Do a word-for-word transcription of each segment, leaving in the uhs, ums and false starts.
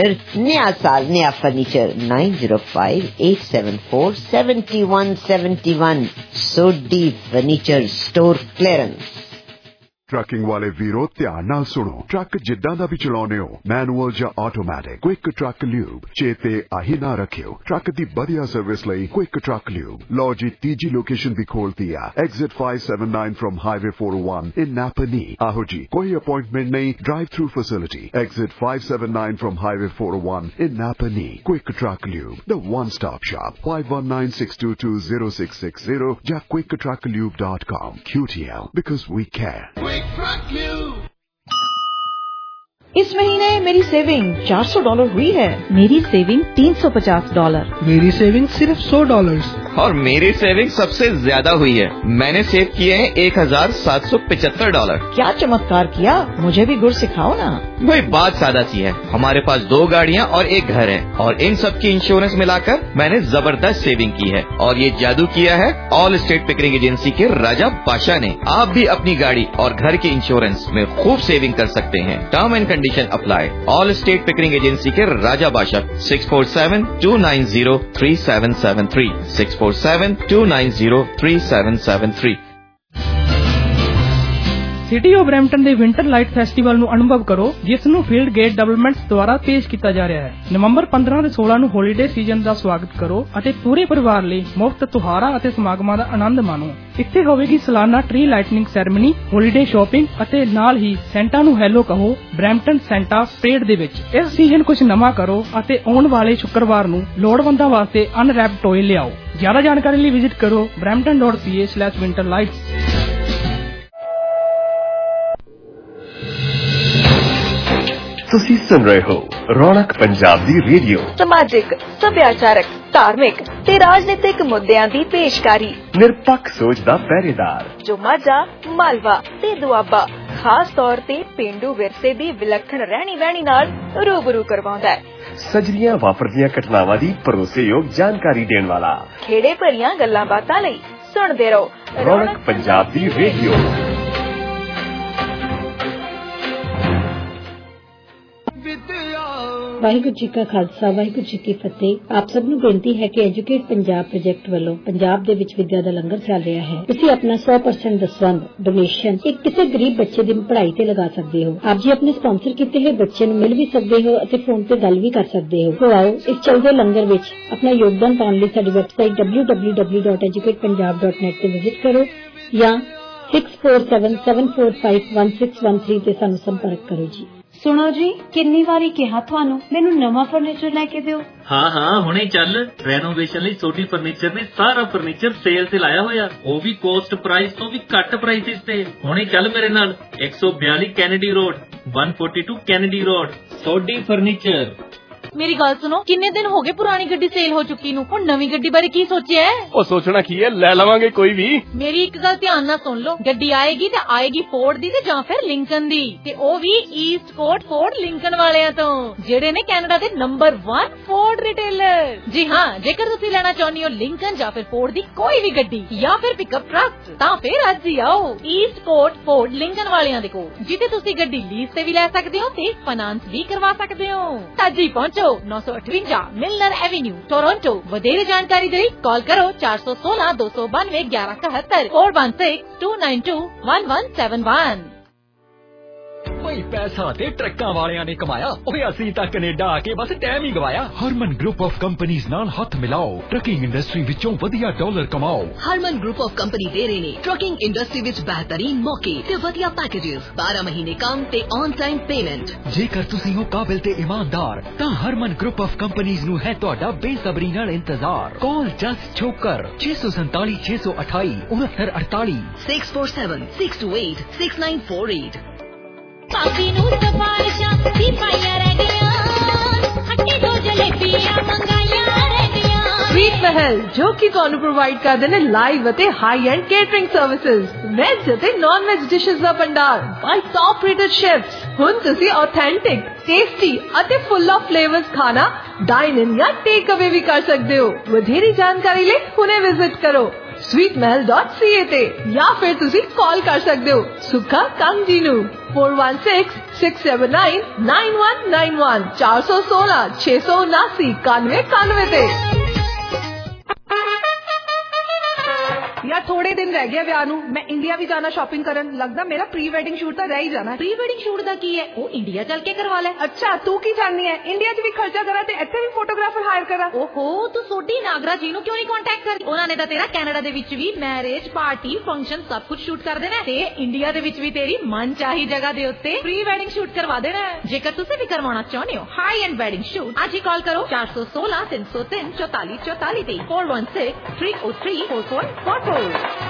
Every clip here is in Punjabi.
नया साल नया furniture nine zero five eight seven four seven one seven one Sodi furniture store clearance. Trucking वाले वीरो ध्यान नाल सुनो, ट्रक जिद्दां दा भी चलाउने हो, मैनुअल या ऑटोमैटिक, क्विक ट्रक ल्यूब चेते आही ना रखियो। ट्रक दी बढ़िया सर्विस लई क्विक ट्रक ल्यूब। लो जी तीजी लोकेशन भी खोलती है, exit five seven nine from highway four oh one in Napanee. आहो जी, कोई अपॉइंटमेंट नहीं, drive through facility, exit five seven nine from highway four oh one in Napanee. Quick truck lube, the one stop shop, five one nine six two two zero six six zero या quick truck lube dot com. Q T L, because we care. इस महीने मेरी सेविंग चार सौ डॉलर हुई है। मेरी सेविंग तीन सौ पचास डॉलर। मेरी सेविंग सिर्फ सौ डॉलर। और मेरी सेविंग सबसे ज्यादा हुई है, मैंने सेव किए हैं एक हजार सात सौ पिछहत्तर डॉलर। क्या चमत्कार किया, मुझे भी गुर सिखाओ ना। भाई बात सादा सी है, हमारे पास दो गाड़ियाँ और एक घर है और इन सब की इंश्योरेंस मिलाकर मैंने जबरदस्त सेविंग की है। और ये जादू किया है ऑल स्टेट पिकरिंग एजेंसी के राजा बादशाह ने। आप भी अपनी गाड़ी और घर के इंश्योरेंस में खूब सेविंग कर सकते हैं। Term and condition apply. All state Pickering agency के Raja Badshah six four seven two nine zero three seven seven three six four seven two nine zero three seven seven three. City of Brampton ਦੇ ਵਿੰਟਰ ਲਾਈਟ ਫੈਸਟੀਵਲ ਨੂੰ ਅਨੁਭਵ ਕਰੋ, ਜਿਸ ਨੂੰ ਫੀਲਡ ਗੇਟ ਡਿਵੈਲਪਮੈਂਟਸ ਦੁਆਰਾ ਪੇਸ਼ ਕੀਤਾ ਜਾ ਰਿਹਾ ਹੈ। ਨਵੰਬਰ ਪੰਦਰਾਂ ਤੇ ਸੋਲਾਂ ਨੂੰ ਹੌਲੀਡੇ ਸੀਜ਼ਨ ਦਾ ਸਵਾਗਤ ਕਰੋ ਅਤੇ ਪੂਰੇ ਪਰਿਵਾਰ ਲਈ ਮੁਫਤ ਤਿਉਹਾਰਾਂ ਅਤੇ ਸਮਾਗਮਾਂ ਦਾ ਆਨੰਦ ਮਾਣੋ। ਇੱਥੇ ਹੋਵੇਗੀ ਸਾਲਾਨਾ tree lightning ceremony, holiday shopping ਅਤੇ ਨਾਲ ਹੀ ਸੈਂਟਾ ਨੂੰ ਹੈਲੋ ਕਹੋ ਬ੍ਰੈਂਪਟਨ ਸੈਂਟਾ ਪਰੇਡ ਦੇ ਵਿੱਚ। ਇਸ ਸੀਜ਼ਨ ਕੁਝ ਨਵਾਂ ਕਰੋ ਅਤੇ ਆਉਣ ਵਾਲੇ ਸ਼ੁੱਕਰਵਾਰ ਨੂੰ ਲੋੜਵੰਦਾਂ ਵਾਸਤੇ ਅਨਰੈਪ ਟੋਏ ਲਿਆਓ। ਜ਼ਿਆਦਾ ਜਾਣਕਾਰੀ ਲਈ ਵਿਜ਼ਿਟ ਕਰੋ Brampton dot C A slash winter lights. ਤੁਸੀਂ ਸੁਣ ਰਹੇ ਹੋ ਰੌਣਕ ਪੰਜਾਬ ਦੀ ਰੇਡੀਓ। ਸਮਾਜਿਕ, ਸੱਭਿਆਚਾਰਕ, ਧਾਰਮਿਕ ਤੇ ਰਾਜਨੀਤਿਕ ਮੁੱਦਿਆਂ ਦੀ ਪੇਸ਼ਕਾਰੀ। ਨਿਰਪੱਖ ਸੋਚ ਦਾ ਪਹਿਰੇਦਾਰ ਜੋ ਮਾਝਾ, ਮਾਲਵਾ ਤੇ ਦੁਆਬਾ ਖਾਸ ਤੌਰ ਤੇ ਪੇਂਡੂ ਵਿਰਸੇ ਦੀ ਵਿਲੱਖਣ ਰਹਿਣੀ ਵਹਿਣੀ ਨਾਲ ਰੂਬਰੂ ਕਰਵਾਉਂਦਾ ਹੈ। ਸਜਰੀਆਂ ਵਾਪਰਦੀਆਂ ਘਟਨਾਵਾਂ ਦੀ ਭਰੋਸੇਯੋਗ ਜਾਣਕਾਰੀ ਦੇਣ ਵਾਲਾ। ਖੇੜੇ ਭਰੀਆਂ ਗੱਲਾਂ ਬਾਤਾਂ ਲਈ ਸੁਣਦੇ ਰਹੋ ਰੌਣਕ ਪੰਜਾਬ ਦੀ ਰੇਡੀਓ। ਵਾਹਿਗੁਰੂ ਜੀ ਕਾ ਖਾਲਸਾ, ਵਾਹਿਗੁਰੂ ਜੀ ਕੀ ਫਤਿਹ। ਆਪ ਸਭ ਨੂੰ ਬੇਨਤੀ ਹੈ ਕਿ ਐਜੂਕੇਟ ਪੰਜਾਬ ਪ੍ਰੋਜੈਕਟ ਵੱਲੋਂ ਪੰਜਾਬ ਦੇ ਵਿੱਚ ਵਿਦਿਆ ਦਾ ਲੰਗਰ ਚੱਲ ਰਿਹਾ ਹੈ। ਤੁਸੀਂ ਆਪਣਾ ਸੌ ਪਰਸੈਂਟ ਦਸਵੰਧ ਡੋਨੇਸ਼ਨ ਇੱਕ ਕਿਸੇ ਗਰੀਬ ਬੱਚੇ ਦੀ ਪੜ੍ਹਾਈ ਤੇ ਲਗਾ ਸਕਦੇ ਹੋ। ਆਪ ਜੀ ਆਪਣੇ ਸਪਾਂਸਰ ਕੀਤੇ ਹੋਏ ਬੱਚੇ ਨੂੰ ਮਿਲ ਵੀ ਸਕਦੇ ਹੋ ਅਤੇ ਫੋਨ ਤੇ ਗੱਲ ਵੀ ਕਰ ਸਕਦੇ ਹੋ। ਸੋ ਆਓ ਇਸ ਚੱਲਦੇ ਲੰਗਰ ਵਿੱਚ ਆਪਣਾ ਯੋਗਦਾਨ ਪਾਉਣ ਲਈ ਸਾਡੀ website W W W dot educate Punjab dot net ਤੇ ਵਿਜ਼ਿਟ ਕਰੋ ਜਾਂ six four seven seven four five one six one three ਤੇ ਸਾਨੂੰ ਸੰਪਰਕ ਕਰੋ ਜੀ। ਸੁਣੋ ਜੀ, ਕਿੰਨੀ ਵਾਰੀ ਕਿਹਾ ਤੁਹਾਨੂੰ ਮੈਨੂੰ ਨਵਾਂ ਫਰਨੀਚਰ ਲੈ ਕੇ ਦਿਓ। ਹਾਂ ਹਾਂ ਹੁਣੇ ਚੱਲ, ਰੈਨੋਵੇਸ਼ਨ ਲਈ ਛੋਟੀ ਫਰਨੀਚਰ ਨੇ ਸਾਰਾ ਫਰਨੀਚਰ ਸੇਲ ਤੇ ਲਾਇਆ ਹੋਇਆ, ਉਹ ਵੀ ਕੋਸਟ ਪ੍ਰਾਈਸ ਤੋਂ ਵੀ ਘੱਟ ਪ੍ਰਾਈਸਿਸ ਤੇ। ਹੁਣੇ ਚੱਲ ਮੇਰੇ ਨਾਲ ਇੱਕ ਸੌ ਬਿਆਲੀ ਕੈਨੇਡੀ ਰੋਡ, ਇੱਕ ਸੌ ਬयालीस ਕੈਨੇਡੀ ਰੋਡ, ਸੋਡੀ ਫਰਨੀਚਰ। ਮੇਰੀ ਗੱਲ ਸੁਣੋ, ਕਿੰਨੇ ਦਿਨ ਹੋ ਗਏ ਪੁਰਾਣੀ ਗੱਡੀ ਸੇਲ ਹੋ ਚੁੱਕੀ ਨੂੰ, ਹੁਣ ਨਵੀਂ ਗੱਡੀ ਬਾਰੇ ਕੀ ਸੋਚਿਆ ਹੈ? ਉਹ ਸੋਚਣਾ ਕੀ ਹੈ, ਲੈ ਲਵਾਂਗੇ ਕੋਈ ਵੀ। ਮੇਰੀ ਇੱਕ ਗੱਲ ਧਿਆਨ ਨਾਲ ਸੁਣ ਲਓ, ਗੱਡੀ ਆਏਗੀ ਤੇ ਆਏਗੀ ਫੋਰਡ ਦੀ ਤੇ ਜਾਂ ਫਿਰ ਲਿੰਕਨ ਦੀ, ਤੇ ਉਹ ਵੀ ਈਸਟ ਕੋਟ ਫੋਰਡ ਲਿੰਕਨ ਵਾਲਿਆਂ ਤੋਂ, ਜਿਹੜੇ ਨੇ ਕੈਨੇਡਾ ਦੇ ਨੰਬਰ ਵਨ ਫੋਰਡ ਰਿਟੇਲਰ। ਜੀ ਹਾਂ, ਜੇਕਰ ਤੁਸੀਂ ਲੈਣਾ ਚਾਹੁੰਦੇ ਹੋ ਲਿੰਕਨ ਜਾਂ ਫਿਰ ਫੋਰਡ ਦੀ ਕੋਈ ਵੀ ਗੱਡੀ ਜਾਂ ਫਿਰ ਪਿਕਅਪ ਟਰੱਕ, ਤਾਂ ਫਿਰ ਅੱਜ ਹੀ ਆਓ ਈਸਟ ਕੋਟ ਫੋਰਡ ਲਿੰਕਨ ਵਾਲਿਆਂ ਦੇ ਕੋਲ, ਜਿੱਥੇ ਤੁਸੀਂ ਗੱਡੀ ਲੀਜ਼ ਤੇ ਵੀ ਲੈ ਸਕਦੇ ਹੋ ਤੇ ਫਾਈਨਾਂਸ ਵੀ ਕਰਵਾ ਸਕਦੇ ਹੋ। ਅੱਜ ਹੀ ਪਹੁੰਚੋ ਨੌ ਸੌ ਅਠਵੰਜਾ ਮਿਲਨਰ ਐਵੇਨਿਊ, ਟੋਰਾਂਟੋ। ਵਧੇਰੇ ਜਾਣਕਾਰੀ ਦੇ ਲਈ ਕਾਲ ਕਰੋ ਚਾਰ ਸੌ ਸੋਲਾਂ ਦੋ ਸੌ ਬਾਨਵੇਂ ਗਿਆਰਾਂ ਇਕਹੱਤਰ four one six two nine two one one seven one. ਕੋਈ ਪੈਸਾ ਤੇ ਟਰੱਕਾਂ ਵਾਲਿਆਂ ਨੇ ਕਮਾਇਆ, ਓਏ ਅਸੀਂ ਤਾਂ ਕੈਨੇਡਾ ਆ ਕੇ ਬਸ ਟਾਈਮ ਹੀ ਗਵਾਇਆ। ਹਰਮਨ ਗਰੁੱਪ ਆਫ ਕੰਪਨੀਆਂ ਨਾਲ ਹੱਥ ਮਿਲਾਓ, ਟਰੱਕਿੰਗ ਇੰਡਸਟਰੀ ਵਿੱਚੋਂ ਵਧੀਆ ਡਾਲਰ ਕਮਾਓ। ਹਰਮਨ ਗਰੁੱਪ ਆਫ ਕੰਪਨੀ ਦੇ ਰਹੇ ਨੇ ਟਰੱਕਿੰਗ ਇੰਡਸਟਰੀ ਵਿੱਚ ਬਿਹਤਰੀਨ ਮੌਕੇ ਤੇ ਵਧੀਆ ਪੈਕੇजेस, ਬਾਰਾਂ ਮਹੀਨੇ ਕੰਮ ਤੇ ਔਨ ਟਾਈਮ ਪੇਮੈਂਟ। ਜੇਕਰ ਤੁਸੀਂ ਹੋ ਕਾਬਿਲ ਤੇ ਇਮਾਨਦਾਰ ਤਾਂ ਹਰਮਨ ਗਰੁੱਪ ਆਫ ਕੰਪਨੀਆਂ ਨੂੰ ਹੈ ਤੁਹਾਡਾ ਬੇਸਬਰੀ ਨਾਲ ਇੰਤਜ਼ਾਰ। ਕਾਲ ਜਸਟ ਛੋਕਰ ਛੇ ਸੌ ਸੰਤਾਲੀ ਛੇ ਸੌ ਅਠਾਈ ਉਨੱਤਰ ਅੜਤਾਲੀ six four seven six two eight six nine four eight. ਭਾਬੀ ਨੂੰ ਸਫਾਰਿਸ਼ਾਂ ਦੀ ਪਾਈਆਂ ਰਹਿ ਗਈਆਂ, ਖੱਟੀ ਦੋ ਜਲੇਬੀਆਂ ਮੰਗਾਈਆਂ ਰਹਿ ਗਈਆਂ। ਸਵੀਟ ਮਹਿਲ ਜੋ ਕਿ ਤੁਹਾਨੂੰ ਪ੍ਰੋਵਾਈਡ ਕਰਦੇ ਨੇ ਲਾਈਵ ਅਤੇ high end catering services, veg ਅਤੇ ਨਾਨ ਵੈਜ ਡਿਸ਼ਜ਼ ਦਾ ਭੰਡਾਰ ਬਾਈ ਟੌਪ ਰੇਟਡ ਸ਼ੈਫਸ। ਹੁਣ ਤੁਸੀਂ ਆਥੈਂਟਿਕ, ਟੇਸਟੀ ਅਤੇ ਫੁੱਲ ਆਫ ਫਲੇਵਰਸ ਖਾਣਾ ਡਾਈਨ ਇਨ ਜਾਂ ਟੇਕ ਅਵੇ ਵੀ ਕਰ ਸਕਦੇ ਹੋ। ਵਧੇਰੀ ਜਾਣਕਾਰੀ ਲਈ ਹੁਣੇ ਵਿਜ਼ਿਟ ਕਰੋ sweet mahal dot c a ਤੇ ਜਾਂ ਫਿਰ ਤੁਸੀਂ ਕਾਲ ਕਰ ਸਕਦੇ ਹੋ ਸੁੱਖਾ ਕੰਗ ਜੀ ਨੂੰ four one six six seven nine nine one nine one four one six six seven nine nine one nine ਤੇ। यार थोड़े दिन रह गए ਵਿਆਹ ਨੂੰ ਮੈਂ ਇੰਡੀਆ ਵੀ ਜਾਣਾ ਸ਼ਾਪਿੰਗ ਕਰਨ ਲੱਗਦਾ ਮੇਰਾ ਪ੍ਰੀ ਵੈਡਿੰਗ ਸ਼ੂਟ ਤਾਂ ਰਹਿ ਹੀ ਜਾਣਾ। ਪ੍ਰੀ ਵੈਡਿੰਗ ਸ਼ੂਟ ਦਾ ਕੀ ਹੈ ਉਹ ਇੰਡੀਆ ਚੱਲ ਕੇ ਕਰਵਾ ਲੈ। ਅੱਛਾ ਤੂੰ ਕੀ ਜਾਣਨੀ ਹੈ ਇੰਡੀਆ 'ਚ ਵੀ ਖਰਚਾ ਕਰਾਂ ਤੇ ਇੱਥੇ ਵੀ ਫੋਟੋਗ੍ਰਾਫਰ ਹਾਇਰ ਕਰਾਂ। ਓਹੋ ਤੂੰ ਸੋਢੀ ਨਾਗਰਾ ਜੀ ਨੂੰ ਕਿਉਂ ਨਹੀਂ ਕੰਟੈਕਟ ਕਰਦੀ ਉਹਨਾਂ ਨੇ ਤਾਂ ਤੇਰਾ ਕੈਨੇਡਾ ਦੇ ਵਿੱਚ ਵੀ ਮੈਰਿਜ ਪਾਰਟੀ ਫੰਕਸ਼ਨ ਸਭ ਕੁਝ ਸ਼ੂਟ ਕਰ ਦੇਣਾ ਤੇ ਇੰਡੀਆ ਦੇ ਵਿੱਚ ਵੀ ਤੇਰੀ ਮਨ ਚਾਹੀ ਜਗ੍ਹਾ ਦੇ ਉੱਤੇ ਪ੍ਰੀ ਵੈਡਿੰਗ ਸ਼ੂਟ ਕਰਵਾ ਦੇਣਾ। ਜੇਕਰ ਤੁਸੀਂ ਵੀ ਕਰਵਾਉਣਾ ਚਾਹੁੰਦੇ ਹੋ ਹਾਈ ਐਂਡ ਵੈਡਿੰਗ ਸ਼ੂਟ ਅੱਜ ਹੀ ਕਾਲ ਕਰੋ four one six three oh three four four four four ਤੇ four one six three oh three four four four four।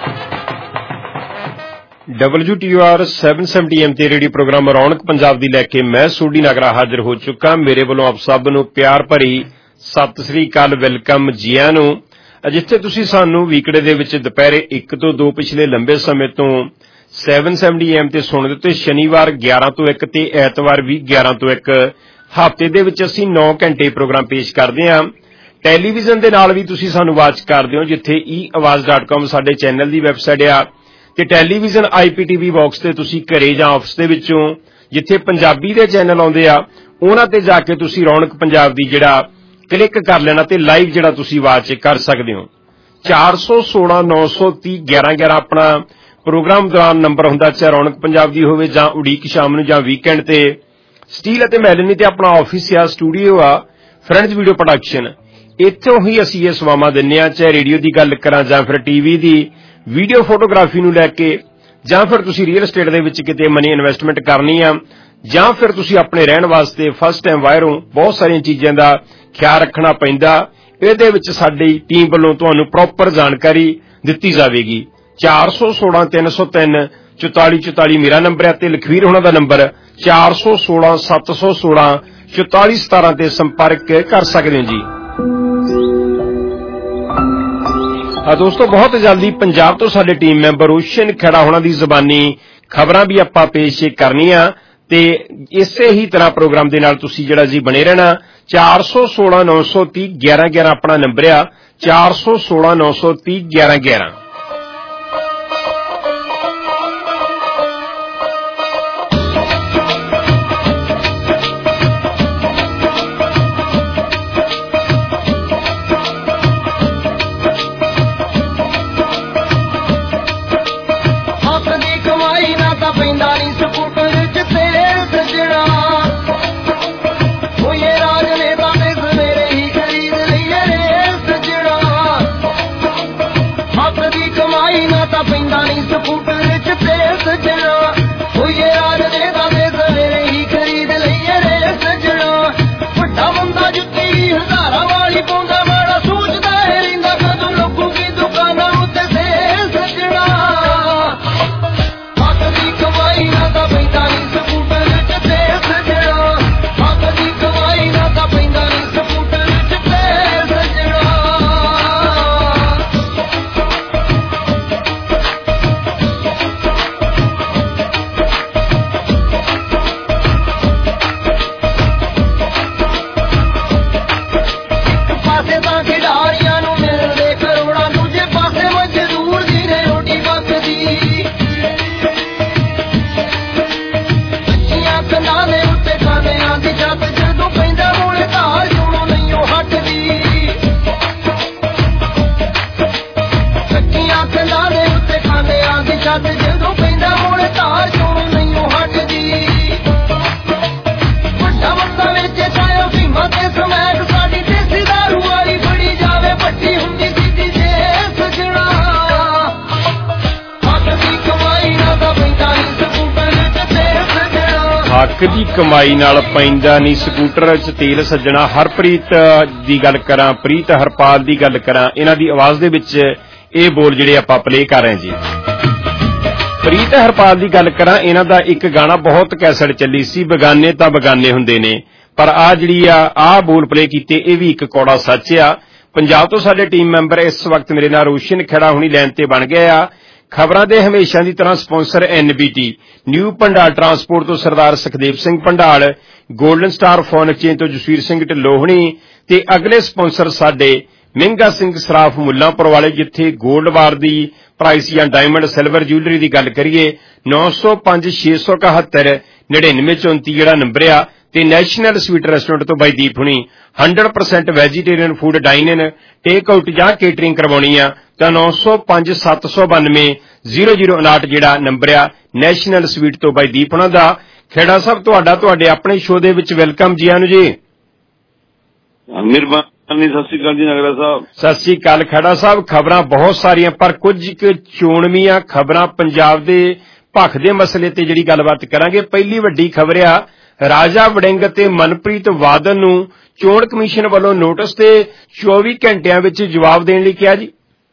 W T R seven seventy M ਤੇ ਰੇਡੀਓ ਪ੍ਰੋਗਰਾਮ ਰੌਣਕ ਪੰਜਾਬ ਦੀ ਲੈ ਕੇ ਮੈਂ ਸੋਢੀ ਨਾਗਰਾ ਹਾਜ਼ਰ ਹੋ ਚੁੱਕਾ। ਮੇਰੇ ਵੱਲੋਂ ਆਪ ਸਭ ਨੂੰ ਪਿਆਰ ਭਰੀ ਸਤਿ ਸ੍ਰੀ ਅਕਾਲ, ਵੈਲਕਮ ਜੀ ਆਇਆਂ ਨੂੰ। ਜਿੱਥੇ ਤੁਸੀਂ ਸਾਨੂੰ ਵੀਕਡੇ ਦੇ ਵਿੱਚ ਦੁਪਹਿਰੇ ਇੱਕ ਤੋਂ ਦੋ ਪਿਛਲੇ ਲੰਬੇ ਸਮੇਂ ਤੋਂ seven seventy M ਤੇ ਸੁਣਦੇ ਤੇ ਸ਼ਨੀਵਾਰ ਗਿਆਰਾਂ ਤੋਂ ਇੱਕ ਤੇ ਐਤਵਾਰ ਵੀ ਗਿਆਰਾਂ ਤੋਂ ਇੱਕ ਹਫ਼ਤੇ ਦੇ ਵਿੱਚ ਅਸੀਂ ਨੌ ਘੰਟੇ ਪ੍ਰੋਗਰਾਮ ਪੇਸ਼ ਕਰਦੇ ਹਾਂ। ਟੈਲੀਵਿਜ਼ਨ ਦੇ ਨਾਲ ਵੀ ਤੁਸੀਂ ਸਾਨੂੰ ਵਾਚ ਕਰਦੇ ਹੋ ਜਿੱਥੇ ਈ ਆਵਾਜ਼ ਡਾਟ ਕਾਮ ਸਾਡੇ ਚੈਨਲ ਦੀ ਵੈਬਸਾਈਟ ਆ ਤੇ television I P T V box ਤੇ ਤੁਸੀਂ ਘਰੇ ਜਾਂ ਆਫਿਸ ਦੇ ਵਿੱਚੋਂ ਜਿੱਥੇ ਪੰਜਾਬੀ ਦੇ ਚੈਨਲ ਆਉਂਦੇ ਆ ਉਹਨਾਂ ਤੇ ਜਾ ਕੇ ਤੁਸੀਂ ਰੌਣਕ ਪੰਜਾਬ ਦੀ ਜਿਹੜਾ ਕਲਿੱਕ ਕਰ ਲੈਣਾ ਤੇ ਲਾਈਵ ਜਿਹੜਾ ਤੁਸੀਂ ਵਾਚ ਕਰ ਸਕਦੇ ਹੋ। ਚਾਰ ਸੌ ਸੋਲਾਂ ਨੌ ਸੌ ਤੀਹ ਗਿਆਰਾਂ ਗਿਆਰਾਂ ਆਪਣਾ ਪ੍ਰੋਗਰਾਮ ਦੌਰਾਨ ਨੰਬਰ ਹੁੰਦਾ ਚਾਹੇ ਰੌਣਕ ਪੰਜਾਬ ਦੀ ਹੋਵੇ ਜਾਂ ਉਡੀਕ ਸ਼ਾਮ ਨੂੰ ਜਾਂ ਵੀਕਐਂਡ ਤੇ। ਸਟੀਲ ਅਤੇ ਮੈਲਨੀ ਤੇ ਆਪਣਾ ਆਫਿਸ ਆ, ਸਟੂਡੀਓ ਆ, ਫਰੈਂਡਸ ਵੀਡੀਓ ਪ੍ਰੋਡਕਸ਼ਨ। ਇੱਥੋਂ ਹੀ ਅਸੀਂ ਇਹ ਸੇਵਾਵਾਂ ਦਿੰਦੇ ਹਾਂ ਚਾਹੇ ਰੇਡੀਓ ਦੀ ਗੱਲ ਕਰਾਂ ਜਾਂ ਫਿਰ ਟੀਵੀ ਦੀ ਵੀਡੀਓ ਫੋਟੋਗ੍ਰਾਫੀ ਨੂੰ ਲੈ ਕੇ ਜਾਂ ਫਿਰ ਤੁਸੀਂ ਰੀਅਲ ਏਸਟੇਟ ਦੇ ਵਿੱਚ ਕਿਤੇ ਮਨੀ ਇਨਵੈਸਟਮੈਂਟ ਕਰਨੀ ਆ ਜਾਂ ਫਿਰ ਤੁਸੀਂ ਆਪਣੇ ਰਹਿਣ ਵਾਸਤੇ ਫਸਟ ਟਾਈਮ ਵਾਇਰ ਹੋ ਬਹੁਤ ਸਾਰੀਆਂ ਚੀਜ਼ਾਂ ਦਾ ਖਿਆਲ ਰੱਖਣਾ ਪੈਂਦਾ। ਇਹਦੇ ਵਿੱਚ ਸਾਡੀ ਟੀਮ ਵੱਲੋਂ ਤੁਹਾਨੂੰ ਪ੍ਰੋਪਰ ਜਾਣਕਾਰੀ ਦਿੱਤੀ ਜਾਵੇਗੀ। ਚਾਰ ਸੌ ਸੋਲਾਂ ਤਿੰਨ ਸੌ ਤਿੰਨ ਚੁਤਾਲੀ ਚੁਤਾਲੀ ਮੇਰਾ ਨੰਬਰ ਹੈ ਤੇ ਲਖਵੀਰ ਹੋਣਾ ਦਾ ਨੰਬਰ ਚਾਰ ਸੌ ਸੋਲਾਂ ਸੱਤ ਸੌ ਸੋਲਾਂ ਚੁਤਾਲੀ ਸਤਾਰਾਂ ਤੇ ਸੰਪਰਕ ਕਰ ਸਕਦੇ ਹੋ ਜੀ। ਆ ਦੋਸਤੋ ਬਹੁਤ ਜਲਦੀ ਪੰਜਾਬ ਤੋਂ ਸਾਡੇ ਟੀਮ ਮੈਂਬਰ ਰੋਸ਼ਨ ਖੇੜਾ ਹੋਣਾ ਦੀ ਜ਼ਬਾਨੀ ਖਬਰਾਂ ਵੀ ਆਪਾਂ ਪੇਸ਼ ਕਰਨੀਆਂ ਤੇ ਇਸੇ ਹੀ ਤਰ੍ਹਾਂ ਪ੍ਰੋਗਰਾਮ ਦੇ ਨਾਲ ਤੁਸੀਂ ਜਿਹੜਾ ਜੀ ਬਣੇ ਰਹਿਣਾ। ਚਾਰ ਸੌ ਸੋਲਾਂ ਨੌ ਸੌ ਤੀਹ ਗਿਆਰਾਂ ਗਿਆਰਾਂ ਆਪਣਾ ਨੰਬਰ ਆ ਚਾਰ ਸੌ ਸੋਲਾਂ ਨੌ ਸੌ ਤੀਹ ਗਿਆਰਾਂ ਗਿਆਰਾਂ। ਹੱਕ ਦੀ ਕਮਾਈ ਨਾਲ ਪੈਂਦਾ ਨਹੀਂ ਸਕੂਟਰ 'ਚ ਤੇਲ ਸੱਜਣਾ। ਹਰਪ੍ਰੀਤ ਦੀ ਗੱਲ ਕਰਾਂ, ਪ੍ਰੀਤ ਹਰਪਾਲ ਦੀ ਗੱਲ ਕਰਾਂ, ਇਹਨਾਂ ਦੀ ਆਵਾਜ਼ ਦੇ ਵਿੱਚ ਇਹ ਬੋਲ ਜਿਹੜੇ ਆਪਾਂ ਪਲੇ ਕਰ ਰਹੇ ਜੀ। ਪ੍ਰੀਤ ਹਰਪਾਲ ਦੀ ਗੱਲ ਕਰਾਂ, ਇਹਨਾਂ ਦਾ ਇੱਕ ਗਾਣਾ ਬਹੁਤ ਕੈਸਟ ਚੱਲੀ ਸੀ, ਬਗਾਨੇ ਤਾਂ ਬਗਾਨੇ ਹੁੰਦੇ ਨੇ, ਪਰ ਆ ਜਿਹੜੀ ਆ ਆਹ ਬੋਲ ਪਲੇ ਕੀਤੇ ਇਹ ਵੀ ਇੱਕ ਕੌੜਾ ਸੱਚ ਆ। ਪੰਜਾਬ ਤੋਂ ਸਾਡੇ ਟੀਮ ਮੈਂਬਰ ਇਸ ਵਕਤ ਮੇਰੇ ਨਾਲ ਰੋਸ਼ਨ ਖੇੜਾ ਹੁਣੀ ਲਾਈਨ ਤੇ ਬਣ ਗਏ ਆ। ਖਬਰਾਂ ਦੇ ਹਮੇਸ਼ਾ ਦੀ ਤਰ੍ਹਾਂ sponsor N B T, new Pandal transport ਤੋਂ Sardar Sukhdev Singh Pandal, golden star phone exchange ਤੋਂ ਜਸਵੀਰ ਸਿੰਘ ਢਿੱਲੋਂ ਹੁਣੀ ਤੇ ਅਗਲੇ ਸਪਾਂਸਰ ਸਾਡੇ ਮਹਿੰਗਾ ਸਿੰਘ ਸਰਾਫ ਮੁੱਲਾਂਪੁਰ ਵਾਲੇ, ਜਿੱਥੇ ਗੋਲਡ ਬਾਰ ਦੀ ਪ੍ਰਾਈਸ ਜਾਂ ਡਾਇਮੰਡ ਸਿਲਵਰ ਜਿਊਲਰੀ ਦੀ ਗੱਲ ਕਰੀਏ ਨੌ ਸੌ ਪੰਜ ਛੇ ਸੌ ਇਕਹੱਤਰ ਨੜਿਨਵੇਂ ਚੌਂਤੀ ਜਿਹੜਾ ਨੰਬਰ ਆ। ਤੇ ਨੈਸ਼ਨਲ ਸਵੀਟ ਰੈਸਟੋਰੈਂਟ ਤੋਂ ਬਾਈ ਦੀਪ ਹੁਣੀ hundred percent vegetarian food dine in take out ਜਾਂ ਕੇਟਰਿੰਗ ਕਰਵਾਉਣੀ ਆ ਤਾਂ ਨੌ ਸੌ ਪੰਜ ਸੱਤ ਸੌ ਬਾਨਵੇਂ ਜ਼ੀਰੋ ਜ਼ੀਰੋ ਉਨਾਹਠ ਜਿਹੜਾ ਨੰਬਰ ਆ ਨੈਸ਼ਨਲ ਸਵੀਟ ਤੋਂ ਬਾਈ ਦੀਪ ਹੁਣਾਂ ਦਾ। ਖੇੜਾ ਸਾਹਿਬ ਤੁਹਾਡਾ ਤੁਹਾਡੇ ਆਪਣੇ ਸ਼ੋਅ ਦੇ ਵਿੱਚ ਵੈਲਕਮ ਜੀ ਆਨੂੰ ਜੀ। ਮਿਹਰਬਾਨੀ, ਸਤਿ ਸ੍ਰੀ ਅਕਾਲ ਜੀ ਨਗਰਾ ਸਾਹਿਬ। ਸਤਿ ਸ੍ਰੀ ਅਕਾਲ ਖੇੜਾ ਸਾਹਿਬ। ਖਬਰਾਂ ਬਹੁਤ ਸਾਰੀਆਂ ਪਰ ਕੁਝ ਕੁ ਚੋਣਵੀਆਂ ਖਬਰਾਂ ਪੰਜਾਬ ਦੇ ਭਖ ਦੇ ਮਸਲੇ ਤੇ ਜਿਹੜੀ ਗੱਲਬਾਤ ਕਰਾਂਗੇ। ਪਹਿਲੀ ਵੱਡੀ ਖਬਰ ਆ ਰਾਜਾ ਵੜਿੰਗ ਤੇ ਮਨਪ੍ਰੀਤ ਬਾਦਲ ਨੂੰ ਚੋਣ ਕਮਿਸ਼ਨ ਵੱਲੋਂ ਨੋਟਿਸ ਤੇ ਚੌਵੀ ਘੰਟਿਆਂ ਵਿੱਚ ਜਵਾਬ ਦੇਣ ਲਈ ਕਿਹਾ ਜੀ।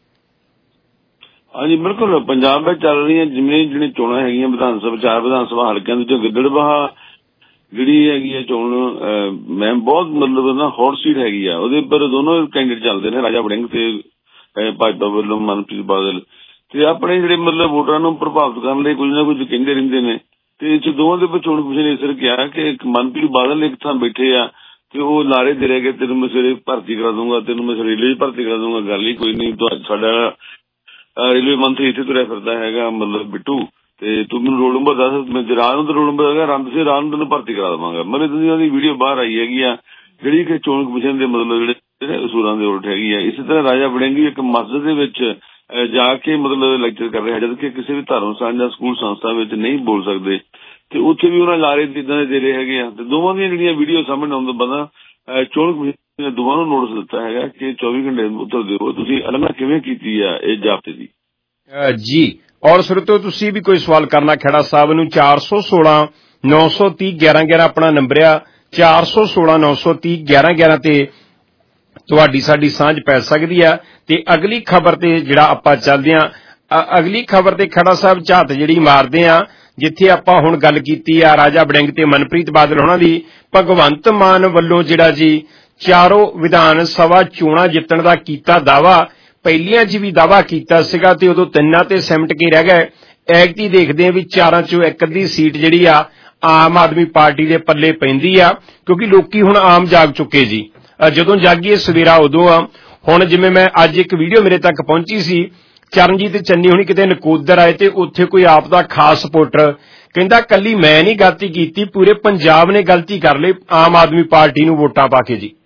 ਹਾਂਜੀ ਬਿਲਕੁਲ, ਪੰਜਾਬ ਵਿੱਚ ਚੱਲ ਰਹੀਆਂ ਜਿਵੇਂ ਜਿਹੜੀਆਂ ਚੋਣਾਂ ਹੈਗੀਆਂ ਵਿਧਾਨ ਸਭਾ ਚਾਰ ਵਿਧਾਨ ਸਭਾ ਹਲਕਿਆਂ ਦੇ ਵਿੱਚੋਂ ਗਿੱਦੜਬਾਹਾ ਜਿਹੜੀ ਹੈਗੀ ਹੈ ਚੋਣ ਮੈਂ ਬਹੁਤ ਮਤਲਬ ਨਾ ਹੌਟ ਸੀਟ ਹੈਗੀ ਆ, ਉਹਦੇ ਉੱਪਰ ਦੋਨੋਂ ਕੈਂਡੀਡੇਟ ਚੱਲਦੇ ਨੇ, ਰਾਜਾ ਵੜਿੰਗ ਤੇ ਭਾਜਪਾ ਵੱਲੋਂ ਮਨਪ੍ਰੀਤ ਬਾਦਲ, ਤੇ ਆਪਣੇ ਜਿਹੜੇ ਮਤਲਬ ਵੋਟਰਾਂ ਨੂੰ ਪ੍ਰਭਾਵਿਤ ਕਰਨ ਲਈ ਕੁਝ ਨਾ ਕੁਝ ਕਹਿੰਦੇ ਰਹਿੰਦੇ ਨੇ। ਤੇ ਇਸ ਦੋਵਾਂ ਦੇ ਉੱਪਰ ਚੋਣ ਕਮਿਸ਼ਨ ਨੇ ਇਸ ਕਿਹਾ ਕਿ ਮਨਪ੍ਰੀਤ ਬਾਦਲ ਇੱਕ ਥਾਂ ਬੈਠੇ ਆ ਤੇ ਉਹ ਲਾਰੇ ਦੇ ਰਹੇ ਕਿ ਤੈਨੂੰ ਮੈਂ ਸਵੇਰੇ ਭਰਤੀ ਕਰਾ ਦੂੰਗਾ, ਤੈਨੂੰ ਮੈਂ ਰੇਲਵੇ ਭਰਤੀ ਕਰਾ ਦੂੰਗਾ। ਗੱਲ ਹੀ ਕੋਈ ਨਹੀਂ, ਸਾਡਾ ਰੇਲਵੇ ਮੰਤਰੀ ਇੱਥੇ ਤੁਰਿਆ ਫਿਰਦਾ ਹੈਗਾ ਮਤਲਬ ਬਿੱਟੂ, ਤੇ ਤੂੰ ਮੈਨੂੰ ਰੋਲ ਨੰਬਰ ਦੱਸ, ਮੈਂ ਰਾਤ ਨੂੰ ਤਾਂ ਰੋਲ ਨੰਬਰ ਹੈਗਾ ਰੰਦ ਸੇ ਰਾਤ ਨੂੰ ਤੈਨੂੰ ਭਰਤੀ ਕਰਾ ਦੇਵਾਂਗਾ। ਮਤਲਬ ਦੁਨੀਆਂ ਦੀ ਵੀਡੀਓ ਬਾਹਰ ਆਈ ਹੈਗੀ ਆ ਜਿਹੜੀ ਕਿ ਚੋਣ ਕਮਿਸ਼ਨ ਦੇ ਮਤਲਬ ਜਿਹੜੇ ਅਸੂਲਾਂ ਦੇ ਉਲਟ ਹੈਗੀ ਆ। ਇਸੇ ਤਰ੍ਹਾਂ ਰਾਜਾ ਵੜਿੰਗ ਇੱਕ ਮਸਜਿਦ ਦੇ ਵਿੱਚ ਜਾ ਕੇ ਮਤਲਬ ਲੈਕਚਰ ਕਰ ਰਿਹਾ, ਜਦ ਕਿ ਕਿਸੇ ਵੀ ਧਰਮ ਸਥਾਨ ਜਾਂ ਸਕੂਲ ਸੰਸਥਾ ਵਿੱਚ ਨਹੀਂ ਬੋਲ ਸਕਦੇ, ਤੇ ਉੱਥੇ ਵੀ ਉਹਨਾਂ ਲਾਰੇ ਇੱਦਾਂ ਦੇ ਦੇ ਰਹੇ ਹੈਗੇ ਆ। ਤੇ ਦੋਵਾਂ ਦੀਆਂ ਜਿਹੜੀਆਂ ਵੀਡੀਓ ਸਾਹਮਣੇ ਆਉਣ ਤੋਂ ਬਾਅਦ ਚੋਣ ਕਮਿਸ਼ਨ ਨੇ ਦੋਵਾਂ ਨੂੰ ਨੋਟਿਸ ਦਿੱਤਾ ਹੈਗਾ ਕਿ ਚੌਵੀ ਘੰਟੇ ਉੱਤਰ ਦਿਓ ਤੁਸੀਂ ਅਲੰਘਣਾ ਕਿਵੇਂ ਕੀਤੀ ਆ ਇਹ ਜ਼ਾਬਤੇ ਦੀ ਜੀ। ਔਰ ਸਰੋਤੋ ਤੁਸੀਂ ਵੀ ਕੋਈ ਸਵਾਲ ਕਰਨਾ ਖੇੜਾ ਸਾਹਿਬ ਨੂੰ ਚਾਰ ਸੌ ਸੋਲਾਂ ਨੌ ਸੌ ਤੀਹ ਗਿਆਰਾਂ ਗਿਆਰਾਂ ਆਪਣਾ ਨੰਬਰ ਆ, ਚਾਰ ਸੌ ਸੋਲਾਂ ਨੌ ਸੌ ਤੀਹ ਗਿਆਰਾਂ ਗਿਆਰਾਂ ਤੇ ਤੁਹਾਡੀ ਸਾਡੀ ਸਾਂਝ ਪੈ ਸਕਦੀ ਆ। ਤੇ ਅਗਲੀ ਖਬਰ ਤੇ ਜਿਹੜਾ ਆਪਾਂ ਚੱਲਦੇ ਆ, ਅਗਲੀ ਖਬਰ ਤੇ ਖੇੜਾ ਸਾਹਿਬ ਝਾਤ ਜਿਹੜੀ ਮਾਰਦੇ ਆ, ਜਿੱਥੇ ਆਪਾਂ ਹੁਣ ਗੱਲ ਕੀਤੀ ਆ ਰਾਜਾ ਵੜਿੰਗ ਤੇ ਮਨਪ੍ਰੀਤ ਬਾਦਲ ਹੋਣਾ ਦੀ। ਭਗਵੰਤ ਮਾਨ ਵੱਲੋਂ ਜਿਹੜਾ ਜੀ ਚਾਰੋਂ ਵਿਧਾਨ ਸਭਾ ਚੋਣਾਂ ਜਿੱਤਣ ਦਾ ਕੀਤਾ ਦਾਅਵਾ, ਪਹਿਲੀਆਂ 'ਚ ਵੀ ਦਾਅਵਾ ਕੀਤਾ ਸੀਗਾ ਤੇ ਉਦੋਂ ਤਿੰਨਾਂ ਤੇ ਸਿਮਟ ਕੇ ਰਹਿ ਗਏ। ਐਗਤੀ ਦੇਖਦੇ ਆ ਵੀ ਚਾਰਾਂ 'ਚੋਂ ਇੱਕ ਅੱਧੀ ਸੀਟ ਜਿਹੜੀ ਆ ਆਮ ਆਦਮੀ ਪਾਰਟੀ ਦੇ ਪੱਲੇ ਪੈਂਦੀ ਆ, ਕਿਉਂਕਿ ਲੋਕੀ ਹੁਣ ਆਮ ਜਾਗ ਚੁੱਕੇ ਜੀ। ਜਦੋਂ ਜਾਗੀਏ ਸਵੇਰਾ ਉਦੋਂ ਆ। ਹੁਣ ਜਿਵੇਂ ਮੈਂ ਅੱਜ ਇੱਕ ਵੀਡੀਓ ਮੇਰੇ ਤੱਕ ਪਹੁੰਚੀ ਸੀ, ਚਰਨਜੀਤ ਚੰਨੀ ਹੁਣੀ ਕਿਤੇ ਨਕੋਦਰ ਆਏ ਤੇ ਉੱਥੇ ਕੋਈ ਆਪ ਦਾ ਖਾਸ ਸਪੋਰਟਰ ਕਹਿੰਦਾ ਕੱਲੀ ਮੈਂ ਨਹੀਂ ਗਲਤੀ ਕੀਤੀ, ਪੂਰੇ ਪੰਜਾਬ ਨੇ ਗਲਤੀ ਕਰ ਲਈ ਆਮ ਆਦਮੀ ਪਾਰਟੀ ਨੂੰ ਵੋਟਾਂ ਪਾ ਕੇ ਜੀ।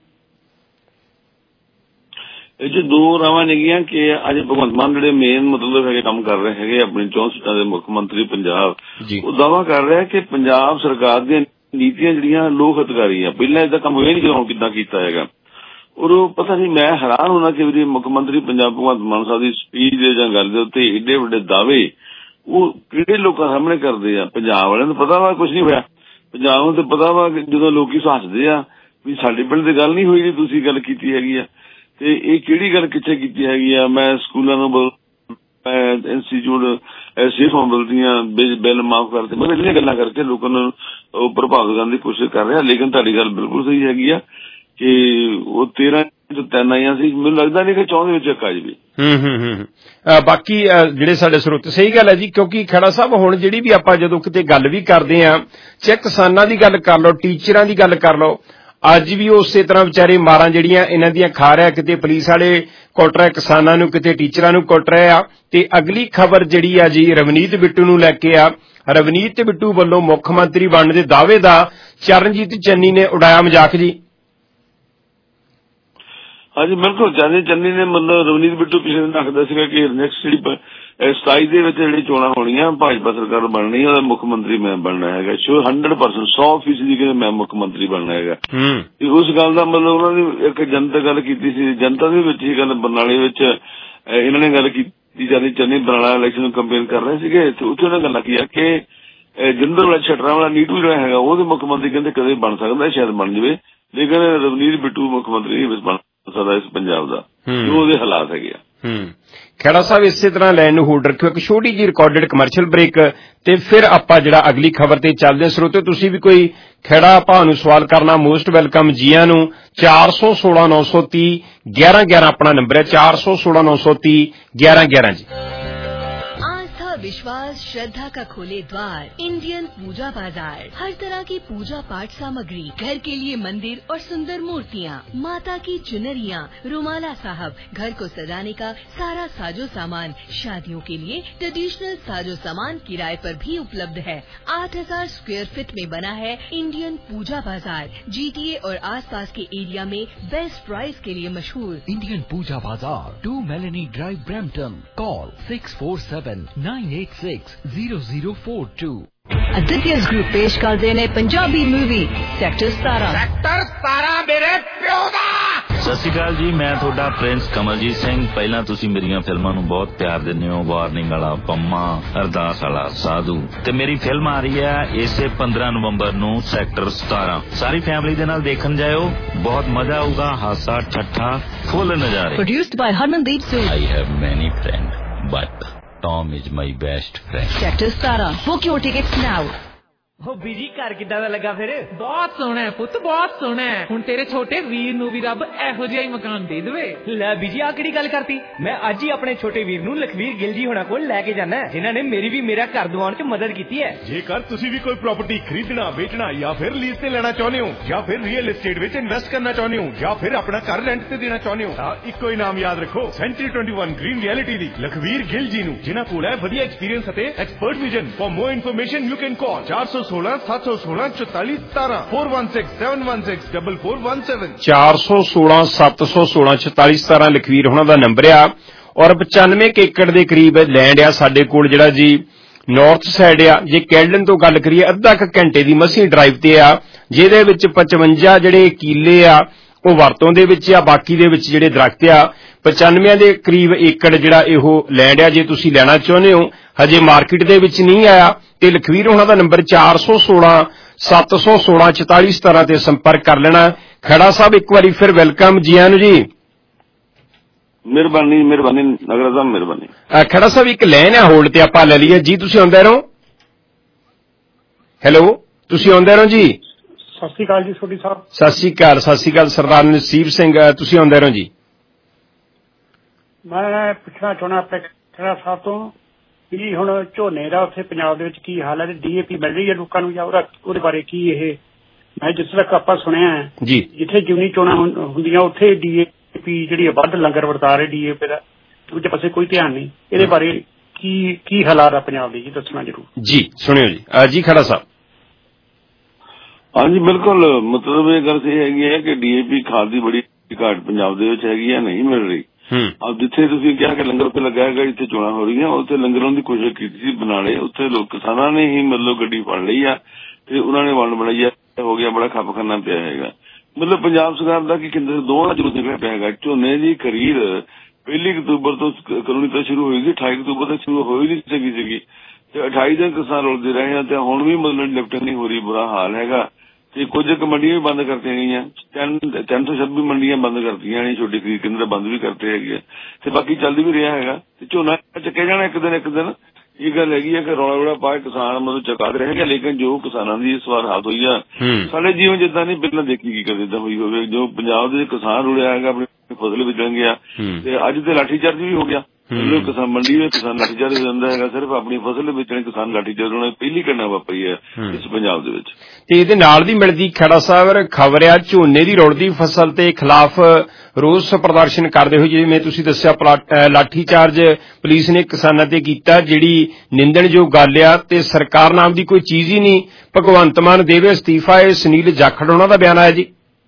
ਇਹ 'ਚ ਦੋ ਰਾਵਾਂ ਨੇਗੀਆਂ ਕਿ ਅੱਜ ਭਗਵੰਤ ਮਾਨ ਜਿਹੜੇ ਮੇਨ ਮਤਲਬ ਹੈਗੇ ਕੰਮ ਕਰ ਰਹੇ ਹੈਗੇ ਆਪਣੀ ਚੌਂ ਸੀਟਾਂ ਦੇ ਮੁੱਖ ਮੰਤਰੀ ਪੰਜਾਬ, ਉਹ ਦਾਅਵਾ ਕਰ ਰਿਹਾ ਕਿ ਪੰਜਾਬ ਸਰਕਾਰ ਦੀਆਂ ਨੀਤੀਆਂ ਜਿਹੜੀਆਂ ਲੋਕ ਹਿਤਕਾਰੀ ਆ, ਪਹਿਲਾਂ ਏਦਾਂ ਕੰਮ ਹੋਇਆ ਨਹੀਂ ਜਦੋਂ ਕਿੱਦਾਂ ਕੀਤਾ ਹੈਗਾ। ਔਰ ਉਹ ਪਤਾ ਨਹੀਂ ਮੈਂ ਹੈਰਾਨ ਹੋਣਾ ਕਿ ਵੀ ਮੁੱਖ ਮੰਤਰੀ ਪੰਜਾਬ ਭਗਵੰਤ ਮਾਨ ਸਾਹਿਬ ਦੀ ਸਪੀਚ ਦੇ ਜਾਂ ਗੱਲ ਦੇ ਉੱਤੇ ਏਡੇ ਵੱਡੇ ਦਾਅਵੇ ਉਹ ਕਿਹੜੇ ਲੋਕਾਂ ਸਾਹਮਣੇ ਕਰਦੇ ਆ। ਪੰਜਾਬ ਵਾਲਿਆਂ ਨੂੰ ਪਤਾ ਵਾ ਕੁਝ ਨਹੀਂ ਹੋਇਆ, ਪੰਜਾਬ ਨੂੰ ਤਾਂ ਪਤਾ ਵਾ ਜਦੋਂ ਲੋਕੀ ਹੱਸਦੇ ਆ ਵੀ ਸਾਡੇ ਪਿੰਡ ਦੀ ਗੱਲ ਨਹੀਂ ਹੋਈ ਜੀ ਤੁਸੀਂ ਗੱਲ ਕੀਤੀ ਹੈਗੀ ਆ, ਤੇ ਇਹ ਕਿਹੜੀ ਗੱਲ ਕਿੱਥੇ ਕੀਤੀ ਹੈਗੀ ਆ। ਮੈਂ ਸਕੂਲਾਂ ਨੂੰ ਇੰਸਟੀਚਿਊਟ ਸੇਫ ਹੋਮ ਦੀਆਂ ਬਿੱਲ ਮਾਫ ਕਰਦੇ, ਮਤਲਬ ਜਿਹੜੀਆਂ ਗੱਲਾਂ ਕਰਕੇ ਲੋਕਾਂ ਨੂੰ ਉਹ ਪ੍ਰਭਾਵਿਤ ਕਰਨ ਦੀ ਕੋਸ਼ਿਸ਼ ਕਰ ਰਿਹਾ। ਲੇਕਿਨ ਤੁਹਾਡੀ ਗੱਲ ਬਿਲਕੁਲ ਸਹੀ ਹੈਗੀ ਆ ਕਿ ਉਹ ਤੇਰਾਂ ਚ ਤਿੰਨ ਆਈਆਂ ਸੀ, ਮੈਨੂੰ ਲੱਗਦਾ ਨਹੀਂ ਕਿ ਚੌਂ ਦੇ ਵਿੱਚ ਇੱਕ ਆ ਜਾਵੇ। ਹੂੰ ਹੂੰ ਹੂੰ ਬਾਕੀ ਜਿਹੜੇ ਸਾਡੇ ਸਰੋਤ ਸਹੀ ਗੱਲ ਹੈ ਜੀ, ਕਿਉਂਕਿ ਖੇੜਾ ਸਾਹਿਬ ਹੁਣ ਜਿਹੜੀ ਵੀ ਆਪਾਂ ਜਦੋਂ ਕਿਤੇ ਗੱਲ ਵੀ ਕਰਦੇ ਆ, ਚਾਹੇ ਕਿਸਾਨਾਂ ਦੀ ਗੱਲ ਕਰ ਲਓ, ਟੀਚਰਾਂ ਦੀ ਗੱਲ ਕਰ ਲਓ, ਅੱਜ ਵੀ ਉਸੇ ਤਰ੍ਹਾਂ ਵਿਚਾਰੇ ਮਾਰਾਂ ਜਿਹੜੀਆਂ ਇਹਨਾਂ ਦੀਆਂ ਖਾ ਰਿਹਾ, ਕਿਤੇ ਪੁਲਿਸ ਵਾਲੇ ਕੁੱਟ ਰਹੇ ਕਿਸਾਨਾਂ ਨੂੰ, ਕਿਤੇ ਟੀਚਰਾਂ ਨੂੰ ਕੁੱਟ ਰਹੇ ਆ। ਤੇ ਅਗਲੀ ਖਬਰ ਜਿਹੜੀ ਆ ਜੀ ਰਵਨੀਤ ਬਿੱਟੂ ਨੂੰ ਲੈ ਕੇ ਆ। ਰਵਨੀਤ ਬਿੱਟੂ ਵੱਲੋਂ ਮੁੱਖ ਮੰਤਰੀ ਬਣਨ ਦੇ ਦਾਅਵੇ ਦਾ ਚਰਨਜੀਤ ਚੰਨੀ ਨੇ ਉਡਾਇਆ ਮਜ਼ਾਕ ਜੀ। ਹਾਂਜੀ ਬਿਲਕੁਲ, ਚਰਨਜੀਤ ਚੰਨੀ ਨੇ ਮਤਲਬ ਰਵਨੀਤ ਬਿੱਟੂ ਪਿਛਲੇ ਦਿਨ ਆਖਦਾ ਸੀਗਾ ਕਿ ਨੈਕਸਟ ਜਿਹੜੀ ਸਤਾਈ ਦੇ ਵਿੱਚ ਜਿਹੜੀ ਚੋਣਾਂ ਹੋਣੀਆਂ ਭਾਜਪਾ ਸਰਕਾਰ ਬਣਨੀ, ਉਹਦਾ ਮੁੱਖ ਮੰਤਰੀ ਮੈਂ ਬਣਨਾ ਹੈਗਾ। ਸ਼ੋ ਹੰਡਰਡ ਪਰਸੈਂਟ ਸੌ ਫੀਸਦੀ ਕਿ ਮੈਂ ਮੁੱਖ ਮੰਤਰੀ ਬਣਨਾ ਹੈਗਾ। ਤੇ ਉਸ ਗੱਲ ਦਾ ਮਤਲਬ ਉਹਨਾਂ ਨੇ ਇੱਕ ਜਨਤਕ ਗੱਲ ਕੀਤੀ ਸੀ, ਜਨਤਾ ਦੇ ਵਿੱਚ ਹੀ ਗੱਲ ਬਰਨਾਲੇ ਵਿੱਚ ਇਹਨਾਂ ਨੇ ਗੱਲ ਕੀਤੀ ਜਾਂਦੀ। ਚੰਨੀ ਬਰਨਾਲਾ ਇਲੈਕਸ਼ਨ ਨੂੰ ਕੰਪੇਨ ਕਰ ਰਹੇ ਸੀਗੇ ਤੇ ਉੱਥੇ ਉਹਨਾਂ ਗੱਲਾਂ ਕੀ ਆ ਕਿ ਜਿੰਦਰ ਵਾਲਾ ਛਟਰਾਂ ਵਾਲਾ ਨੀਟੂ ਜਿਹੜਾ ਹੈਗਾ ਉਹਦੇ ਮੁੱਖ ਮੰਤਰੀ ਕਹਿੰਦੇ ਕਦੇ ਬਣ ਸਕਦਾ, ਸ਼ਾਇਦ ਬਣ ਜਾਵੇ, ਲੇਕਿਨ ਰਵਨੀਤ ਬਿੱਟੂ ਮੁੱਖ ਮੰਤਰੀ ਨਹੀਂ ਬਣ ਸਕਦਾ ਇਸ ਪੰਜਾਬ ਦਾ, ਜੋ ਉਹਦੇ ਹਾਲਾਤ ਹੈਗੇ ਆ। ਹੂੰ ਖੇੜਾ ਸਾਹਿਬ ਇਸੇ ਤਰ੍ਹਾਂ ਲਾਈਨ ਨੂੰ ਹੋਲਡ ਰੱਖਿਓ, ਇੱਕ ਛੋਟੀ ਜਿਹੀ ਰਿਕਾਰਡਡ ਕਮਰਸ਼ੀਅਲ ਬ੍ਰੇਕ ਤੇ ਫਿਰ ਆਪਾਂ ਜਿਹੜਾ ਅਗਲੀ ਖਬਰ ਤੇ ਚੱਲਦੇ ਹਾਂ। ਸਰੋਤਿਓ ਤੁਸੀਂ ਵੀ ਕੋਈ ਖੇੜਾ ਭਾਅ ਨੂੰ ਸਵਾਲ ਕਰਨਾ ਮੋਸਟ ਵੈਲਕਮ ਜੀਆਂ ਨੂੰ। ਚਾਰ ਸੌ ਸੋਲਾਂ ਨੌ ਸੌ ਤੀਹ ਗਿਆਰਾਂ ਗਿਆਰਾਂ ਆਪਣਾ ਨੰਬਰ ਹੈ, ਚਾਰ ਸੌ ਸੋਲਾਂ ਨੌ ਸੌ ਤੀਹ ਗਿਆਰਾਂ ਗਿਆਰਾਂ ਜੀ। विश्वास श्रद्धा का खोले द्वार, इंडियन पूजा बाजार। हर तरह की पूजा पाठ सामग्री, घर के लिए मंदिर और सुंदर मूर्तियाँ, माता की चुनरियाँ, रुमाला साहब, घर को सजाने का सारा साजो सामान, शादियों के लिए ट्रेडिशनल साजो सामान किराए पर भी उपलब्ध है। आठ हजार स्क्वायर फीट में बना है इंडियन पूजा बाजार। जीटीए और आसपास के एरिया में बेस्ट प्राइस के लिए मशहूर। Indian Puja Bazaar, two Melanie drive, Brampton. Call six four seven nine eight six zero zero four two. Aditya's group पेश करदे ने पंजाबी मूवी सैक्टर सतारह। सैक्टर सतारह मेरे प्यो दा। ਸਤਿ ਸ਼੍ਰੀ ਅਕਾਲ ਜੀ, ਮੈਂ ਤੁਹਾਡਾ ਪ੍ਰਿੰਸ ਕਮਲਜੀਤ ਸਿੰਘ। ਪਹਿਲਾਂ ਤੁਸੀਂ ਮੇਰੀਆਂ ਫਿਲਮਾਂ ਨੂੰ ਬਹੁਤ ਪਿਆਰ ਦਿੰਦੇ ਹੋ, ਵਾਰਨਿੰਗ ਵਾਲਾ ਪੰਮਾ, ਅਰਦਾਸ ਵਾਲਾ ਸਾਧੂ, ਤੇ ਮੇਰੀ ਫਿਲਮ ਆ ਰਹੀ ਹੈ ਇਸੇ ਪੰਦਰਾਂ ਨਵੰਬਰ ਨੂੰ ਸੈਕਟਰ ਸਤਾਰਾਂ। ਸਾਰੀ ਫੈਮਿਲੀ ਦੇ ਨਾਲ ਦੇਖਣ ਜਾਇਓ, ਬਹੁਤ ਮਜ਼ਾ ਆਊਗਾ, ਹਾਸਾ ਠੱਠਾ ਫੁੱਲ ਨਜ਼ਾਰੇ। Produced by Harmandeep Singh. I have many friends, but Tom is my best friend. Sector ਸਤਾਰਾਂ. Book your tickets now. ਹੋ ਬੀਜੀ ਘਰ ਕਿੱਦਾਂ ਦਾ ਲੱਗਾ ਫਿਰ? ਬਹੁਤ ਸੋਹਣਾ ਹੈ ਪੁੱਤ, ਬਹੁਤ ਸੋਹਣਾ ਹੈ। ਹੁਣ ਤੇਰੇ ਛੋਟੇ ਵੀਰ ਨੂੰ ਵੀ ਰੱਬ ਇਹੋ ਜਿਹਾ ਹੀ ਮਕਾਨ ਦੇ ਦੇਵੇ। ਲੈ ਬੀਜੀ ਆ ਕਿਹੜੀ ਗੱਲ ਕਰਤੀ? ਮੈਂ ਅੱਜ ਹੀ ਆਪਣੇ ਛੋਟੇ ਵੀਰ ਨੂੰ ਲਖਵੀਰ ਗਿੱਲ ਜੀ ਹੋਣਾ ਕੋਲ ਲੈ ਕੇ ਜਾਣਾ, ਜਿਨ੍ਹਾਂ ਨੇ ਮੇਰੀ ਵੀ ਮੇਰਾ ਘਰ ਦਿਵਾਉਣ 'ਚ ਮਦਦ ਕੀਤੀ ਹੈ। ਜੇਕਰ ਤੁਸੀਂ ਵੀ ਕੋਈ ਪ੍ਰਾਪਰਟੀ ਖਰੀਦਣਾ, ਵੇਚਣਾ ਜਾਂ ਫਿਰ ਲੀਜ਼ ਤੇ ਲੈਣਾ ਚਾਹੁੰਦੇ ਹੋ, ਜਾਂ ਫਿਰ ਰੀਅਲ ਏਸਟੇਟ ਵਿੱਚ ਇਨਵੈਸਟ ਕਰਨਾ ਚਾਹੁੰਦੇ ਹੋ, ਜਾਂ ਫਿਰ ਆਪਣਾ ਘਰ ਰੈਂਟ ਤੇ ਦੇਣਾ ਚਾਹੁੰਦੇ ਹੋ, ਤਾਂ ਇੱਕੋ ਹੀ ਨਾਮ ਯਾਦ ਰੱਖੋ, century twenty one green reality ਦੀ ਲਖਵੀਰ ਗਿੱਲ ਜੀ ਨੂੰ, ਜਿਨ੍ਹਾਂ ਕੋਲ ਹੈ ਵਧੀਆ ਐਕਸਪੀਰੀਅੰਸ ਅਤੇ expert vision. For more information you can call ਚਾਰ ਸੌ ਸੋਲਾਂ ਸੱਤ ਸੌ ਸੋਲਾਂ ਚੁਤਾਲੀ ਸਤਾਰਾਂ four one six seven one six double four one seven. ਚਾਰ ਸੌ ਸੋਲਾਂ ਸੱਤ ਸੌ ਸੋਲਾਂ ਚੁਤਾਲੀ ਸਤਾਰਾਂ ਲਖਵੀਰ ਹੋਣਾ ਦਾ ਨੰਬਰ ਆ। ਔਰ ਪਚਾਨਵੇਂ ਏਕੜ ਦੇ ਕਰੀਬ ਲੈਂਡ ਆ ਸਾਡੇ ਕੋਲ, ਜਿਹੜਾ ਜੀ ਨਾਰਥ ਸਾਈਡ ਆ। ਜੇ ਕੈਲਡਨ ਤੋਂ ਗੱਲ ਕਰੀਏ ਅੱਧਾ ਕ ਘੰਟੇ ਦੀ ਮਸੀਂ ਡਰਾਈਵ ਤੇ ਆ, ਜਿਹਦੇ ਵਿੱਚ ਪਚਵੰਜਾ ਜਿਹੜੇ ਕੀਲੇ ਆ ਉਹ ਵਰਤੋਂ ਦੇ ਵਿੱਚ ਆ, ਬਾਕੀ ਦੇ ਵਿੱਚ ਜਿਹੜੇ ਦਰਖਤ ਆ। ਪਚਾਨਵੇਂ ਦੇ ਕਰੀਬ ਏਕੜ ਜਿਹੜਾ ਇਹੋ ਲੈਂਡ ਆ। ਜੇ ਤੁਸੀਂ ਲੈਣਾ ਚਾਹੁੰਦੇ ਹੋ, ਹਜੇ ਮਾਰਕੀਟ ਦੇ ਵਿੱਚ ਨਹੀਂ ਆਇਆ, ਤੇ ਲਖਵੀਰ ਹੋਣਾ ਦਾ ਨੰਬਰ ਚਾਰ ਸੌ ਸੋਲਾਂ ਸੱਤ ਸੌ ਸੋਲਾਂ ਚੁਤਾਲੀ ਸਤਾਰਾਂ ਤੇ ਸੰਪਰਕ ਕਰ ਲੈਣਾ। ਖੜਾ ਸਾਹਿਬ ਇੱਕ ਵਾਰੀ ਫਿਰ ਵੈਲਕਮ, ਜੀ ਆਇਆਂ ਨੂੰ ਜੀ। ਮਿਹਰਬਾਨੀ ਮਿਹਰਬਾਨੀ ਨਗਰ ਸਾਹਿਬ, ਮਿਹਰਬਾਨੀ। ਖੜਾ ਸਾਹਿਬ ਇੱਕ ਲੈਨ ਹੈ ਹੋਲਡ ਤੇ, ਆਪਾਂ ਲੈ ਲਈਏ ਜੀ। ਤੁਸੀਂ ਆਉਂਦੇ ਰਹੋ। ਹੈਲੋ, ਤੁਸੀਂ ਆਉਂਦੇ ਰਹੋ ਜੀ। ਸਤਿ ਸ਼੍ਰੀ ਅਕਾਲ ਜੀ ਸੋਢੀ ਸਾਹਿਬ। ਸਤਿ ਸ਼੍ਰੀ ਅਕਾਲ, ਸਤਿ ਸ਼੍ਰੀ ਅਕਾਲ ਸਰਦਾਰ ਨਸੀਬ ਸਿੰਘ, ਤੁਸੀਂ ਆਉਂਦੇ ਰਹੋ ਜੀ। ਮੈਂ ਪੁੱਛਣਾ ਚਾਹੁੰਦਾ ਆਪਣੇ ਖੜਾ ਸਾਹਿਬ ਤੋਂ ਵੀ ਹੁਣ ਝੋਨੇ ਦਾ ਉੱਥੇ ਪੰਜਾਬ ਦੇ ਵਿੱਚ ਕੀ ਹਾਲ ਹੈ? ਡੀਏਪੀ ਮਿਲ ਰਹੀ ਹੈ ਲੋਕਾਂ ਨੂੰ ਜਾਂ ਉਹਦਾ ਉਹਦੇ ਬਾਰੇ ਕੀ? ਇਹ ਮੈਂ ਜਿਸ ਤੱਕ ਆਪਾਂ ਸੁਣਿਆ ਹੈ ਜੀ, ਜਿੱਥੇ ਜਿਉਣੀ ਚੋਣਾਂ ਹੁੰਦੀਆਂ ਉੱਥੇ ਡੀਏਪੀ ਜਿਹੜੀ ਵੱਧ ਲੰਗਰ ਵਰਤਾ ਰਹੇ ਡੀਏਪੀ ਦਾ, ਦੂਜੇ ਪਾਸੇ ਕੋਈ ਧਿਆਨ ਨਹੀਂ। ਇਹਦੇ ਬਾਰੇ ਕੀ ਕੀ ਹਾਲਾਤ ਆ ਪੰਜਾਬ ਦੇ ਜੀ, ਦੱਸਣਾ ਜ਼ਰੂਰ ਜੀ। ਸੁਣਿਓ ਜੀ। ਜੀ ਖੜਾ ਸਾਹਿਬ। ਹਾਂਜੀ ਬਿਲਕੁਲ, ਮਤਲਬ ਇਹ ਗੱਲ ਸਹੀ ਹੈਗੀ ਹੈ ਕਿ ਡੀਏਪੀ ਖਾਦ ਦੀ ਬੜੀ ਘਾਟ ਪੰਜਾਬ ਦੇ ਵਿੱਚ ਹੈਗੀ ਹੈ, ਨਹੀਂ ਮਿਲ ਰਹੀ। अब जिथे तुसीं कहा कि लंगर पे लगा है, इतने चोणा हो रही है, उत्थे लंगरों की कोशिश की थी बनाने, उत्थे लोग किसानों ने ही मतलब गड्डी फड़ ली है ते उन्होंने वंड बनाई है, हो गया बड़ा खप खाना पिया है। मतलब पंजाब सरकार का कि दो का जरूरत निकलिया पिया है। झोने की खरीद पहली अक्तूबर तो करनी तो शुरू होगी, अठाई अक्तूबर तक शुरू हो ही नहीं सकी सी, अठाई दिन किसान रुलते रहे हैं, तो हुण भी मतलब लिफ्टिंग नहीं हो रही, बुरा हाल है। ਤੇ ਕੁਝ ਕੁ ਮੰਡੀਆਂ ਵੀ ਬੰਦ ਕਰਤੀਆਂ ਗਈਆਂ, ਤਿੰਨ ਤਿੰਨ ਸੌ ਛੱਬੀ ਮੰਡੀਆਂ ਬੰਦ ਕਰਤੀਆਂ ਨੇ, ਛੋਟੀ ਖਰੀਦ ਕੇਂਦਰ ਬੰਦ ਵੀ ਕਰਤੇ ਹੈਗੇ, ਤੇ ਬਾਕੀ ਚੱਲਦੀ ਵੀ ਰਿਹਾ ਹੈਗਾ। ਤੇ ਝੋਨਾ ਚੱਕਿਆ ਜਾਣਾ ਇੱਕ ਦਿਨ ਇੱਕ ਦਿਨ। ਇਹ ਗੱਲ ਹੈਗੀ ਹੈ ਕਿ ਰੌਲਾ ਰੌਲਾ ਪਾ ਕੇ ਕਿਸਾਨ ਮਤਲਬ ਚੁਕਾ ਰਹੇ ਹੈਗੇ, ਲੇਕਿਨ ਜੋ ਕਿਸਾਨਾਂ ਦੀ ਇਸ ਵਾਰ ਹਾਲਤ ਹੋਈ ਆ ਸਾਡੇ ਜੀਵਨ ਜਿੱਦਾਂ ਨਹੀਂ ਪਹਿਲਾਂ ਦੇਖੀ ਕੀ ਕਦੇ ਇਦਾਂ ਹੋਈ ਹੋਵੇ। ਜੋ ਪੰਜਾਬ ਦੇ ਕਿਸਾਨ ਰੁੜਿਆ ਹੈਗਾ, ਆਪਣੀ ਫਸਲ ਵੇਚਣ ਗਿਆ, ਤੇ ਅੱਜ ਤੇ ਲਾਠੀਚਾਰਜ ਵੀ ਹੋ ਗਿਆ। ਕਿਸਾਨ ਮੰਡੀ ਵਿੱਚ ਕਿਸਾਨ ਲਾਠੀਚਾਰਜ ਹੋ ਜਾਂਦਾ ਹੈਗਾ, ਸਿਰਫ ਆਪਣੀ ਫਸਲ ਵੇਚਣ ਕਿਸਾਨ ਲਾਠੀਚਾਰਜ ਹੋਣਾ ਪਹਿਲੀ ਘਟਨਾ ਵਾਪਰੀ ਹੈ ਇਸ ਪੰਜਾਬ ਦੇ ਵਿੱਚ। ਤੇ ਇਹਦੇ ਨਾਲ ਦੀ ਮਿਲਦੀ ਖੜਾ ਸਾਹਿਬ ਖਬਰ ਆ ਝੋਨੇ ਦੀ ਰੁੜਦੀ ਫਸਲ ਤੇ ਖਿਲਾਫ ਰੋਸ ਪ੍ਰਦਰਸ਼ਨ ਕਰਦੇ ਹੋਏ, ਜਿਵੇਂ ਤੁਸੀਂ ਦੱਸਿਆ ਲਾਠੀਚਾਰਜ ਪੁਲਿਸ ਨੇ ਕਿਸਾਨਾਂ ਤੇ ਕੀਤਾ, ਜਿਹੜੀ ਨਿੰਦਣਯੋਗ ਗੱਲ ਆ। ਤੇ ਸਰਕਾਰ ਨਾਮ ਦੀ ਕੋਈ ਚੀਜ਼ ਹੀ ਨਹੀਂ, ਭਗਵੰਤ ਮਾਨ ਦੇਵੇ ਅਸਤੀਫਾ, ਇਹ ਸੁਨੀਲ ਜਾਖੜ ਉਹਨਾਂ ਦਾ ਬਿਆਨ ਆਇਆ ਜੀ।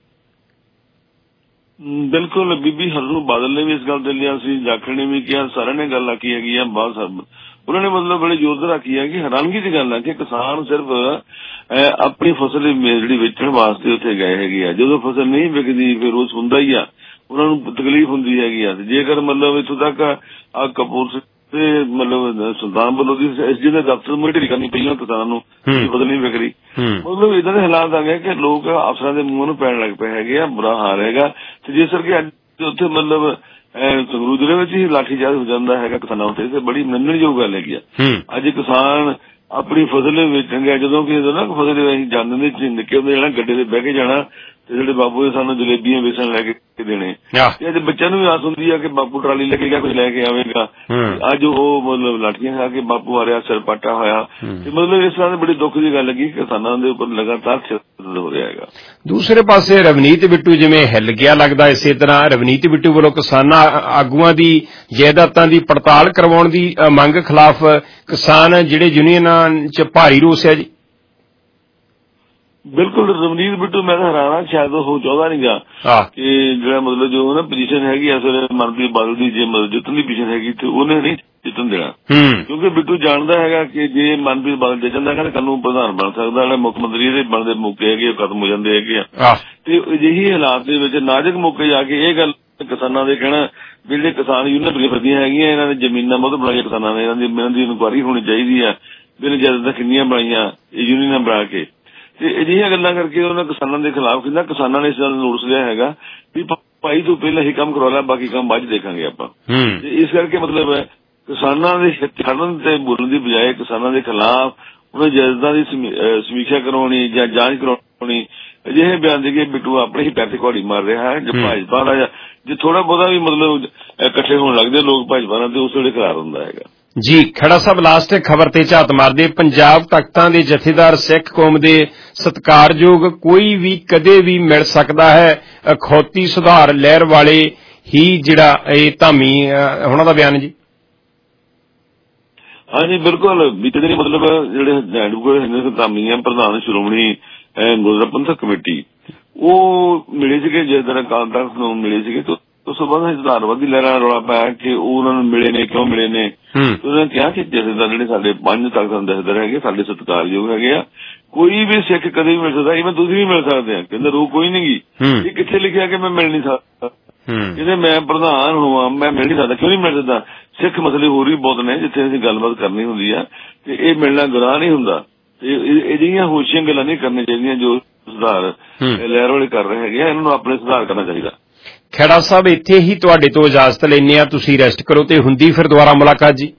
ਬਿਲਕੁਲ, ਬੀਬੀ ਹਰਨੂ ਬਾਦਲ ਨੇ ਵੀ ਇਸ ਗੱਲ ਤੇ ਲਿਆ ਸੀ, ਜਾਖੜ ਨੇ ਵੀ ਕਿਹਾ, ਸਾਰਿਆਂ ਨੇ ਗੱਲ ਆਖੀ ਹੈਗੀ ਆ। ਬਾਅਦ ਉਹਨਾਂ ਨੇ ਮਤਲਬ ਬੜੇ ਜ਼ੋਰ ਤੇ ਰੱਖੀ ਹੈ ਕਿ ਹੈਰਾਨਗੀ ਦੀ ਗੱਲ ਹੈ ਕਿ ਕਿਸਾਨ ਸਿਰਫ ਆਪਣੀ ਫਸਲ ਜਿਹੜੀ ਵੇਚਣ ਵਾਸਤੇ ਉੱਥੇ ਗਏ ਹੈਗੇ ਆ। ਜਦੋਂ ਫਸਲ ਨਹੀਂ ਵਿਕਦੀ ਫਿਰ ਰੋਸ ਹੁੰਦਾ ਹੀ ਆ, ਉਹਨਾਂ ਨੂੰ ਤਕਲੀਫ ਹੁੰਦੀ ਹੈਗੀ ਆ। ਜੇਕਰ ਮਤਲਬ ਇੱਥੋਂ ਤੱਕ ਆ ਕਪੂਰ ਤੇ ਮਤਲਬ ਸੁਲਤਾਨ ਵੱਲੋਂ ਦੀ ਐਸ ਡੀ ਦੇ ਦਫ਼ਤਰ ਮੁਰੇ ਢੇਰੀ ਕਰਨੀ ਪਈ ਕਿਸਾਨਾਂ ਨੂੰ, ਫਸਲ ਨਹੀਂ ਵਿਕ ਰਹੀ। ਮਤਲਬ ਏਦਾਂ ਦੇ ਹਾਲਾਤ ਆ ਗਏ ਕਿ ਲੋਕ ਅਫਸਰਾਂ ਦੇ ਮੂੰਹ ਨੂੰ ਪੈਣ ਲੱਗ ਪਏ ਹੈਗੇ ਆ, ਬੁਰਾ ਹਾਲ ਹੈਗਾ। ਤੇ ਜੇ ਸਰ ਕਿ ਅੱਜ ਉੱਥੇ ਮਤਲਬ ਸੰਗਰੂਰ ਜ਼ਿਲ੍ਹੇ ਵਿੱਚ ਹੀ ਲਾਠੀਚਾਰਜ ਹੋ ਜਾਂਦਾ ਹੈਗਾ ਕਿਸਾਨਾਂ ਉੱਤੇ, ਤੇ ਬੜੀ ਮੰਨਣਯੋਗ ਗੱਲ ਹੈਗੀ ਆ। ਅੱਜ ਕਿਸਾਨ ਆਪਣੀ ਫਸਲ ਵੇਚਣ ਗਿਆ। ਜਦੋਂ ਕਿ ਨਾ ਫਸਲ ਅਸੀਂ ਜਾਂਦੇ ਦੇ ਨਿੱਕੇ ਹੁੰਦੇ ਜਾਣਾ ਗੱਡੇ ਤੇ ਬਹਿ ਕੇ ਜਾਣਾ ਤੇ ਜਿਹੜੇ ਬਾਪੂ ਸਾਨੂੰ ਜਲੇਬੀਆਂ ਵੇਚਣ ਲੈ ਕੇ ਦੇਣੇ। ਤੇ ਅੱਜ ਬੱਚਿਆਂ ਨੂੰ ਵੀ ਆਸ ਹੁੰਦੀ ਆ ਕਿ ਬਾਪੂ ਟਰਾਲੀ ਲੈ ਕੇ ਗਿਆ ਕੁਝ ਲੈ ਕੇ ਆਵੇਗਾ। ਅੱਜ ਉਹ ਮਤਲਬ ਲਾਠੀਆਂ ਖਾ ਕੇ ਬਾਪੂ ਆ ਰਿਹਾ, ਸਿਰ ਪਾਟਾ ਹੋਇਆ। ਤੇ ਮਤਲਬ ਇਸ ਤਰ੍ਹਾਂ ਦੀ ਬੜੀ ਦੁੱਖ ਦੀ ਗੱਲ ਲੱਗੀ ਕਿਸਾਨਾਂ ਦੇ ਉੱਪਰ ਲਗਾਤਾਰ ਸ਼ਿਦਤ ਹੋ ਰਿਹਾ ਹੈਗਾ। ਦੂਸਰੇ ਪਾਸੇ ਰਵਨੀਤ ਬਿੱਟੂ ਜਿਵੇਂ ਹਿੱਲ ਗਿਆ ਲੱਗਦਾ, ਇਸੇ ਤਰ੍ਹਾਂ ਰਵਨੀਤ ਬਿੱਟੂ ਵੱਲੋਂ ਕਿਸਾਨਾਂ ਆਗੂਆਂ ਦੀ ਜਾਇਦਾਦਾਂ ਦੀ ਪੜਤਾਲ ਕਰਵਾਉਣ ਦੀ ਮੰਗ ਖਿਲਾਫ ਕਿਸਾਨ ਜਿਹੜੇ ਯੂਨੀਅਨਾਂ ਚ ਭਾਰੀ ਰੋਸ ਹੈ ਜੀ। ਬਿਲਕੁਲ ਰਵਨੀਤ ਬਿੱਟੂ ਮੈਂ ਤਾਂ ਹੈਰਾਨਾ ਸ਼ਾਇਦ ਉਹ ਚਾਹੁੰਦਾ ਨੀ ਗਾ ਕਿ ਜਿਹੜਾ ਮਤਲਬ ਜੋ ਨਾ ਪੋਜੀਸ਼ਨ ਹੈਗੀ ਇਸ ਵੇਲੇ ਮਨਪ੍ਰੀਤ ਬਾਦਲ ਦੀ ਜੇ ਮਤਲਬ ਜਿੱਤਣ ਦੀ ਪੋਜੀਸ਼ਨ ਹੈਗੀ ਤੇ ਉਹਨੇ ਨਹੀਂ ਜਿੱਤਣ ਦੇਣਾ। ਕਿਉਂਕਿ ਬਿੱਟੂ ਜਾਣਦਾ ਹੈਗਾ ਕਿ ਜੇ ਮਨਪ੍ਰੀਤ ਬਾਦਲ ਜਿੱਤਣ ਦਾ ਕੱਲ ਨੂੰ ਪ੍ਰਧਾਨ ਬਣ ਸਕਦਾ, ਜਿਹੜਾ ਮੁੱਖ ਮੰਤਰੀ ਦੇ ਬਣਦੇ ਮੌਕੇ ਹੈਗੇ ਉਹ ਖਤਮ ਹੋ ਜਾਂਦੇ ਹੈਗੇ ਆ। ਤੇ ਅਜਿਹੀ ਹਾਲਾਤ ਦੇ ਵਿੱਚ ਨਾਜ਼ੁਕ ਮੌਕੇ ਜਾ ਕੇ ਇਹ ਗੱਲ ਕਿਸਾਨਾਂ ਦੇ ਕਹਿਣਾ ਜਿਹੜੇ ਕਿਸਾਨ ਯੂਨੀਅਨ ਫਿਰਦੀਆਂ ਹੈਗੀਆਂ ਇਹਨਾਂ ਨੇ ਜ਼ਮੀਨਾਂ ਬਹੁਤ ਬਣਾਈਆਂ ਕਿਸਾਨਾਂ ਨੇ, ਇਹਨਾਂ ਦੀ ਮਿਹਨਤ ਦੀ ਇਨਕੁਆਇਰੀ ਹੋਣੀ ਚਾਹੀਦੀ ਆ ਵੀ ਇਹਨਾਂ ਜਾਇਦਾਦਾਂ ਕਿੰਨੀਆਂ ਬਣਾਈਆਂ ਇਹ ਯੂਨੀਅਨਾਂ ਬਣਾ ਕੇ। ਤੇ ਅਜਿਹੀਆਂ ਗੱਲਾਂ ਕਰਕੇ ਉਹਨਾਂ ਕਿਸਾਨਾਂ ਦੇ ਖਿਲਾਫ ਕਹਿੰਦਾ ਕਿਸਾਨਾਂ ਨੇ ਇਸ ਗੱਲ ਨੋਟਿਸ ਲਿਆ ਹੈਗਾ ਵੀ ਭਾਈ ਤੂੰ ਪਹਿਲਾਂ ਹੀ ਕੰਮ ਕਰਵਾ ਲੈ, ਬਾਕੀ ਕੰਮ ਬਾਅਦ ਚ ਦੇਖਾਂਗੇ ਆਪਾਂ। ਤੇ ਇਸ ਕਰਕੇ ਮਤਲਬ ਹੈ ਕਿਸਾਨਾਂ ਦੇ ਖੜਨ ਤੇ ਬੋਲਣ ਦੀ ਬਜਾਏ ਕਿਸਾਨਾਂ ਦੇ ਖਿਲਾਫ ਉਹਨਾਂ ਜਾਇਦਾਦਾਂ ਦੀ ਸਮੀਖਿਆ ਕਰਵਾਉਣੀ ਜਾਂ ਜਾਂਚ ਕਰਵਾਉਣੀ ਅਜਿਹੇ ਬਿਆਨ ਦੇ ਕੇ ਬਿੱਟੂ ਆਪਣੇ ਹੀ ਪੈਰ ਤੇ ਘੋੜੀ ਮਾਰ ਰਿਹਾ ਹੈ। ਜੇ ਭਾਜਪਾ ਦਾ ਜੇ ਥੋੜਾ ਬਹੁਤਾ ਵੀ ਮਤਲਬ ਇਕੱਠੇ ਹੋਣ ਲੱਗਦੇ ਲੋਕ ਭਾਜਪਾ ਨਾਲ ਤੇ ਉਸ ਵੇਲੇ ਖਿਲਾਰ ਹੁੰਦਾ ਹੈਗਾ ਜੀ। ਖੜਾ ਸਾਹਿਬ ਲਾਸਟ ਖਬਰ ਤੇ ਝਾਤ ਮਾਰਦੇ, ਪੰਜਾਬ ਤਖਤਾਂ ਦੇ ਜਥੇਦਾਰ ਸਿੱਖ ਕੌਮ ਦੇ ਸਤਿਕਾਰਯੋਗ ਕੋਈ ਵੀ ਕਦੇ ਵੀ ਮਿਲ ਸਕਦਾ ਹੈ, ਅਖੌਤੀ ਸੁਧਾਰ ਲਹਿਰ ਵਾਲੇ ਹੀ ਜਿਹੜਾ ਇਹ ਧਾਮੀ ਉਹਨਾਂ ਦਾ ਬਿਆਨ ਜੀ। ਹਾਂਜੀ ਬਿਲਕੁਲ ਬੀਤੇ ਦਿਨ ਮਤਲਬ ਜਿਹੜੇ ਐਡਵੋਕੇਟ ਧਾਮੀ ਆ ਪ੍ਰਧਾਨ ਸ਼੍ਰੋਮਣੀ ਗੁਰਦੁਆਰਾ ਪ੍ਰਬੰਧਕ ਕਮੇਟੀ ਉਹ ਮਿਲੇ ਸੀਗੇ ਜਿਸ ਦਿਨ ਅਕਾਲ ਤਖ਼ਤ ਨੂੰ ਮਿਲੇ ਸੀਗੇ। ਉਸ ਤੋਂ ਬਾਅਦ ਸੁਧਾਰਵਾਦੀ ਲਹਿਰਾਂ ਰੌਲਾ ਪਾਇਆ ਕਿ ਉਹ ਉਹਨਾਂ ਨੂੰ ਮਿਲੇ ਨੇ, ਕਿਉਂ ਮਿਲੇ ਨੇ। ਉਹਨਾਂ ਨੇ ਕਿਹਾ ਕਿ ਜਥੇਦਾਰ ਜਿਹੜੇ ਸਾਡੇ ਪੰਜ ਤਖ਼ਤ ਦੇ ਜਥੇਦਾਰ ਹੈਗੇ ਸਾਡੇ ਸਤਿਕਾਰਯੋਗ ਹੈਗੇ ਆ, ਕੋਈ ਵੀ ਸਿੱਖ ਕਦੇ ਵੀ ਮਿਲ ਸਕਦਾ, ਇਵੇਂ ਤੁਸੀਂ ਵੀ ਮਿਲ ਸਕਦੇ ਆ। ਕਹਿੰਦੇ ਰੂਹ ਕੋਈ ਨੀ ਗੀ, ਇਹ ਕਿੱਥੇ ਲਿਖਿਆ ਕਿ ਮੈਂ ਮਿਲ ਨਹੀਂ ਸਕਦਾ। ਕਹਿੰਦੇ ਮੈਂ ਪ੍ਰਧਾਨ ਹੋਵਾਂ ਮੈਂ ਮਿਲ ਨਹੀਂ ਸਕਦਾ, ਕਿਉਂ ਨਹੀਂ ਮਿਲ ਸਕਦਾ। ਸਿੱਖ ਮਸਲੇ ਹੋਰ ਵੀ ਬਹੁਤ ਨੇ ਜਿੱਥੇ ਅਸੀਂ ਗੱਲਬਾਤ ਕਰਨੀ ਹੁੰਦੀ ਆ ਤੇ ਇਹ ਮਿਲਣਾ ਗੁਨਾਹ ਨਹੀਂ ਹੁੰਦਾ। ਅਜਿਹੀਆਂ ਹੋਸ਼ੀਆਂ ਗੱਲਾਂ ਨਹੀਂ ਕਰਨੀਆਂ ਚਾਹੀਦੀਆਂ ਜੋ ਸੁਧਾਰ ਲਹਿਰ ਵਾਲੇ ਕਰ ਰਹੇ ਹੈਗੇ ਆ, ਇਹਨਾਂ ਨੂੰ ਆਪਣੇ ਸੁਧਾਰ ਕਰਨਾ ਚਾਹੀਦਾ। ਖੇੜਾ ਸਾਹਿਬ ਇੱਥੇ ਹੀ ਤੁਹਾਡੇ ਤੋਂ ਇਜਾਜ਼ਤ ਲੈਂਦੇ ਆ, ਤੁਸੀਂ ਰੈਸਟ ਕਰੋ ਤੇ ਹੁੰਦੀ ਫਿਰ ਦੁਬਾਰਾ ਮੁਲਾਕਾਤ ਜੀ।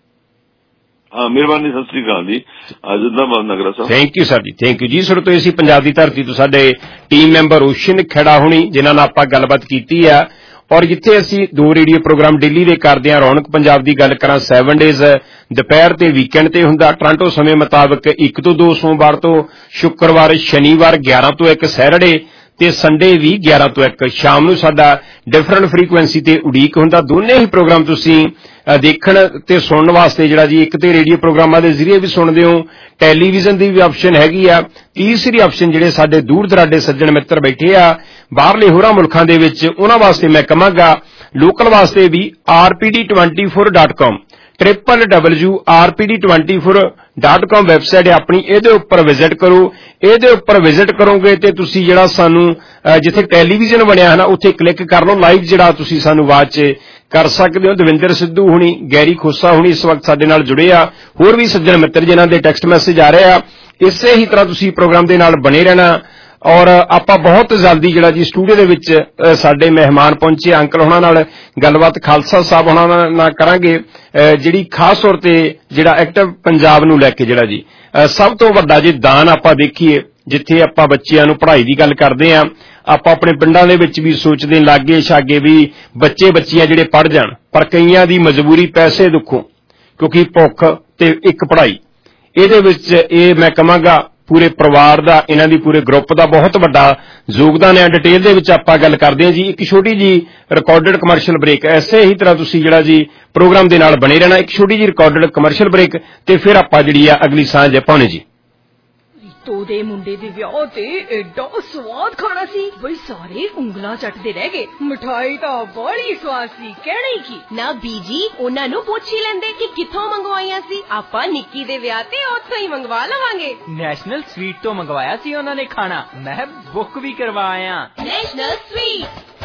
ਹਾਂ ਮਿਹਰਬਾਨੀ, ਸਤਿ ਸ੍ਰੀ ਅਕਾਲ ਜੀ। ਜਿੰਦਾਬਾਦ Nagra Sahib. Thank you sir ji, thank you ji. ਸੁਣ ਤੋਂ ਅਸੀਂ ਪੰਜਾਬ ਦੀ ਧਰਤੀ ਤੋਂ ਸਾਡੇ ਟੀਮ ਮੈਂਬਰ ਰੋਸ਼ਨ ਖੇੜਾ ਹੁਣੀ ਜਿਨ੍ਹਾਂ ਨਾਲ ਆਪਾਂ ਗੱਲਬਾਤ ਕੀਤੀ ਆ ਔਰ ਜਿੱਥੇ ਅਸੀਂ ਦੋ ਰੇਡੀਓ ਪ੍ਰੋਗਰਾਮ ਡੇਲੀ ਦੇ ਕਰਦੇ ਹਾਂ। ਰੌਣਕ ਪੰਜਾਬ ਦੀ ਗੱਲ ਕਰਾਂ ਸੈਵਨ ਡੇਜ਼ ਦੁਪਹਿਰ ਤੇ ਵੀਕਐਂਡ ਤੇ ਹੁੰਦਾ ਟੋਰਾਂਟੋ ਸਮੇਂ ਮੁਤਾਬਕ ਇੱਕ ਤੋਂ ਦੋ ਸੋਮਵਾਰ ਤੋਂ ਸ਼ੁੱਕਰਵਾਰ, ਸ਼ਨੀਵਾਰ ਗਿਆਰਾਂ ਤੋਂ ਇੱਕ ਸੈਟਰਡੇ ਤੇ ਸੰਡੇ ਵੀ ਗਿਆਰਾਂ ਤੋਂ ਇੱਕ ਸ਼ਾਮ ਨੂੰ ਸਾਡਾ ਡਿਫਰੈਂਟ ਫ੍ਰੀਕੁਐਂਸੀ ਤੇ ਉਡੀਕ ਹੁੰਦਾ। ਦੋਨੇ ਹੀ ਪ੍ਰੋਗਰਾਮ ਤੁਸੀਂ ਦੇਖਣ ਤੇ ਸੁਣਨ ਵਾਸਤੇ ਜਿਹੜਾ ਜੀ ਇੱਕ ਤੇ ਰੇਡੀਓ ਪ੍ਰੋਗਰਾਮਾਂ ਦੇ ਜ਼ਰੀਏ ਵੀ ਸੁਣਦੇ ਹੋ, ਟੈਲੀਵਿਜ਼ਨ ਦੀ ਵੀ ਆਪਸ਼ਨ ਹੈਗੀ ਆ। ਤੀਸਰੀ ਆਪਸ਼ਨ ਜਿਹੜੇ ਸਾਡੇ ਦੂਰ ਦਰਾਡੇ ਸੱਜਣ ਮਿੱਤਰ ਬੈਠੇ ਆ ਬਾਹਰਲੇ ਹੋਰਾਂ ਮੁਲਕਾਂ ਦੇ ਵਿੱਚ ਉਹਨਾਂ ਵਾਸਤੇ ਮੈਂ ਕਹਾਂਗਾ ਲੋਕਲ ਵਾਸਤੇ ਵੀ R P D twenty four dot com triple W R P D twenty four dot com website ਹੈ ਆਪਣੀ, ਇਹਦੇ ਉੱਪਰ ਵਿਜ਼ਿਟ ਕਰੋ। ਇਹਦੇ ਉੱਪਰ ਵਿਜ਼ਿਟ ਕਰੋਗੇ ਤੇ ਤੁਸੀਂ ਜਿਹੜਾ ਸਾਨੂੰ ਜਿੱਥੇ ਟੈਲੀਵਿਜ਼ਨ ਬਣਿਆ ਹੈ ਨਾ ਉੱਥੇ ਕਲਿੱਕ ਕਰ ਲਓ, ਲਾਈਵ ਜਿਹੜਾ ਤੁਸੀਂ ਸਾਨੂੰ ਆਵਾਜ਼ 'ਚ ਕਰ ਸਕਦੇ ਹੋ। ਦਵਿੰਦਰ ਸਿੱਧੂ ਹੁਣੀ, ਗੈਰੀ ਖੋਸਾ ਹੁਣੀ ਇਸ ਵਕਤ ਸਾਡੇ ਨਾਲ ਜੁੜੇ ਆ, ਹੋਰ ਵੀ ਸੱਜਣ ਮਿੱਤਰ ਜਿਨ੍ਹਾਂ ਦੇ ਟੈਕਸਟ ਮੈਸੇਜ ਆ ਰਹੇ ਆ। ਇਸੇ ਹੀ ਤਰ੍ਹਾਂ ਤੁਸੀਂ ਪ੍ਰੋਗਰਾਮ ਦੇ ਨਾਲ ਬਣੇ ਰਹਿਣਾ ਔਰ ਆਪਾਂ ਬਹੁਤ ਜਲਦੀ ਜਿਹੜਾ ਜੀ ਸਟੂਡੀਓ ਦੇ ਵਿੱਚ ਸਾਡੇ ਮਹਿਮਾਨ ਪਹੁੰਚੇ ਅੰਕਲ ਹੁਣਾਂ ਨਾਲ ਗੱਲਬਾਤ ਖਾਲਸਾ ਸਾਹਿਬ ਹੁਣਾਂ ਨਾਲ ਕਰਾਂਗੇ ਜਿਹੜੀ ਖਾਸ ਤੌਰ ਤੇ ਜਿਹੜਾ ਐਕਟਿਵ ਪੰਜਾਬ ਨੂੰ ਲੈ ਕੇ ਜਿਹੜਾ ਜੀ ਸਭ ਤੋਂ ਵੱਡਾ ਜੇ ਦਾਨ ਆਪਾਂ ਦੇਖੀਏ ਜਿੱਥੇ ਆਪਾਂ ਬੱਚਿਆਂ ਨੂੰ ਪੜ੍ਹਾਈ ਦੀ ਗੱਲ ਕਰਦੇ ਹਾਂ ਆਪਾਂ ਆਪਣੇ ਪਿੰਡਾਂ ਦੇ ਵਿੱਚ ਵੀ ਸੋਚਦੇ ਲਾਗੇ ਛਾਗੇ ਵੀ ਬੱਚੇ ਬੱਚੀਆਂ ਜਿਹੜੇ ਪੜ੍ਹ ਜਾਣ, ਪਰ ਕਈਆਂ ਦੀ ਮਜਬੂਰੀ ਪੈਸੇ ਦੁੱਖੋਂ ਕਿਉਂਕਿ ਭੁੱਖ ਤੇ ਇੱਕ ਪੜ੍ਹਾਈ ਇਹਦੇ ਵਿੱਚ ਇਹ ਮੈਂ ਕਹਾਂਗਾ ਪੂਰੇ ਪਰਿਵਾਰ ਦਾ ਇਹਨਾਂ ਦੀ ਪੂਰੇ ਗਰੁੱਪ ਦਾ ਬਹੁਤ ਵੱਡਾ ਯੋਗਦਾਨ ਹੈ। ਡਿਟੇਲ ਦੇ ਵਿੱਚ ਆਪਾਂ ਗੱਲ ਕਰਦੇ ਹਾਂ ਜੀ। ਇੱਕ ਛੋਟੀ ਜੀ ਰਿਕਾਰਡਡ ਕਮਰਸ਼ੀਅਲ ਬ੍ਰੇਕ, ਐਸੇ ਹੀ ਤਰ੍ਹਾਂ ਤੁਸੀਂ ਜਿਹੜਾ ਜੀ ਪ੍ਰੋਗਰਾਮ ਦੇ ਨਾਲ ਬਣੇ ਰਹਿਣਾ। ਇੱਕ ਛੋਟੀ ਜੀ ਰਿਕਾਰਡਡ ਕਮਰਸ਼ੀਅਲ ਬ੍ਰੇਕ ਤੇ ਫਿਰ ਆਪਾਂ ਜਿਹੜੀ ਆ ਅਗਲੀ ਸਾਂਝ ਪਾਉਣੀ ਜੀ। ਰੀਤੋ ਦੇ ਮੁੰਡੇ ਦੇ ਵਿਆਹ ਤੇ ਐਡਾ ਸਵਾਦ ਖਾਣਾ ਸੀ ਬਈ ਸਾਰੇ ਉਂਗਲਾਂ ਚੱਟਦੇ ਰਹਿ ਗਏ। ਮਿਠਾਈ ਤਾਂ ਬੜੀ ਸਵਾਦ ਸੀ, ਕਹਿਣੀ ਕੀ ਨਾ ਬੀਜੀ ਉਹਨਾਂ ਨੂੰ ਪੁੱਛ ਹੀ ਲੈਂਦੇ ਕਿ ਕਿੱਥੋਂ ਮੰਗਵਾਈਆਂ ਸੀ। ਆਪਾਂ ਨਿੱਕੀ ਦੇ ਵਿਆਹ ਤੇ ਉੱਥੋਂ ਹੀ ਮੰਗਵਾ ਲਵਾਂਗੇ। ਨੈਸ਼ਨਲ ਸਵੀਟ ਤੋਂ ਮੰਗਵਾਇਆ ਸੀ ਉਹਨਾਂ ਨੇ ਖਾਣਾ, ਮੈਂ ਬੁੱਕ ਵੀ ਕਰਵਾਇਆ। ਨੈਸ਼ਨਲ ਸਵੀਟ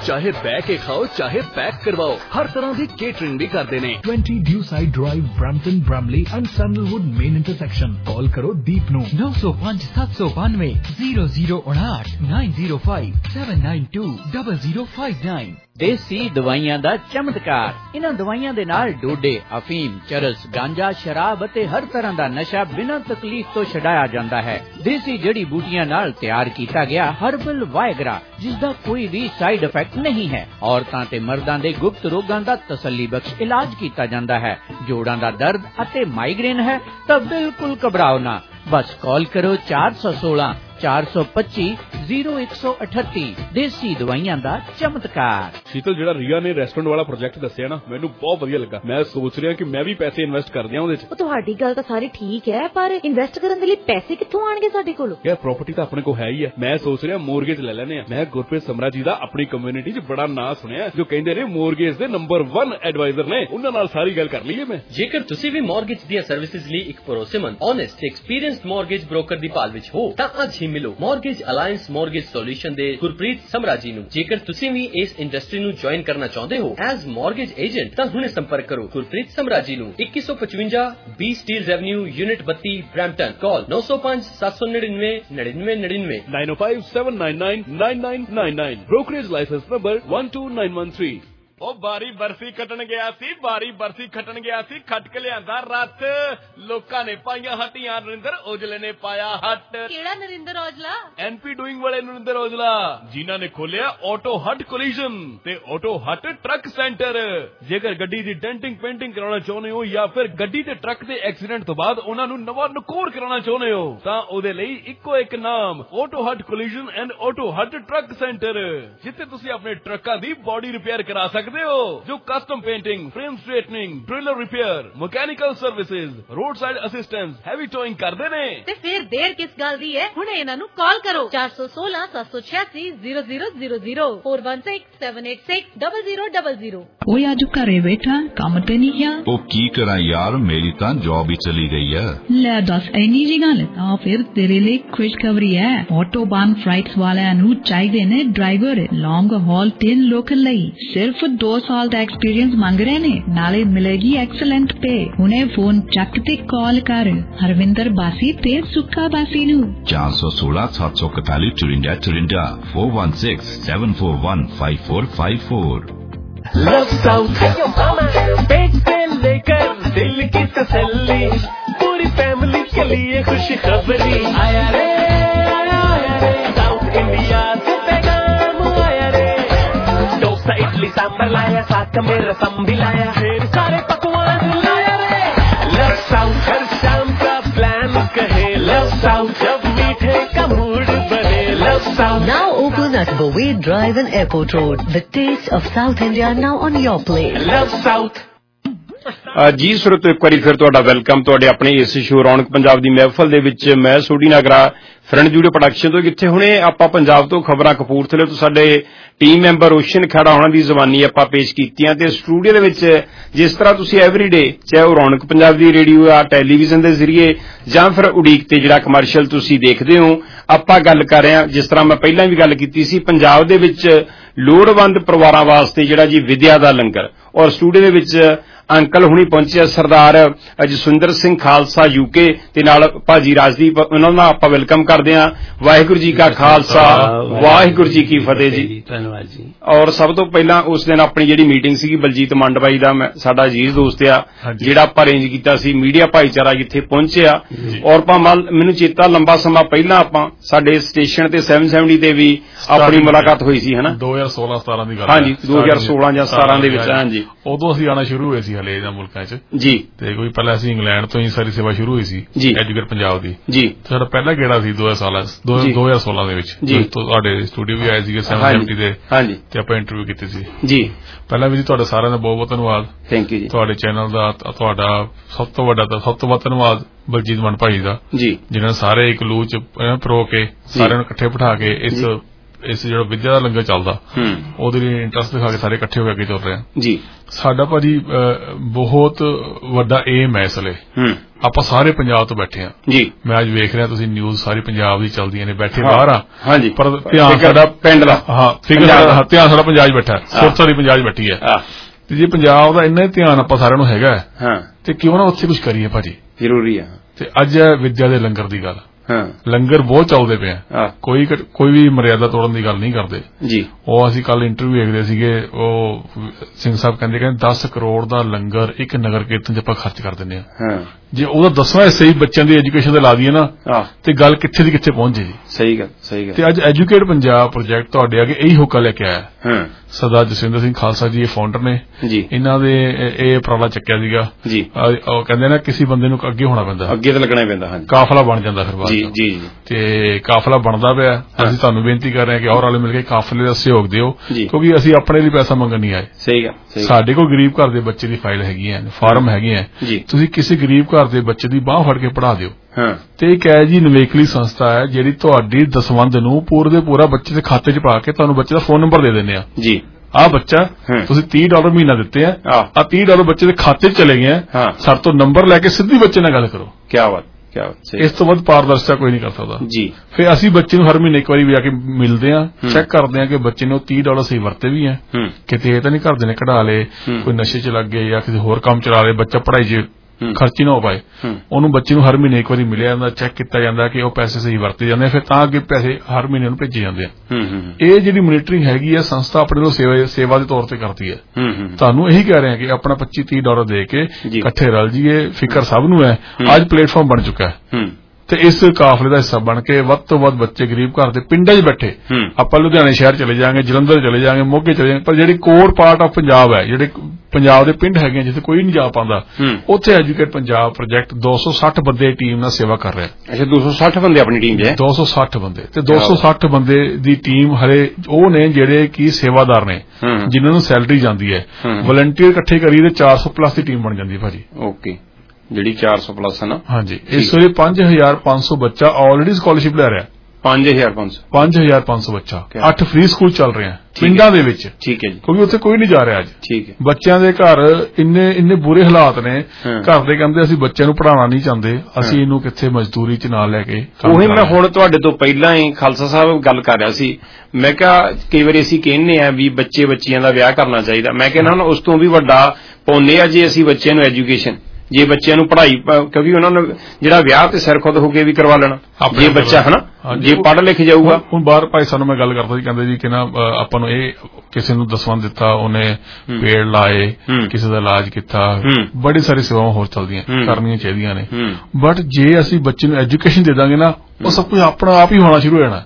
ਚਾਹੇ ਬਹਿ ਕੇ ਖਾਓ ਚਾਹੇ ਪੈਕ ਕਰਵਾਓ, ਹਰ ਤਰ੍ਹਾਂ ਦੀ ਕੇਟਰਿੰਗ ਵੀ ਕਰਦੇ ਨੇ। twenty Dewside Drive, Brampton, Bramley and Sandalwood main intersection। ਕਾਲ ਕਰੋ ਦੀਪ ਨੂੰ nine oh five seven nine nine zero zero eight nine zero five seven nine two zero zero five nine। ਦੇਸੀ ਦਵਾਈਆਂ ਦਾ ਚਮਤਕਾਰ। ਇਹਨਾਂ ਦਵਾਈਆਂ ਦੇ ਨਾਲ ਡੋਡੇ, ਅਫੀਮ, ਚਰਸ, ਗਾਂਜਾ, ਸ਼ਰਾਬ ਅਤੇ ਹਰ ਤਰ੍ਹਾਂ ਦਾ ਨਸ਼ਾ ਬਿਨਾਂ ਤਕਲੀਫ ਤੋਂ ਛਡਾਇਆ ਜਾਂਦਾ ਹੈ। ਦੇਸੀ ਜੜੀ ਬੂਟੀਆਂ ਨਾਲ ਤਿਆਰ ਕੀਤਾ ਗਿਆ ਹਰਬਲ ਵਾਇਗਰਾ, ਜਿਸ ਦਾ ਕੋਈ ਵੀ ਸਾਈਡ ਇਫੈਕਟ ਨਹੀਂ ਹੈ। ਔਰਤਾਂ ਤੇ ਮਰਦਾਂ ਦੇ ਗੁਪਤ ਰੋਗਾਂ ਦਾ ਤਸੱਲੀ ਬਖਸ਼ ਇਲਾਜ ਕੀਤਾ ਜਾਂਦਾ ਹੈ। ਜੋੜਾਂ ਦਾ ਦਰਦ ਅਤੇ ਮਾਈਗ੍ਰੇਨ ਹੈ ਤਾਂ ਬਿਲਕੁਲ ਘਬਰਾਓ ਨਾ, ਬਸ ਕਾਲ ਕਰੋ ਚਾਰ ਸੌ ਸੋਲਾਂ ਚਾਰ ਸੌ ਪੱਚੀ ਜ਼ੀਰੋ ਇੱਕ ਸੌ ਅਠੱਤੀ। ਦੇਸੀ ਦਵਾਈਆਂ ਦਾ ਚਮਤਕਾਰ। ਸ਼ੀਤਲ, ਜਿਹੜਾ ਰੀਆ ਨੇ ਰੈਸਟੋਰੈਂਟ ਵਾਲਾ ਪ੍ਰੋਜੈਕਟ ਦੱਸਿਆ ਨਾ, ਮੈਨੂੰ ਬਹੁਤ ਵਧੀਆ ਲੱਗਾ। ਮੈਂ ਸੋਚ ਰਿਹਾ ਕਿ ਮੈਂ ਵੀ ਪੈਸੇ ਇਨਵੈਸਟ ਕਰ ਦਿਆਂ ਉਹਦੇ 'ਚ। ਉਹ ਤੁਹਾਡੀ ਗੱਲ ਤਾਂ ਸਾਰੀ ਠੀਕ ਹੈ, ਪਰ ਇਨਵੈਸਟ ਕਰਨ ਦੇ ਲਈ ਪੈਸੇ ਕਿੱਥੋਂ ਆਣਗੇ ਸਾਡੇ ਕੋਲ? ਯਾਰ ਪ੍ਰਾਪਰਟੀ ਤਾਂ ਆਪਣੇ ਕੋਲ ਹੈ ਹੀ ਹੈ। ਮੈਂ ਸੋਚ ਰਿਹਾ ਮੋਰਗੇਜ ਲੈ ਲੈਣੇ ਆ। ਮੈਂ ਗੁਰਪ੍ਰੀਤ ਸਮਰਾ ਜੀ ਦਾ ਆਪਣੀ ਕਮਿਊਨਿਟੀ 'ਚ ਬੜਾ ਨਾਂ ਸੁਣਿਆ, ਜੋ ਕਹਿੰਦੇ ਨੇ ਮੋਰਗੇਜ ਦੇ ਨੰਬਰ ਇੱਕ ਐਡਵਾਈਜ਼ਰ ਨੇ। ਉਹਨਾਂ ਨਾਲ ਸਾਰੀ ਗੱਲ ਕਰ ਲਈਏ ਮੈਂ। ਜੇਕਰ ਤੁਸੀਂ ਵੀ ਮੋਰਗੇਜ ਦੀਆਂ ਸਰਵਿਸਿਜ਼ ਲਈ ਇੱਕ ਭਰੋਸੇਮੰਦ, ਓਨੈਸਟ ਤੇ ਐਕਸਪੀਰੀਅੰਸਡ ਮੋਰਗੇਜ ਬ੍ਰੋਕਰ ਦੀ ਭਾਲ ਵਿੱਚ ਹੋ ਤਾਂ ਅੱਜ ਹੀ ਮਿਲੋ ਮੋਰਗੇਜ ਅਲਾਇੰਸ ਮੋਰਗੇਜ ਸੋਲੂਸ਼ਨ ਦੇ ਗੁਰਪ੍ਰੀਤ ਸਮਰਾ ਜੀ ਨੂੰ। ਜੇਕਰ ਤੁਸੀਂ ਵੀ ਇਸ ਇੰਡਸਟਰੀ ਨੂੰ ਜੁਆਇਨ ਕਰਨਾ ਚਾਹੁੰਦੇ ਹੋ ਐਜ਼ ਮੋਰਗੇਜ ਏਜੰਟ ਤਾਂ ਹੁਣੇ ਸੰਪਰਕ ਕਰੋ ਗੁਰਪ੍ਰੀਤ ਸਮਰਾ ਜੀ ਨੂੰ। ਇੱਕੀ ਸੌ ਪਚਵੰਜਾ ਬੀ ਸਟੀਲਜ਼ ਐਵਨਿਊ, ਯੂਨਿਟ ਬੱਤੀ, Brampton. Call nine oh five seven seven nine nine nine nine nine nine oh five seven nine nine nine nine nine nine। brokerage license number one two nine one three। ਉਹ ਬਾਰੀ ਬਰਫੀ ਖੱਟਣ ਗਿਆ ਸੀ, ਬਾਰੀ ਬਰਫੀ ਖੱਟਣ ਗਿਆ ਸੀ, ਖੱਟ ਕੇ ਲਿਆਂਦਾ ਰੱਥ। ਲੋਕਾਂ ਨੇ ਪਾਈਆਂ ਹੱਟੀਆਂ, ਨਰਿੰਦਰ ਔਜਲੇ ਨੇ ਪਾਇਆ ਹੱਟ। ਕਿਹੜਾ ਨਰਿੰਦਰ ਔਜਲਾ? ਐਨਪੀ ਡੂਇੰਗ ਵਾਲੇ ਨਰਿੰਦਰ ਔਜਲਾ, ਜਿਨ੍ਹਾਂ ਨੇ ਖੋਲਿਆ ਆਟੋ ਹੱਟ ਕੋਲੀਜਨ ਤੇ ਆਟੋ ਹੱਟ ਟਰੱਕ ਸੈਂਟਰ। ਜੇਕਰ ਗੱਡੀ ਦੀ ਡੈਂਟਿੰਗ ਪੇਂਟਿੰਗ ਕਰਾਉਣਾ ਚਾਹੁੰਦੇ ਹੋ ਜਾਂ ਫਿਰ ਗੱਡੀ ਤੇ ਟਰੱਕ ਦੇ ਐਕਸੀਡੈਂਟ ਤੋਂ ਬਾਅਦ ਉਹਨਾਂ ਨੂੰ ਨਵਾਂ ਨਕੋਰ ਕਰਾਉਣਾ ਚਾਹੁੰਦੇ ਹੋ ਤਾਂ ਉਹਦੇ ਲਈ ਇੱਕੋ ਇੱਕ ਨਾਮ, auto hut collision and auto hut truck centre, ਜਿੱਥੇ ਤੁਸੀਂ ਆਪਣੇ ਟਰੱਕਾਂ ਦੀ ਬਾਡੀ ਰਿਪੇਅਰ ਕਰਾ ਸਕਦੇ ਹੋ, ਜੋ custom painting, frame straightening, trailer repair, mechanical services, roadside assistance, heavy towing ਕਰਦੇ ਨੇ। ਤੇ ਫਿਰ ਦੇਰ ਕਿਸ ਗੱਲ ਦੀ ਹੈ? ਹੁਣੇ ਇਹਨਾਂ ਨੂੰ ਕਾਲ ਕਰੋ ਚਾਰ ਸੌ ਸੋਲਾਂ ਸੱਤ ਸੌ ਛਿਆਸੀ zero zero zero zero four one six seven eight six zero zero zero zero। ਓਏ ਅੱਜ ਘਰੇ ਬੈਠਾ, ਕੰਮ ਤੇ ਨਹੀਂ ਗਿਆ? ਉਹ ਕੀ ਕਰਾਂ ਯਾਰ, ਮੇਰੀ ਤਾਂ ਜੌਬ ਹੀ ਚਲੀ ਗਈ ਹੈ। ਲੈ ਦੱਸ, ਇੰਨੀ ਜੀ ਗੱਲ ਤਾਂ ਫਿਰ ਤੇਰੇ ਲਈ ਖੁਸ਼ਖਬਰੀ ਹੈ। ਆਟੋਬਾਨ ਫਰਾਈਟਸ ਵਾਲਿਆਂ ਨੂੰ ਚਾਹੀਦੇ ਨੇ ਡਰਾਈਵਰ ਲੌਂਗ ਹਾਲ ਤੇ ਲੋਕਲ ਲਈ। ਸਿਰਫ ਦੋ ਸਾਲ ਦਾ ਐਕਸਪੀਰੀਅੰਸ ਮੰਗ ਰਹੇ ਨੇ, ਨਾਲੇ ਮਿਲੇਗੀ ਐਕਸਲੈਂਟ ਪੇ। ਹੁਣੇ ਫੋਨ ਚੱਕ ਤੇ ਕਾਲ ਕਰ ਹਰਵਿੰਦਰ ਬਾਸੀ ਤੇ ਸੁੱਕਾ ਬਾਸੀ ਨੂੰ। ਚਾਰ ਸੌ ਸੋਲਾਂ ਸੱਤ ਸੌ ਇਕਤਾਲੀ ਚੁਰਿੰਡਾ ਚੁਰਿੰਡਾ four one six seven four one five four five four। Love south पेट पे लेकर दिल की तसल्ली, पूरी फैमिली के लिए खुशखबरी। आया रे आया आया रे साउथ इंडिया से पैगाम आया रे। डोसा इडली सांभर लाया, साथ में रसम भी लाया, फिर सारे पकवान लाया रे। लव साउथ हर शाम का प्लान कहे, लव साउथ जब मीठे का मूड बने। Love south now open at Boway Drive and Airport Road. The taste of South India now on your plate. Love South। ਜੀ ਸਰੋਤੋ, ਇੱਕ ਵਾਰੀ ਫਿਰ ਤੁਹਾਡਾ ਵੈਲਕਮ ਤੁਹਾਡੇ ਆਪਣੇ ਇਸ ਸ਼ੋਅ ਰੌਣਕ ਪੰਜਾਬ ਦੀ ਮਹਿਫਲ ਦੇ ਵਿੱਚ। ਮੈਂ Sodhi Nagra friend studio production ਤੋਂ। ਜਿੱਥੇ ਹੁਣੇ ਆਪਾਂ ਪੰਜਾਬ ਤੋਂ ਖਬਰਾਂ ਕਪੂਰਥਲੇ ਤੋਂ ਸਾਡੇ ਟੀਮ ਮੈਂਬਰ ਰੋਸ਼ਨ ਖੜਾ ਹੋਣਾ ਦੀ ਜ਼ਬਾਨੀ ਆਪਾਂ ਪੇਸ਼ ਕੀਤੀਆਂ, ਤੇ ਸਟੂਡੀਓ ਦੇ ਵਿੱਚ ਜਿਸ ਤਰ੍ਹਾਂ ਤੁਸੀਂ ਐਵਰੀਡੇ, ਚਾਹੇ ਉਹ ਰੌਣਕ ਪੰਜਾਬ ਦੀ ਰੇਡੀਓ ਆ, ਟੈਲੀਵਿਜ਼ਨ ਦੇ ਜ਼ਰੀਏ ਜਾਂ ਫਿਰ ਉਡੀਕ ਤੇ ਜਿਹੜਾ ਕਮਰਸ਼ੀਅਲ ਤੁਸੀਂ ਦੇਖਦੇ ਹੋ, ਆਪਾਂ ਗੱਲ ਕਰ ਰਹੇ ਹਾਂ। ਜਿਸ ਤਰ੍ਹਾਂ ਮੈਂ ਪਹਿਲਾਂ ਵੀ ਗੱਲ ਕੀਤੀ ਸੀ, ਪੰਜਾਬ ਦੇ ਵਿੱਚ ਲੋੜਵੰਦ ਪਰਿਵਾਰਾਂ ਵਾਸਤੇ ਜਿਹੜਾ ਜੀ ਵਿਦਿਆ ਦਾ ਲੰਗਰ, ਔਰ ਸਟੂਡੀਓ ਦੇ ਵਿੱਚ ਅੰਕਲ ਹੁਣੀ ਪਹੁੰਚੇ ਸਰਦਾਰ ਜਸਵਿੰਦਰ ਸਿੰਘ ਖਾਲਸਾ ਯੂਕੇ ਤੇ ਨਾਲ ਭਾਜੀ ਰਾਜਦੀਪ, ਉਹਨਾਂ ਦਾ ਆਪਾਂ ਵੈਲਕਮ ਕਰਦੇ ਹਾਂ। ਵਾਹਿਗੁਰੂ ਜੀ ਕਾ ਖਾਲਸਾ, ਵਾਹਿਗੁਰੂ ਜੀ ਕੀ ਫਤਿਹ ਜੀ। ਧੰਨਵਾਦ ਜੀ। ਔਰ ਸਭ ਤੋਂ ਪਹਿਲਾਂ ਉਸ ਦਿਨ ਆਪਣੀ ਜਿਹੜੀ ਮੀਟਿੰਗ ਸੀਗੀ ਬਲਜੀਤ ਮੰਡ ਬਾਈ ਦਾ, ਸਾਡਾ ਅਜੀਜ਼ ਦੋਸਤ ਆ, ਜਿਹੜਾ ਆਪਾਂ ਅਰੇਂਜ ਕੀਤਾ ਸੀ, ਮੀਡੀਆ ਭਾਈਚਾਰਾ ਜਿੱਥੇ ਪਹੁੰਚਿਆ। ਔਰ ਭਾਵੇਂ ਮੈਨੂੰ ਚੇਤਾ ਲੰਬਾ ਸਮਾਂ ਪਹਿਲਾਂ ਆਪਾਂ ਸਾਡੇ ਸਟੇਸ਼ਨ ਤੇ ਸੱਤ ਸੌ ਸੱਤਰ ਤੇ ਵੀ ਆਪਣੀ ਮੁਲਾਕਾਤ ਹੋਈ ਸੀ, ਹਨਾ ਦੋ ਹਜ਼ਾਰ ਸੋਲਾਂ ਸਤਾਰਾਂ ਦੀ ਗੱਲ। ਹਾਂਜੀ, ਦੋ ਹਜ਼ਾਰ ਸੋਲਾਂ ਜਾਂ ਸਤਾਰਾਂ ਦੇ ਵਿੱਚ। ਹਾਂਜੀ, ਉਦੋਂ ਅਸੀਂ ਆਉਣਾ ਸ਼ੁਰੂ ਹੋਏ ਸੀ ਹਲੇ ਇਹਨਾਂ ਮੁਲਕਾਂ 'ਚ ਜੀ। ਤੇ ਕੋਈ ਪਹਿਲਾਂ ਅਸੀਂ ਇੰਗਲੈਂਡ ਤੋਂ ਹੀ ਸਾਰੀ ਸੇਵਾ ਸ਼ੁਰੂ ਹੋਈ ਸੀ ਐਜੂਕੇਟ ਪੰਜਾਬ ਦੀ ਜੀ। ਸਾਡਾ ਪਹਿਲਾ ਗੇੜਾ ਸੀ ਦੋ ਹਜ਼ਾਰ ਸੋਲਾਂ ਦੇ ਵਿੱਚ, ਤੁਹਾਡੇ ਸਟੂਡੀਓ ਵੀ ਆਏ ਸੀਗੇ ਸੱਤ ਸੌ ਸੱਤਰ ਦੇ, ਤੇ ਆਪਾਂ ਇੰਟਰਵਿਊ ਕੀਤੀ ਸੀ ਜੀ। ਪਹਿਲਾਂ ਵੀ ਜੀ ਤੁਹਾਡਾ ਸਾਰਿਆਂ ਦਾ ਬਹੁਤ ਬਹੁਤ ਧੰਨਵਾਦ। ਥੈਂਕ ਯੂ ਜੀ। ਤੁਹਾਡੇ ਚੈਨਲ ਦਾ, ਤੁਹਾਡਾ ਸਭ ਤੋਂ ਵੱਡਾ ਸਭ ਤੋਂ ਵੱਧ ਧੰਨਵਾਦ ਬਲਜੀਤ ਮੰਡ ਭਾਈ ਦਾ ਜੀ, ਜਿਨ੍ਹਾਂ ਨੇ ਸਾਰੇ ਇੱਕ ਲੂ 'ਚ ਪਰੋ ਕੇ ਸਾਰਿਆਂ ਨੂੰ ਇਕੱਠੇ ਬਿਠਾ ਕੇ ਇਸ ਇਸ ਜਿਹੜਾ ਵਿਦਿਆ ਦਾ ਲੰਗਰ ਚੱਲਦਾ ਉਹਦੇ ਲਈ ਇੰਟਰਸਟ ਦਿਖਾ ਕੇ ਸਾਰੇ ਇਕੱਠੇ ਹੋ ਕੇ ਅੱਗੇ ਚੱਲ ਰਹੇ ਆ ਜੀ। ਸਾਡਾ ਭਾਜੀ ਬਹੁਤ ਵੱਡਾ ਏਮ ਹੈ ਇਸ ਲਈ ਆਪਾਂ ਸਾਰੇ ਪੰਜਾਬ ਤੋਂ ਬੈਠੇ ਆ ਜੀ। ਮੈਂ ਅੱਜ ਵੇਖ ਰਿਹਾ ਤੁਸੀਂ ਨਿਊਜ਼ ਸਾਰੀ ਪੰਜਾਬ ਦੀ ਚੱਲਦੀਆਂ ਨੇ, ਬੈਠੇ ਬਾਹਰ ਆ ਹਾਂਜੀ, ਪਰ ਧਿਆਨ ਸਾਡਾ ਪਿੰਡ ਦਾ, ਹਾਂ ਫਿਕਰ ਧਿਆਨ ਸਾਡਾ ਪੰਜਾਬ 'ਚ ਬੈਠਾ, ਸੁਰਤ ਸਾਡੀ ਪੰਜਾਬ 'ਚ ਬੈਠੀ ਹੈ। ਤੇ ਜੇ ਪੰਜਾਬ ਦਾ ਇੰਨਾ ਧਿਆਨ ਆਪਾਂ ਸਾਰਿਆਂ ਨੂੰ ਹੈਗਾ ਤੇ ਕਿਉਂ ਨਾ ਉੱਥੇ ਕੁਝ ਕਰੀਏ ਭਾਜੀ, ਜ਼ਰੂਰੀ ਆ। ਤੇ ਅੱਜ ਵਿਦਿਆ ਦੇ ਲੰਗਰ ਦੀ ਗੱਲ, ਹਾਂ ਲੰਗਰ ਬਹੁਤ ਚੱਲਦੇ ਪਏ ਆ, ਕੋਈ ਕੋਈ ਵੀ ਮਰਿਆਦਾ ਤੋੜਨ ਦੀ ਗੱਲ ਨਹੀਂ ਕਰਦੇ ਜੀ। ਉਹ ਅਸੀਂ ਕੱਲ ਇੰਟਰਵਿਊ ਵੇਖਦੇ ਸੀਗੇ, ਉਹ ਸਿੰਘ ਸਾਹਿਬ ਕਹਿੰਦੇ ਕਹਿੰਦੇ ਦਸ ਕਰੋੜ ਦਾ ਲੰਗਰ ਇੱਕ ਨਗਰ ਕੀਰਤਨ 'ਚ ਆਪਾਂ ਖਰਚ ਕਰ ਦਿੰਦੇ ਆ। ਜੇ ਉਹਦਾ ਦਸਵਾਂ ਹਿੱਸਾ ਹੀ ਬੱਚਿਆਂ ਦੀ ਐਜੂਕੇਸ਼ਨ ਤੇ ਲਾ ਦਈਏ ਨਾ ਤੇ ਗੱਲ ਕਿੱਥੇ ਦੀ ਕਿੱਥੇ ਪਹੁੰਚ ਜੇ ਜੀ। ਸਹੀ ਗੱਲ, ਸਹੀ ਗੱਲ। ਤੇ ਅੱਜ ਐਜੂਕੇਟ ਪੰਜਾਬ ਪ੍ਰੋਜੈਕਟ ਤੁਹਾਡੇ ਅੱਗੇ ਇਹੀ ਹੋਕਾ ਲੈ ਕੇ ਆਇਆ। ਸਰਦਾਰ ਜਸਵਿੰਦਰ ਸਿੰਘ ਖਾਲਸਾ ਜੀ ਇਹ ਫਾਊਂਡਰ ਨੇ ਜੀ, ਇਹਨਾਂ ਦੇ ਇਹ ਉਪਰਾਲਾ ਚੱਕਿਆ ਸੀਗਾ ਜੀ। ਉਹ ਕਹਿੰਦੇ ਨਾ ਕਿਸੇ ਬੰਦੇ ਨੂੰ ਅੱਗੇ ਹੋਣਾ ਪੈਂਦਾ, ਅੱਗੇ ਤਾਂ ਲੱਗਣਾ ਪੈਂਦਾ, ਹਾਂਜੀ ਕਾਫਲਾ ਬਣ ਜਾਂਦਾ ਫਿਰ ਬਾਅਦ ਜੀ ਜੀ। ਤੇ ਕਾਫਲਾ ਬਣਦਾ ਪਿਆ, ਅਸੀਂ ਤੁਹਾਨੂੰ ਬੇਨਤੀ ਕਰ ਰਹੇ ਹਾਂ ਕਿ ਹੋਰ ਵਾਲੇ ਮਿਲ ਕੇ ਕਾਫਲੇ ਦਾ ਸਹਿਯੋਗ ਦਿਓ, ਕਿਉਂਕਿ ਅਸੀਂ ਆਪਣੇ ਲਈ ਪੈਸਾ ਮੰਗਣ ਨਹੀਂ ਆਏ। ਸਹੀ ਗੱਲ। ਸਾਡੇ ਕੋਲ ਗਰੀਬ ਘਰ ਦੇ ਬੱਚੇ ਦੀ ਫਾਈਲ ਹੈਗੀ ਹੈ, ਫਾਰਮ ਹੈਗੇ ਹੈ, ਤੁਸੀਂ ਕਿਸੇ ਗਰੀਬ ਘਰ ਦੇ ਬੱਚੇ ਦੀ ਬਾਂਹ ਫੜ ਕੇ ਪੜ੍ਹਾ ਦਿਓ। ਤੇ ਇੱਕ ਹੈ ਜੀ ਨਿਵੇਕਲੀ ਸੰਸਥਾ ਹੈ ਜਿਹੜੀ ਤੁਹਾਡੀ ਦਸਵੰਧ ਨੂੰ ਪੂਰੇ ਦੇ ਪੂਰਾ ਬੱਚੇ ਦੇ ਖਾਤੇ 'ਚ ਪਾ ਕੇ ਤੁਹਾਨੂੰ ਬੱਚੇ ਦਾ ਫੋਨ ਨੰਬਰ ਦੇ ਦਿੰਦੇ ਆ ਜੀ। ਆਹ ਬੱਚਾ ਤੁਸੀਂ ਤੀਹ ਡਾਲਰ ਮਹੀਨਾ ਦਿੱਤੇ ਆ, ਆ ਤੀਹ ਡਾਲਰ ਬੱਚੇ ਦੇ ਖਾਤੇ 'ਚ ਚਲੇ ਗਏ ਆ, ਸਾਡੇ ਤੋਂ ਨੰਬਰ ਲੈ ਕੇ ਸਿੱਧੀ ਬੱਚੇ ਨਾਲ ਗੱਲ ਕਰੋ। ਕਿਆ ਬਾਤ, ਕਿਆ ਬਾਤ। ਇਸ ਤੋਂ ਵੱਧ ਪਾਰਦਰਸ਼ਤਾ ਕੋਈ ਨਹੀਂ ਕਰ ਸਕਦਾ ਜੀ। ਫਿਰ ਅਸੀਂ ਬੱਚੇ ਨੂੰ ਹਰ ਮਹੀਨੇ ਇੱਕ ਵਾਰੀ ਜਾ ਕੇ ਮਿਲਦੇ ਆ, ਚੈੱਕ ਕਰਦੇ ਆ ਕਿ ਬੱਚੇ ਨੇ ਤੀਹ ਡਾਲਰ ਸਹੀ ਵਰਤੇ ਵੀ ਆ, ਕਿਤੇ ਇਹ ਤਾਂ ਨਹੀਂ ਘਰਦੇ ਨੇ ਕਢਾ ਲਏ, ਕੋਈ ਨਸ਼ੇ 'ਚ ਲੱਗ ਗਏ ਜਾਂ ਕਿਸੇ ਹੋਰ ਕੰਮ ਚਲਾ ਲਏ, ਬੱਚਾ ਪੜ੍ਹਾਈ 'ਚ ਖਰਚੀ ਨਾ ਹੋ ਪਾਏ। ਉਹਨੂੰ ਬੱਚੇ ਨੂੰ ਹਰ ਮਹੀਨੇ ਇੱਕ ਵਾਰੀ ਮਿਲਿਆ ਜਾਂਦਾ, ਚੈੱਕ ਕੀਤਾ ਜਾਂਦਾ ਕਿ ਉਹ ਪੈਸੇ ਸਹੀ ਵਰਤੇ ਜਾਂਦੇ, ਫਿਰ ਤਾਂ ਅੱਗੇ ਪੈਸੇ ਹਰ ਮਹੀਨੇ ਨੂੰ ਭੇਜੇ ਜਾਂਦੇ ਆ। ਇਹ ਜਿਹੜੀ ਮੋਨੀਟਰਿੰਗ ਹੈਗੀ ਹੈ ਸੰਸਥਾ ਆਪਣੇ ਨੂੰ ਸੇਵਾ ਸੇਵਾ ਦੇ ਤੌਰ ਤੇ ਕਰਦੀ ਹੈ। ਤੁਹਾਨੂੰ ਇਹੀ ਕਹਿ ਰਹੇ ਹਾਂ ਕਿ ਆਪਣਾ ਪੱਚੀ ਤੀਹ ਡਾਲਰ ਦੇ ਕੇ ਇਕੱਠੇ ਰਲ ਜੀਏ, ਫਿਕਰ ਸਭ ਨੂੰ ਹੈ। ਅੱਜ ਪਲੇਟਫਾਰਮ ਬਣ ਚੁੱਕਾ ਹੈ ਤੇ ਇਸ ਕਾਫਲੇ ਦਾ ਹਿੱਸਾ ਬਣ ਕੇ ਵੱਧ ਤੋਂ ਵੱਧ ਬੱਚੇ ਗਰੀਬ ਘਰ ਦੇ ਪਿੰਡਾਂ 'ਚ ਬੈਠੇ, ਆਪਾਂ ਲੁਧਿਆਣੇ ਸ਼ਹਿਰ ਚਲੇ ਜਾਵਾਂਗੇ, ਜਲੰਧਰ ਚਲੇ ਜਾਵਾਂਗੇ, ਮੋਗੇ ਚਲੇ ਜਾਵਾਂਗੇ, ਪਰ ਜਿਹੜੀ ਕੋਰ ਪਾਰਟ ਆਫ ਪੰਜਾਬ ਹੈ, ਜਿਹੜੇ ਪੰਜਾਬ ਦੇ ਪਿੰਡ ਹੈਗੇ ਜਿੱਥੇ ਕੋਈ ਨਹੀਂ ਜਾ ਪਾਉਂਦਾ, ਉੱਥੇ ਐਜੂਕੇਟ ਪੰਜਾਬ ਪ੍ਰੋਜੈਕਟ ਦੋ ਸੌ ਸੱਠ ਬੰਦੇ ਟੀਮ ਨਾਲ ਸੇਵਾ ਕਰ ਰਿਹਾ। ਅੱਛਾ, ਦੋ ਸੌ ਸੱਠ ਬੰਦੇ ਆਪਣੀ ਟੀਮ 'ਚ? ਦੋ ਸੌ ਸੱਠ ਬੰਦੇ, ਤੇ ਦੋ ਸੌ ਸੱਠ ਬੰਦੇ ਦੀ ਟੀਮ ਹਰੇ ਉਹ ਨੇ ਜਿਹੜੇ ਕਿ ਸੇਵਾਦਾਰ ਨੇ, ਜਿਨ੍ਹਾਂ ਨੂੰ ਸੈਲਰੀ ਜਾਂਦੀ ਹੈ। ਵਲੰਟੀਅਰ ਇਕੱਠੇ ਕਰੀਏ ਤੇ ਚਾਰ ਸੌ ਪਲੱਸ ਦੀ ਟੀਮ ਬਣ ਜਾਂਦੀ ਹੈ ਭਾਜੀ। ਓਕੇ, ਜਿਹੜੀ ਚਾਰ ਸੌ ਪਲੱਸ ਹੈ ਨਾ। ਹਾਂਜੀ, ਇਸ ਵੇਲੇ ਪੰਜ ਹਜ਼ਾਰ ਪੰਜ ਸੌ ਬੱਚਾ ਆਲਰੇਡੀ ਸਕਾਲਰਸ਼ਿਪ ਲੈ ਰਿਹਾ। ਪੰਜ ਹਜ਼ਾਰ ਪੰਜ ਸੌ ਪੰਜ ਹਜ਼ਾਰ ਪੰਜ ਸੌ ਬੱਚਾ, ਅੱਠ ਫ੍ਰੀ ਸਕੂਲ ਚੱਲ ਰਹੇ ਆ ਪਿੰਡਾਂ ਦੇ ਵਿੱਚ। ਠੀਕ ਹੈ ਜੀ, ਕਿਉਂਕਿ ਉੱਥੇ ਕੋਈ ਨਹੀਂ ਜਾ ਰਿਹਾ ਅੱਜ। ਠੀਕ ਹੈ। ਬੱਚਿਆਂ ਦੇ ਘਰ ਇੰਨੇ ਇੰਨੇ ਬੁਰੇ ਹਾਲਾਤ ਨੇ, ਘਰ ਦੇ ਕਹਿੰਦੇ ਅਸੀਂ ਬੱਚਿਆਂ ਨੂੰ ਪੜ੍ਹਾਉਣਾ ਨਹੀਂ ਚਾਹੁੰਦੇ, ਅਸੀਂ ਇਹਨੂੰ ਕਿੱਥੇ ਮਜ਼ਦੂਰੀ 'ਚ ਨਾਲ ਲੈ ਕੇ। ਉਹੀ ਮੈਂ ਹੁਣ ਤੁਹਾਡੇ ਤੋਂ ਪਹਿਲਾਂ ਹੀ ਖਾਲਸਾ ਸਾਹਿਬ ਗੱਲ ਕਰ ਰਿਹਾ ਸੀ, ਮੈਂ ਕਿਹਾ ਕਈ ਵਾਰੀ ਅਸੀਂ ਕਹਿੰਦੇ ਆ ਵੀ ਬੱਚੇ ਬੱਚੀਆਂ ਦਾ ਵਿਆਹ ਕਰਨਾ ਚਾਹੀਦਾ, ਮੈਂ ਕਹਿੰਦਾ ਉਸ ਤੋਂ ਵੀ ਵੱਡਾ ਪੁੰਨ ਆ ਜੇ ਅਸੀਂ ਬੱਚਿਆਂ ਨੂੰ ਐਜੂਕੇਸ਼ਨ, ਜੇ ਬੱਚਿਆਂ ਨੂੰ ਪੜ੍ਹਾਈ, ਕਿਉਂਕਿ ਉਹਨਾਂ ਨੂੰ ਜਿਹੜਾ ਵਿਆਹ ਤੇ ਸਿਰ ਖੁਦ ਹੋ ਕੇ ਵੀ ਕਰਵਾ ਲੈਣਾ ਜੇ ਬੱਚਾ ਹਨਾ, ਜੇ ਪੜ੍ਹ ਲਿਖ ਜਾਊਗਾ। ਹੁਣ ਬਾਹਰ ਭਾਈ ਸਾਨੂੰ ਮੈਂ ਗੱਲ ਕਰਦਾ ਸੀ, ਕਹਿੰਦੇ ਜੀ ਕਿ ਨਾ ਆਪਾਂ ਨੂੰ ਇਹ ਕਿਸੇ ਨੂੰ ਦਸਵੰਧ ਦਿੱਤਾ, ਉਹਨੇ ਪੇੜ ਲਾਏ, ਕਿਸੇ ਦਾ ਇਲਾਜ ਕੀਤਾ, ਬੜੀ ਸਾਰੀ ਸੇਵਾਵਾਂ ਹੋਰ ਚੱਲਦੀਆਂ, ਕਰਨੀਆਂ ਚਾਹੀਦੀਆਂ ਨੇ। ਬਟ ਜੇ ਅਸੀਂ ਬੱਚੇ ਨੂੰ ਐਜੂਕੇਸ਼ਨ ਦੇ ਦਾਂਗੇ ਨਾ, ਉਹ ਸਭ ਕੁਝ ਆਪਣਾ ਆਪ ਹੀ ਹੋਣਾ ਸ਼ੁਰੂ ਹੋ ਜਾਣਾ।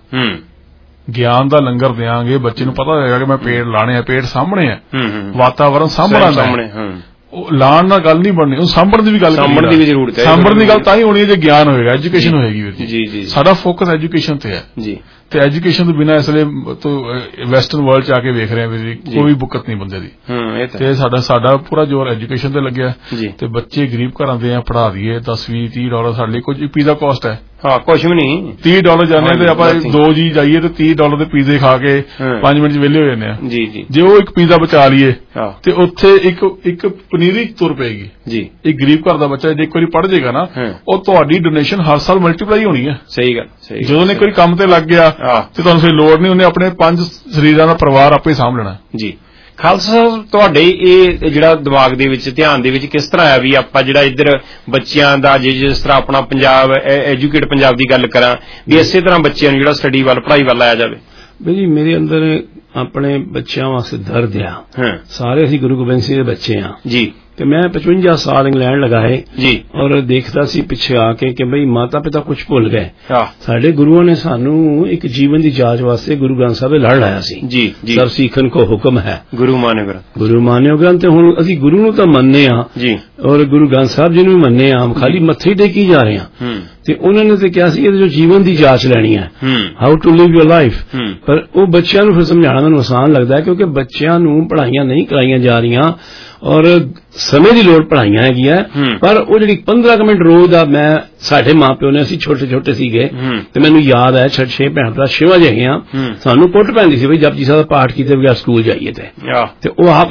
ਗਿਆਨ ਦਾ ਲੰਗਰ ਦਿਆਂਗੇ, ਬੱਚੇ ਨੂੰ ਪਤਾ ਹੋਏਗਾ ਕਿ ਮੈਂ ਪੇੜ ਲਾਣੇ ਆ, ਪੇੜ ਸਾਹਮਣੇ ਆ, ਵਾਤਾਵਰਨ ਸਾਂਭਣਾ। ਉਹ ਲਾਣ ਨਾਲ ਗੱਲ ਨਹੀਂ ਬਣਨੀ, ਉਹ ਸਾਂਭਣ ਦੀ ਵੀ ਗੱਲ, ਸਾਂਭਣ ਦੀ ਵੀ ਜ਼ਰੂਰਤ ਹੈ। ਸਾਂਭਣ ਦੀ ਗੱਲ ਤਾਂ ਹੀ ਹੋਣੀ ਹੈ ਜੇ ਗਿਆਨ ਹੋਏਗਾ, ਐਜੂਕੇਸ਼ਨ ਹੋਏਗੀ ਵੀਰ ਜੀ। ਜੀ ਸਾਡਾ ਫੋਕਸ ਐਜੂਕੇਸ਼ਨ ਤੇ ਹੈ ਜੀ, ਤੇ ਐਜੂਕੇਸ਼ਨ ਤੋਂ ਬਿਨਾਂ ਇਸ ਲਈ ਵੈਸਟਰਨ ਵਰਲਡ 'ਚ ਆ ਕੇ ਵੇਖ ਰਹੇ ਹਾਂ ਵੀਰ ਜੀ, ਕੋਈ ਬੁੱਕਤ ਨਹੀਂ ਬੰਦੇ ਦੀ। ਤੇ ਸਾਡਾ ਸਾਡਾ ਪੂਰਾ ਜ਼ੋਰ ਐਜੂਕੇਸ਼ਨ ਤੇ ਲੱਗਿਆ, ਤੇ ਬੱਚੇ ਗਰੀਬ ਘਰਾਂ ਦੇ ਆ ਪੜ੍ਹਾ ਦਈਏ। ਦਸ ਵੀਹ ਤੀਹ ਡਾਲਰ ਸਾਡੇ ਲਈ ਕੁਝ ਪੀਜ਼ਾ ਕਾਸਟ ਹੈ। ਹਾਂ, ਕੁਛ ਵੀ ਨਹੀਂ। ਤੀਹ ਡਾਲਰ ਜਾਂਦੇ ਤੇ ਆਪਾਂ ਦੋ ਜੀ ਜਾਈਏ ਤੇ ਤੀਹ ਡਾਲਰ ਦੇ ਪੀਜ਼ੇ ਖਾ ਕੇ ਪੰਜ ਮਿੰਟ 'ਚ ਵਿਹਲੇ ਹੋ ਜਾਂਦੇ ਆ ਜੀ ਜੀ। ਜੇ ਉਹ ਇੱਕ ਪੀਜ਼ਾ ਬਚਾ ਲਈਏ ਤੇ ਉੱਥੇ ਇੱਕ ਇੱਕ ਪਨੀਰੀ ਤੁਰ ਪਏਗੀ ਜੀ। ਇੱਕ ਗਰੀਬ ਘਰ ਦਾ ਬੱਚਾ ਜੇ ਇੱਕ ਵਾਰੀ ਪੜ੍ਹ ਜਾਏਗਾ ਨਾ, ਉਹ ਤੁਹਾਡੀ ਡੋਨੇਸ਼ਨ ਹਰ ਸਾਲ ਮਲਟੀਪਲਾਈ ਹੋਣੀ ਹੈ। ਸਹੀ ਗੱਲ, ਸਹੀ। ਜਦੋਂ ਨੇ ਕੋਈ ਕੰਮ ਤੇ ਲੱਗ ਗਿਆ ਤੇ ਤੁਹਾਨੂੰ ਕੋਈ ਲੋੜ ਨਹੀਂ, ਉਹਨੇ ਆਪਣੇ ਪੰਜ ਸਰੀਰਾਂ ਦਾ ਪਰਿਵਾਰ ਆਪੇ ਸਾਂਭ ਲੈਣਾ ਜੀ। ਖਾਲਸਾ ਸਾਹਿਬ, ਤੁਹਾਡੇ ਇਹ ਜਿਹੜਾ ਦਿਮਾਗ ਦੇ ਵਿੱਚ, ਧਿਆਨ ਦੇ ਵਿੱਚ ਕਿਸ ਤਰ੍ਹਾਂ ਆਇਆ ਵੀ ਆਪਾਂ ਜਿਹੜਾ ਇੱਧਰ ਬੱਚਿਆਂ ਦਾ, ਜੇ ਜਿਸ ਤਰ੍ਹਾਂ ਆਪਣਾ ਪੰਜਾਬ ਐਜੂਕੇਟ ਪੰਜਾਬ ਦੀ ਗੱਲ ਕਰਾਂ, ਵੀ ਇਸੇ ਤਰ੍ਹਾਂ ਬੱਚਿਆਂ ਨੂੰ ਜਿਹੜਾ ਸਟੱਡੀ ਵੱਲ, ਪੜ੍ਹਾਈ ਵੱਲ ਆਇਆ ਜਾਵੇ? ਬਈ ਜੀ, ਮੇਰੇ ਅੰਦਰ ਆਪਣੇ ਬੱਚਿਆਂ ਵਾਸਤੇ ਦਰਦ ਆ। ਸਾਰੇ ਅਸੀਂ ਗੁਰੂ ਗੋਬਿੰਦ ਸਿੰਘ ਦੇ ਬੱਚੇ ਆ ਜੀ, ਤੇ ਮੈਂ ਪਚਵੰਜਾ ਸਾਲ ਇੰਗਲੈਂਡ ਲਗਾਏ ਜੀ, ਔਰ ਦੇਖਦਾ ਸੀ ਪਿੱਛੇ ਆ ਕੇ ਕਿ ਬਈ ਮਾਤਾ ਪਿਤਾ ਕੁਝ ਭੁੱਲ ਗਏ। ਸਾਡੇ ਗੁਰੂਆਂ ਨੇ ਸਾਨੂੰ ਇੱਕ ਜੀਵਨ ਦੀ ਜਾਂਚ ਵਾਸਤੇ ਗੁਰੂ ਗ੍ਰੰਥ ਸਾਹਿਬ ਲੜ ਲਾਇਆ ਸੀ ਜੀ ਜੀ। ਸਭ ਸਿੱਖਣ ਕੋ ਹੁਕਮ ਹੈ, ਗੁਰੂ ਮਾਨਿਓ ਗ੍ਰੰਥ, ਗੁਰੂ ਮਾਨਿਓ ਗ੍ਰੰਥ। ਤੇ ਹੁਣ ਅਸੀਂ ਗੁਰੂ ਨੂੰ ਤਾਂ ਮੰਨਦੇ ਆ ਜੀ, ਔਰ ਗੁਰੂ ਗ੍ਰੰਥ ਸਾਹਿਬ ਜੀ ਨੂੰ ਵੀ ਮੰਨਦੇ ਆ, ਖਾਲੀ ਮੱਥੇ ਟੇਕੀ ਜਾ ਰਹੇ ਆ। ਤੇ ਉਹਨਾਂ ਨੇ ਤੇ ਕਿਹਾ ਸੀ ਇਹਦੇ ਜੋ ਜੀਵਨ ਦੀ ਜਾਂਚ ਲੈਣੀ ਹੈ, how to live your life. ਪਰ ਉਹ ਬੱਚਿਆਂ ਨੂੰ ਫਿਰ ਸਮਝਾਉਣਾ ਮੈਨੂੰ ਆਸਾਨ ਲੱਗਦਾ ਹੈ, ਕਿਉਂਕਿ ਬੱਚਿਆਂ ਨੂੰ ਪੜ੍ਹਾਈਆਂ ਨਹੀਂ ਕਰਾਈਆਂ ਜਾ ਰਹੀਆਂ, ਔਰ ਸਮੇਂ ਦੀ ਲੋੜ ਪੜ੍ਹਾਈਆਂ ਹੈਗੀਆਂ। ਪਰ ਉਹ ਜਿਹੜੀ ਪੰਦਰਾਂ ਕੁ ਮਿੰਟ ਰੋਜ਼ ਦਾ, ਮੈਂ ਸਾਡੇ ਮਾਂ ਪਿਓ ਨੇ, ਅਸੀਂ ਛੋਟੇ ਛੋਟੇ ਸੀਗੇ ਤੇ ਮੈਨੂੰ ਯਾਦ ਹੈ, ਛੇ ਛੇ ਭੈਣ ਭਰਾ ਛੇਵਾਂ ਜਿਹੇ ਆ, ਸਾਨੂੰ ਕੁੱਟ ਪੈਂਦੀ ਸੀ ਬਈ ਜਪਜੀ ਸਾਹਿਬ ਦਾ ਪਾਠ ਕੀਤੇ ਬਗੈਰ ਸਕੂਲ ਜਾਈਏ ਤੇ ਤੇ ਉਹ ਆਪ ਹੀ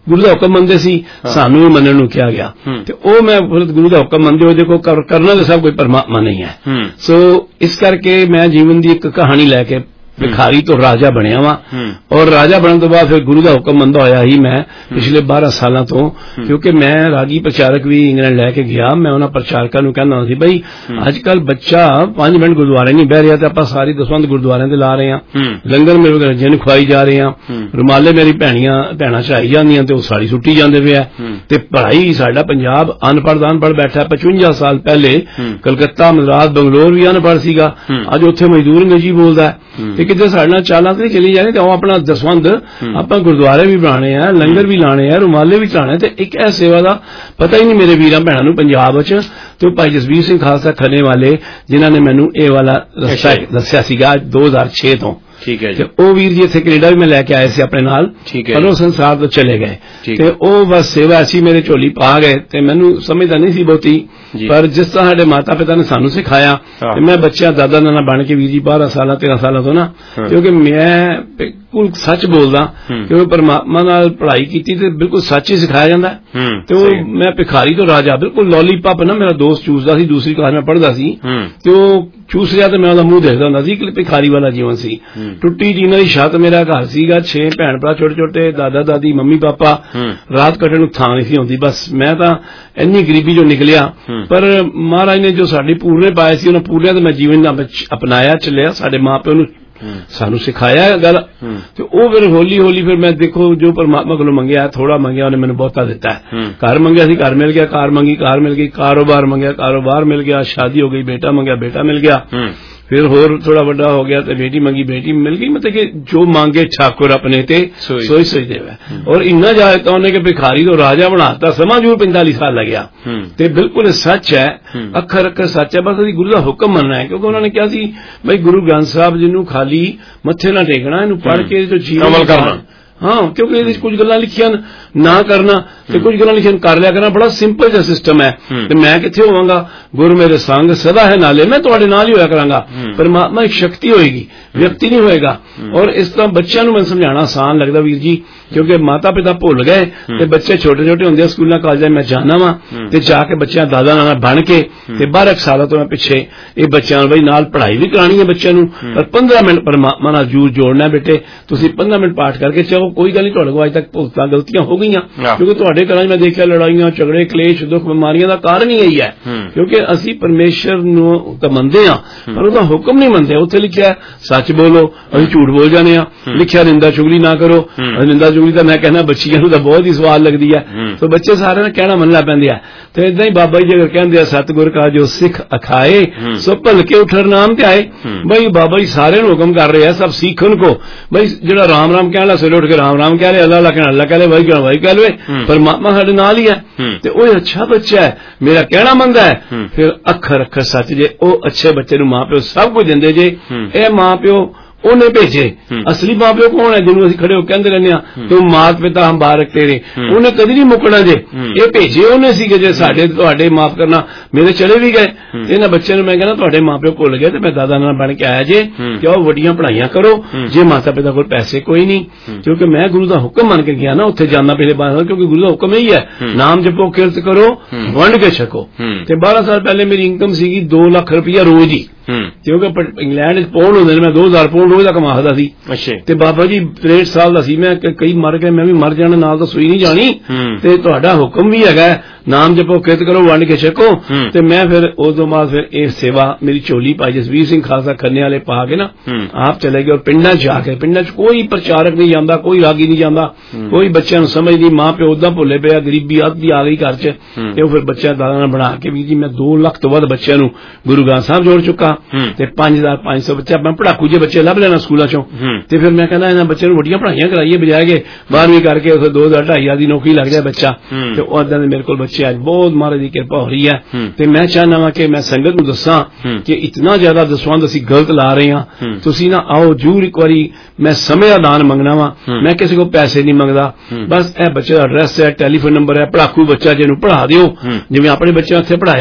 ਗੁਰੂ ਦਾ ਹੁਕਮ ਮੰਨਦੇ ਸੀ, ਸਾਨੂੰ ਵੀ ਮੰਨਣ ਨੂੰ ਕਿਹਾ ਗਿਆ ਤੇ ਉਹ ਮੈਂ ਗੁਰੂ ਦਾ ਹੁਕਮ ਮੰਨਦੇ ਹੋ ਦੇਖੋ ਕਰਨਾ ਤਾਂ ਸਭ ਕੋਈ ਪਰਮਾਤਮਾ ਨਹੀਂ ਹੈ। ਸੋ ਇਸ ਕਰਕੇ ਮੈਂ ਜੀਵਨ ਦੀ ਇੱਕ ਕਹਾਣੀ ਲੈ ਕੇ ਭਿਖਾਰੀ ਤੋਂ ਰਾਜਾ ਬਣਿਆ ਵਾ ਔਰ ਰਾਜਾ ਬਣਨ ਤੋਂ ਬਾਅਦ ਫਿਰ ਗੁਰੂ ਦਾ ਹੁਕਮ ਮੰਨਦਾ ਹੋਇਆ ਹੀ ਮੈਂ ਪਿਛਲੇ ਬਾਰਾਂ ਸਾਲਾਂ ਤੋਂ, ਕਿਉਂਕਿ ਮੈਂ ਰਾਗੀ ਪ੍ਰਚਾਰਕ ਵੀ ਇੰਗਲੈਂਡ ਲੈ ਕੇ ਗਿਆ, ਮੈਂ ਉਹਨਾਂ ਪ੍ਰਚਾਰਕਾਂ ਨੂੰ ਕਹਿੰਦਾ ਸੀ ਬਈ ਅੱਜ ਕੱਲ ਬੱਚਾ ਪੰਜ ਮਿੰਟ ਗੁਰਦੁਆਰੇ ਨਹੀਂ ਬਹਿ ਰਿਹਾ ਤੇ ਆਪਾਂ ਸਾਰੀ ਦਸਵੰਧ ਗੁਰਦੁਆਰਿਆਂ ਤੇ ਲਾ ਰਹੇ ਹਾਂ, ਲੰਗਰ ਮੇਰੇ ਰੱਜੇ ਨੂੰ ਖਵਾਈ ਜਾ ਰਹੇ ਹਾਂ, ਰੁਮਾਲੇ ਮੇਰੀ ਭੈਣੀਆਂ ਭੈਣਾਂ ਚੜਾਈ ਜਾਂਦੀਆਂ ਤੇ ਉਹ ਸਾੜੀ ਸੁੱਟੀ ਜਾਂਦੇ ਪਏ ਤੇ ਪੜ੍ਹਾਈ ਸਾਡਾ ਪੰਜਾਬ ਅਨਪੜ੍ਹ ਦਾ ਅਨਪੜ੍ਹ ਬੈਠਾ। ਪਚਵੰਜਾ ਸਾਲ ਪਹਿਲੇ ਕਲਕੱਤਾ ਮਦਰਾਸ ਬੰਗਲੌਰ ਵੀ ਅਨਪੜ੍ਹ ਸੀਗਾ, ਅੱਜ ਉੱਥੇ ਮਜ਼ਦੂਰ ਅੰਗਰੇਜ਼ੀ ਬੋਲਦਾ ਤੇ ਕਿਤੇ ਸਾਡੇ ਨਾਲ ਚਾਲਾਂ ਤੇ ਚਲੀ ਜਾਣੇ ਤੇ ਉਹ ਆਪਣਾ ਦਸਵੰਧ ਆਪਾਂ ਗੁਰਦੁਆਰੇ ਵੀ ਬਣਾਣੇ ਆ, ਲੰਗਰ ਵੀ ਲਾਣੇ ਆ, ਰੁਮਾਲੇ ਵੀ ਚੜਾਣੇ ਤੇ ਇੱਕ ਇਹ ਸੇਵਾ ਦਾ ਪਤਾ ਹੀ ਨਹੀਂ ਮੇਰੇ ਵੀਰਾਂ ਭੈਣਾਂ ਨੂੰ ਪੰਜਾਬ ਵਿੱਚ। ਤੇ ਭਾਈ ਜਸਵੀਰ ਸਿੰਘ ਖਾਲਸਾ ਖੰਨੇ ਵਾਲੇ ਜਿਨ੍ਹਾਂ ਨੇ ਮੈਨੂੰ ਇਹ ਵਾਲਾ ਰਸਤਾ ਦੱਸਿਆ ਸੀਗਾ ਦੋ ਹਜ਼ਾਰ ਛੇ ਤੋਂ, ਠੀਕ ਹੈ ਜੀ, ਤੇ ਉਹ ਵੀਰ ਜੀ ਇੱਥੇ ਕੈਨੇਡਾ ਵੀ ਮੈਂ ਲੈ ਕੇ ਆਏ ਸੀ ਆਪਣੇ ਨਾਲ, ਪਰ ਉਹ ਸੰਸਾਰ ਤੋਂ ਚਲੇ ਗਏ ਤੇ ਉਹ ਬਸ ਸੇਵਾ ਸੀ ਮੇਰੇ ਝੋਲੀ ਪਾ ਗਏ ਤੇ ਮੈਨੂੰ ਸਮਝਦਾ ਨਹੀਂ ਸੀ ਬਹੁਤੀ, ਪਰ ਜਿਸ ਤਰ੍ਹਾਂ ਸਾਡੇ ਮਾਤਾ ਪਿਤਾ ਨੇ ਸਾਨੂੰ ਸਿਖਾਇਆ ਤੇ ਮੈਂ ਬੱਚਿਆਂ ਦਾਦਾ ਨਾਨਾ ਬਣ ਕੇ ਵੀਰ ਜੀ ਬਾਰਾਂ ਸਾਲਾਂ ਤੇਰਾਂ ਸਾਲਾਂ ਤੋਂ ਨਾ, ਕਿਉਂਕਿ ਮੈਂ ਬਿਲਕੁਲ ਸੱਚ ਬੋਲਦਾ ਕਿਉਂਕਿ ਪਰਮਾਤਮਾ ਨਾਲ ਪੜ੍ਹਾਈ ਕੀਤੀ ਤੇ ਬਿਲਕੁਲ ਸੱਚ ਹੀ ਸਿਖਾਇਆ ਜਾਂਦਾ ਤੇ ਉਹ ਮੈਂ ਭਿਖਾਰੀ ਤੋਂ ਰਾਜਾ ਬਿਲਕੁਲ ਲੋਲੀਪੌਪ ਨਾ ਮੇਰਾ ਦੋਸਤ ਚੂਸਦਾ ਸੀ, ਦੂਸਰੀ ਕਲਾਸ ਮੈਂ ਪੜ੍ਹਦਾ ਸੀ ਤੇ ਉਹ ਚੂਸ ਰਿਹਾ ਤੇ ਮੈਂ ਉਹਦਾ ਮੂੰਹ ਦੇਖਦਾ ਹੁੰਦਾ ਸੀ ਕਿ ਭਿਖਾਰੀ ਵਾਲਾ ਜੀਵਨ ਸੀ। ਟੁੱਟੀ ਜੀਨਾਂ ਦੀ ਛੱਤ ਮੇਰਾ ਘਰ ਸੀਗਾ, ਛੇ ਭੈਣ ਭਰਾ ਛੋਟੇ ਛੋਟੇ, ਦਾਦਾ ਦਾਦੀ ਮੰਮੀ ਪਾਪਾ, ਰਾਤ ਕੱਟਣ ਨੂੰ ਥਾਂ ਨਹੀਂ ਸੀ ਹੁੰਦੀ, ਬਸ ਮੈਂ ਤਾਂ ਇੰਨੀ ਗਰੀਬੀ ਚੋਂ ਨਿਕਲਿਆ ਪਰ ਮਹਾਰਾਜ ਨੇ ਜੋ ਸਾਡੇ ਪੂਰਨੇ ਪਾਏ ਸੀ ਉਹਨਾਂ ਪੂਰਨਿਆਂ ਤੇ ਮੈਂ ਜੀਵਨ ਦਾ ਅਪਣਾਇਆ ਚੱਲਿਆ, ਸਾਡੇ ਮਾਂ ਪਿਓ ਨੂੰ ਸਾਨੂੰ ਸਿਖਾਇਆ ਗੱਲ ਤੇ ਉਹ ਫਿਰ ਹੌਲੀ ਹੌਲੀ ਫਿਰ ਮੈਂ ਦੇਖੋ ਜੋ ਪਰਮਾਤਮਾ ਕੋਲੋਂ ਮੰਗਿਆ ਥੋੜਾ ਮੰਗਿਆ ਉਹਨੇ ਮੈਨੂੰ ਬਹੁਤਾ ਦਿੱਤਾ ਹੈ। ਘਰ ਮੰਗਿਆ ਸੀ ਘਰ ਮਿਲ ਗਿਆ, ਕਾਰ ਮੰਗੀ ਕਾਰ ਮਿਲ ਗਈ, ਕਾਰੋਬਾਰ ਮੰਗਿਆ ਕਾਰੋਬਾਰ ਮਿਲ ਗਿਆ, ਸ਼ਾਦੀ ਹੋ ਗਈ ਬੇਟਾ ਮੰਗਿਆ ਬੇਟਾ ਮਿਲ ਗਿਆ, ਫਿਰ ਹੋਰ ਥੋੜਾ ਵੱਡਾ ਹੋ ਗਿਆ ਤੇ ਬੇਟੀ ਮੰਗੀ ਬੇਟੀ ਮਿਲ ਗਈ। ਮਤਲਬ ਕਿ ਜੋ ਮੰਗੇ ਠਾਕੁਰ ਆਪਣੇ ਤੇ ਸੋਈ ਸੋਈ ਦੇਵੇ ਔਰ ਇੰਨਾ ਜਾਇ ਤਾਂ ਉਹਨੇ ਕਿ ਭਿਖਾਰੀ ਤੋਂ ਰਾਜਾ ਬਣਾਤਾ, ਸਮਾਂ ਜੂਰ ਪੈਂਤਾਲੀ ਸਾਲ ਲੱਗਿਆ ਤੇ ਬਿਲਕੁਲ ਸੱਚ ਹੈ, ਅੱਖਰ ਅੱਖਰ ਸੱਚ ਹੈ, ਬਸ ਅਸੀਂ ਗੁਰੂ ਦਾ ਹੁਕਮ ਮੰਨਣਾ ਹੈ ਕਿਉਂਕਿ ਉਹਨਾਂ ਨੇ ਕਿਹਾ ਸੀ ਬਈ ਗੁਰੂ ਗ੍ਰੰਥ ਸਾਹਿਬ ਜਿਹਨੂੰ ਖਾਲੀ ਮੱਥੇ ਨਾ ਟੇਕਣਾ, ਇਹਨੂੰ ਪੜ੍ਹ ਕੇ ਜੋ ਜੀਵਨ ਕਰਨਾ। ਹਾਂ ਕਿਉਂਕਿ ਇਹਦੇ ਵਿੱਚ ਕੁਝ ਗੱਲਾਂ ਲਿਖੀਆਂ ਨਾ ਕਰਨਾ ਤੇ ਕੁਝ ਗੱਲਾਂ ਲਿਖੀਆਂ ਕਰ ਲਿਆ ਕਰਨਾ, ਬੜਾ ਸਿੰਪਲ ਜਿਹਾ ਸਿਸਟਮ ਹੈ ਤੇ ਮੈਂ ਕਿੱਥੇ ਹੋਵਾਂਗਾ, ਗੁਰੂ ਮੇਰੇ ਸੰਗ ਸਦਾ ਹੈ ਨਾਲੇ, ਮੈਂ ਤੁਹਾਡੇ ਨਾਲ ਹੀ ਹੋਇਆ ਕਰਾਂਗਾ। ਪਰਮਾਤਮਾ ਇੱਕ ਸ਼ਕਤੀ ਹੋਏਗੀ, ਵਿਅਕਤੀ ਨਹੀਂ ਹੋਏਗਾ। ਔਰ ਇਸ ਤਰ੍ਹਾਂ ਬੱਚਿਆਂ ਨੂੰ ਮੈਨੂੰ ਸਮਝਾਉਣਾ ਆਸਾਨ ਲੱਗਦਾ ਵੀਰ ਜੀ ਕਿਉਂਕਿ ਮਾਤਾ ਪਿਤਾ ਭੁੱਲ ਗਏ ਤੇ ਬੱਚੇ ਛੋਟੇ ਛੋਟੇ ਹੁੰਦੇ ਆ ਸਕੂਲਾਂ ਕਾਲਜਾਂ ਮੈਂ ਜਾਣਾ ਵਾ ਤੇ ਜਾ ਕੇ ਬੱਚਿਆਂ ਦਾਦਾ ਨਾਨਾ ਬਣ ਕੇ ਤੇ ਬਾਰਾਂ ਸਾਲਾਂ ਤੋਂ ਮੈਂ ਪਿੱਛੇ ਇਹ ਬੱਚਿਆਂ ਨੂੰ ਬਈ ਨਾਲ ਪੜ੍ਹਾਈ ਵੀ ਕਰਾਣੀ ਹੈ ਬੱਚਿਆਂ ਨੂੰ, ਪਰ ਪੰਦਰਾਂ ਮਿੰਟ ਪਰਮਾਤਮਾ ਨਾਲ ਜੂਝ ਜੋੜਨਾ ਬੇਟੇ, ਤੁਸੀਂ ਪੰਦਰਾਂ ਮਿੰਟ ਪਾਠ ਕਰਕੇ ਚਾਹੋ ਕੋਈ ਗੱਲ ਨਹੀਂ, ਤੁਹਾਡੇ ਕੋਲ ਅੱਜ ਤੱਕ ਭੁਗਤਾਂ ਗਲਤੀਆਂ ਹੋ ਗਈਆਂ ਕਿਉਂਕਿ ਤੁਹਾਡੇ ਘਰਾਂ 'ਚ ਮੈਂ ਦੇਖਿਆ ਲੜਾਈਆਂ ਝਗੜੇ ਕਲੇਸ਼ ਦੁੱਖ ਬਿਮਾਰੀਆਂ ਦਾ ਕਾਰਨ ਹੀ ਇਹੀ ਹੈ ਕਿਉਂਕਿ ਅਸੀਂ ਪਰਮੇਸ਼ਰ ਨੂੰ ਤਾਂ ਮੰਨਦੇ ਹਾਂ ਪਰ ਉਹਦਾ ਹੁਕਮ ਨਹੀਂ ਮੰਨਦੇ। ਉੱਥੇ ਲਿਖਿਆ ਸੱਚ ਬੋਲੋ, ਅਸੀਂ ਝੂਠ ਬੋਲ ਜਾਂਦੇ ਹਾਂ, ਲਿਖਿਆ ਨਿੰਦਾ ਚੁਗਲੀ ਨਾ ਕਰੋ, ਨਿੰਦਾ ਚੁਗਲੀ ਤਾਂ ਮੈਂ ਕਹਿੰਦਾ ਬੱਚੀਆਂ ਨੂੰ ਤਾਂ ਬਹੁਤ ਹੀ ਸਵਾਦ ਲੱਗਦੀ ਹੈ ਤੇ ਬੱਚੇ ਸਾਰਿਆਂ ਨੇ ਕਹਿਣਾ ਮੰਨਣਾ ਪੈਂਦੇ ਆ ਤੇ ਏਦਾਂ ਹੀ ਬਾਬਾ ਜੀ ਅਗਰ ਕਹਿੰਦੇ ਆ ਸਤਿਗੁਰ ਕਾ ਜੋ ਸਿੱਖ ਅਖਾਏ ਸੋ ਭਲ ਕੇ ਉਠਰ ਨਾਮ ਤੇ ਆਏ, ਬਈ ਬਾਬਾ ਜੀ ਸਾਰਿਆਂ ਨੂੰ ਹੁਕਮ ਕਰ ਰਹੇ ਆ ਸਭ ਸਿੱਖਣ ਕੋ, ਬਈ ਜਿਹੜਾ ਰਾਮ ਰਾਮ ਕਹਿਣ ਲਾ ਸਵੇਰੇ ਉੱਠ ਕੇ ਰਾਮ ਰਾਮ ਕਹਿ ਲੈ, ਅੱਲਾ ਅੱਲਾ ਕਹਿਣਾ ਅੱਲਾ ਕਹਿ ਲੈ, ਵਾਹਿ ਕਹਿਣਾ ਵਾਹਿ ਕਹਿ ਲਵੇ, ਪਰਮਾਤਮਾ ਸਾਡੇ ਨਾਲ ਹੀ ਹੈ ਤੇ ਉਹ ਅੱਛਾ ਬੱਚਾ ਹੈ, ਮੇਰਾ ਕਹਿਣਾ ਮੰਨਦਾ ਹੈ। ਫਿਰ ਅੱਖਰ ਅੱਖਰ ਸੱਚ ਜੇ ਉਹ ਅੱਛੇ ਬੱਚੇ ਨੂੰ ਮਾਂ ਪਿਓ ਸਭ ਕੁਝ ਦਿੰਦੇ ਜੇ, ਇਹ ਮਾਂ ਪਿਓ ਉਹਨੇ ਭੇਜੇ, ਅਸਲੀ ਮਾਂ ਪਿਓ ਕੌਣ ਹੈ ਜਿਹਨੂੰ ਅਸੀਂ ਖੜੇ ਹੋ ਕਹਿੰਦੇ ਰਹਿੰਦੇ ਆ ਤੂੰ ਮਾਤ ਪਿਤਾ ਮੁਬਾਰਕ ਤੇਰੇ, ਉਹਨੇ ਕਦੀ ਨਹੀਂ ਮੁੱਕਣਾ ਜੇ, ਇਹ ਭੇਜੇ ਉਹਨੇ ਸੀਗੇ ਜੇ ਸਾਡੇ ਤੁਹਾਡੇ ਮਾਫ ਕਰਨਾ ਮੇਰੇ ਚਲੇ ਵੀ ਗਏ। ਇਹਨਾਂ ਬੱਚਿਆਂ ਨੂੰ ਮੈਂ ਕਹਿੰਦਾ ਤੁਹਾਡੇ ਮਾਂ ਪਿਓ ਭੁੱਲ ਗਏ ਤੇ ਮੈਂ ਦਾਦਾ ਨਾਲ ਬਣ ਕੇ ਆਇਆ ਜੇ ਕਿ ਉਹ ਵੱਡੀਆਂ ਪੜ੍ਹਾਈਆਂ ਕਰੋ, ਜੇ ਮਾਤਾ ਪਿਤਾ ਕੋਲ ਪੈਸੇ ਕੋਈ ਨਹੀਂ ਕਿਉਂਕਿ ਮੈਂ ਗੁਰੂ ਦਾ ਹੁਕਮ ਮੰਨ ਕੇ ਗਿਆ ਨਾ ਉੱਥੇ ਜਾਣਾ ਪਹਿਲੇ ਬਾਅਦ ਕਿਉਂਕਿ ਗੁਰੂ ਦਾ ਹੁਕਮ ਇਹੀ ਹੈ ਨਾਮ ਜਪੋ ਕਿਰਤ ਕਰੋ ਵੰਡ ਕੇ ਛਕੋ ਤੇ ਬਾਰਾਂ ਸਾਲ ਪਹਿਲੇ ਮੇਰੀ ਇਨਕਮ ਸੀਗੀ ਦੋ ਲੱਖ ਰੁਪਇਆ ਰੋਜ਼ ਦੀ ਕਿਉਂਕਿ ਇੰਗਲੈਂਡ ਚ ਪੌਂਡ ਹੁੰਦੇ ਨੇ, ਮੈਂ ਦੋ ਹਜ਼ਾਰ ਪੌਂਡ ਰੋਜ਼ ਦਾ ਕਮਾਦਾ ਸੀ ਤੇ ਬਾਬਾ ਜੀ ਤਰੇਹਠ ਸਾਲ ਦਾ ਸੀ ਮੈਂ, ਕਈ ਮਰ ਗਏ ਮੈਂ ਵੀ ਮਰ ਜਾਣਾ ਨਾਲ ਤਾਂ ਸੂਈ ਨਹੀਂ ਜਾਣੀ ਤੇ ਤੁਹਾਡਾ ਹੁਕਮ ਵੀ ਹੈਗਾ ਨਾਮ ਜਪੋ ਕਿਰਤ ਕਰੋ ਵੰਡ ਕੇ ਛਕੋ ਤੇ ਮੈਂ ਫਿਰ ਉਦੋਂ ਬਾਅਦ ਫਿਰ ਇਹ ਸੇਵਾ ਮੇਰੀ ਝੋਲੀ ਪਾਈ ਜਸਵੀਰ ਸਿੰਘ ਖਾਲਸਾ ਖੰਨੇ ਵਾਲੇ ਪਾ ਕੇ ਨਾ ਆਪ ਚਲੇ ਗਏ ਔਰ ਪਿੰਡਾਂ ਚ ਜਾ ਕੇ, ਪਿੰਡਾਂ ਚ ਕੋਈ ਪ੍ਰਚਾਰਕ ਨਹੀਂ ਜਾਂਦਾ, ਕੋਈ ਰਾਗੀ ਨਹੀਂ ਜਾਂਦਾ, ਕੋਈ ਬੱਚਿਆਂ ਨੂੰ ਸਮਝ ਨਹੀਂ, ਮਾਂ ਪਿਓ ਉਦਾਂ ਭੁੱਲੇ ਪਿਆ, ਗਰੀਬੀ ਅੱਧੀ ਆ ਗਈ ਘਰ ਚ ਤੇ ਉਹ ਫਿਰ ਬੱਚਿਆਂ ਦਾਦਾ ਨਾਲ ਬਣਾ ਕੇ ਵੀ ਜੀ ਮੈਂ ਦੋ ਲੱਖ ਤੋਂ ਵੱਧ ਬੱਚਿਆਂ ਨੂੰ ਗੁਰੂ ਗ੍ਰੰਥ ਸਾਹਿਬ ਜੋੜ ਚੁੱਕਾ ਤੇ ਪੰਜ ਹਜ਼ਾਰ ਪੰਜ ਸੌ ਬੱਚੇ ਆਪਾਂ ਪੜਾਕੂ ਜੇ ਬੱਚੇ ਲੱਭ ਲੈਣਾ ਸਕੂਲਾਂ ਚੋਂ ਤੇ ਫਿਰ ਮੈਂ ਕਹਿੰਦਾ ਇਹਨਾਂ ਬੱਚਿਆਂ ਨੂੰ ਵੱਡੀਆਂ ਪੜ੍ਹਾਈਆਂ ਕਰਾਈਏ ਬਜਾਏ ਕੇ ਬਾਰਵੀਂ ਕਰਕੇ ਉੱਥੇ ਦੋ ਹਜ਼ਾਰ ਢਾਈ ਹਜ਼ਾਰ ਦੀ ਨੌਕਰੀ ਲੱਗ ਜਾਏ ਬੱਚਾ ਤੇ ਉਹ ਏਦਾਂ ਦੇ ਮੇਰੇ ਕੋਲ ਬੱਚੇ ਅੱਜ ਬਹੁਤ ਮਹਾਰਾਜ ਦੀ ਕਿਰਪਾ ਹੋ ਰਹੀ ਹੈ ਤੇ ਮੈਂ ਚਾਹੁੰਦਾ ਵਾਂ ਕਿ ਮੈਂ ਸੰਗਤ ਨੂੰ ਦੱਸਾਂ ਕਿ ਇਤਨਾ ਜ਼ਿਆਦਾ ਦਸਵੰਧ ਅਸੀਂ ਗਲਤ ਲਾ ਰਹੇ ਹਾਂ, ਤੁਸੀਂ ਨਾ ਆਓ ਜ਼ਰੂਰ ਇੱਕ ਵਾਰੀ, ਮੈਂ ਸਮੇਂ ਦਾ ਦਾਨ ਮੰਗਣਾ ਵਾ, ਮੈਂ ਕਿਸੇ ਕੋਲ ਪੈਸੇ ਨਹੀਂ ਮੰਗਦਾ, ਬਸ ਇਹ ਬੱਚੇ ਦਾ ਐਡਰੈਸ ਹੈ ਟੈਲੀਫੋਨ ਨੰਬਰ ਹੈ, ਪੜਾਕੂ ਬੱਚਾ ਜਿਹਨੂੰ ਪੜ੍ਹਾ ਦਿਓ ਜਿਵੇਂ ਆਪਣੇ ਬੱਚਿਆਂ ਉੱਥੇ ਪੜ੍ਹਾਇਆ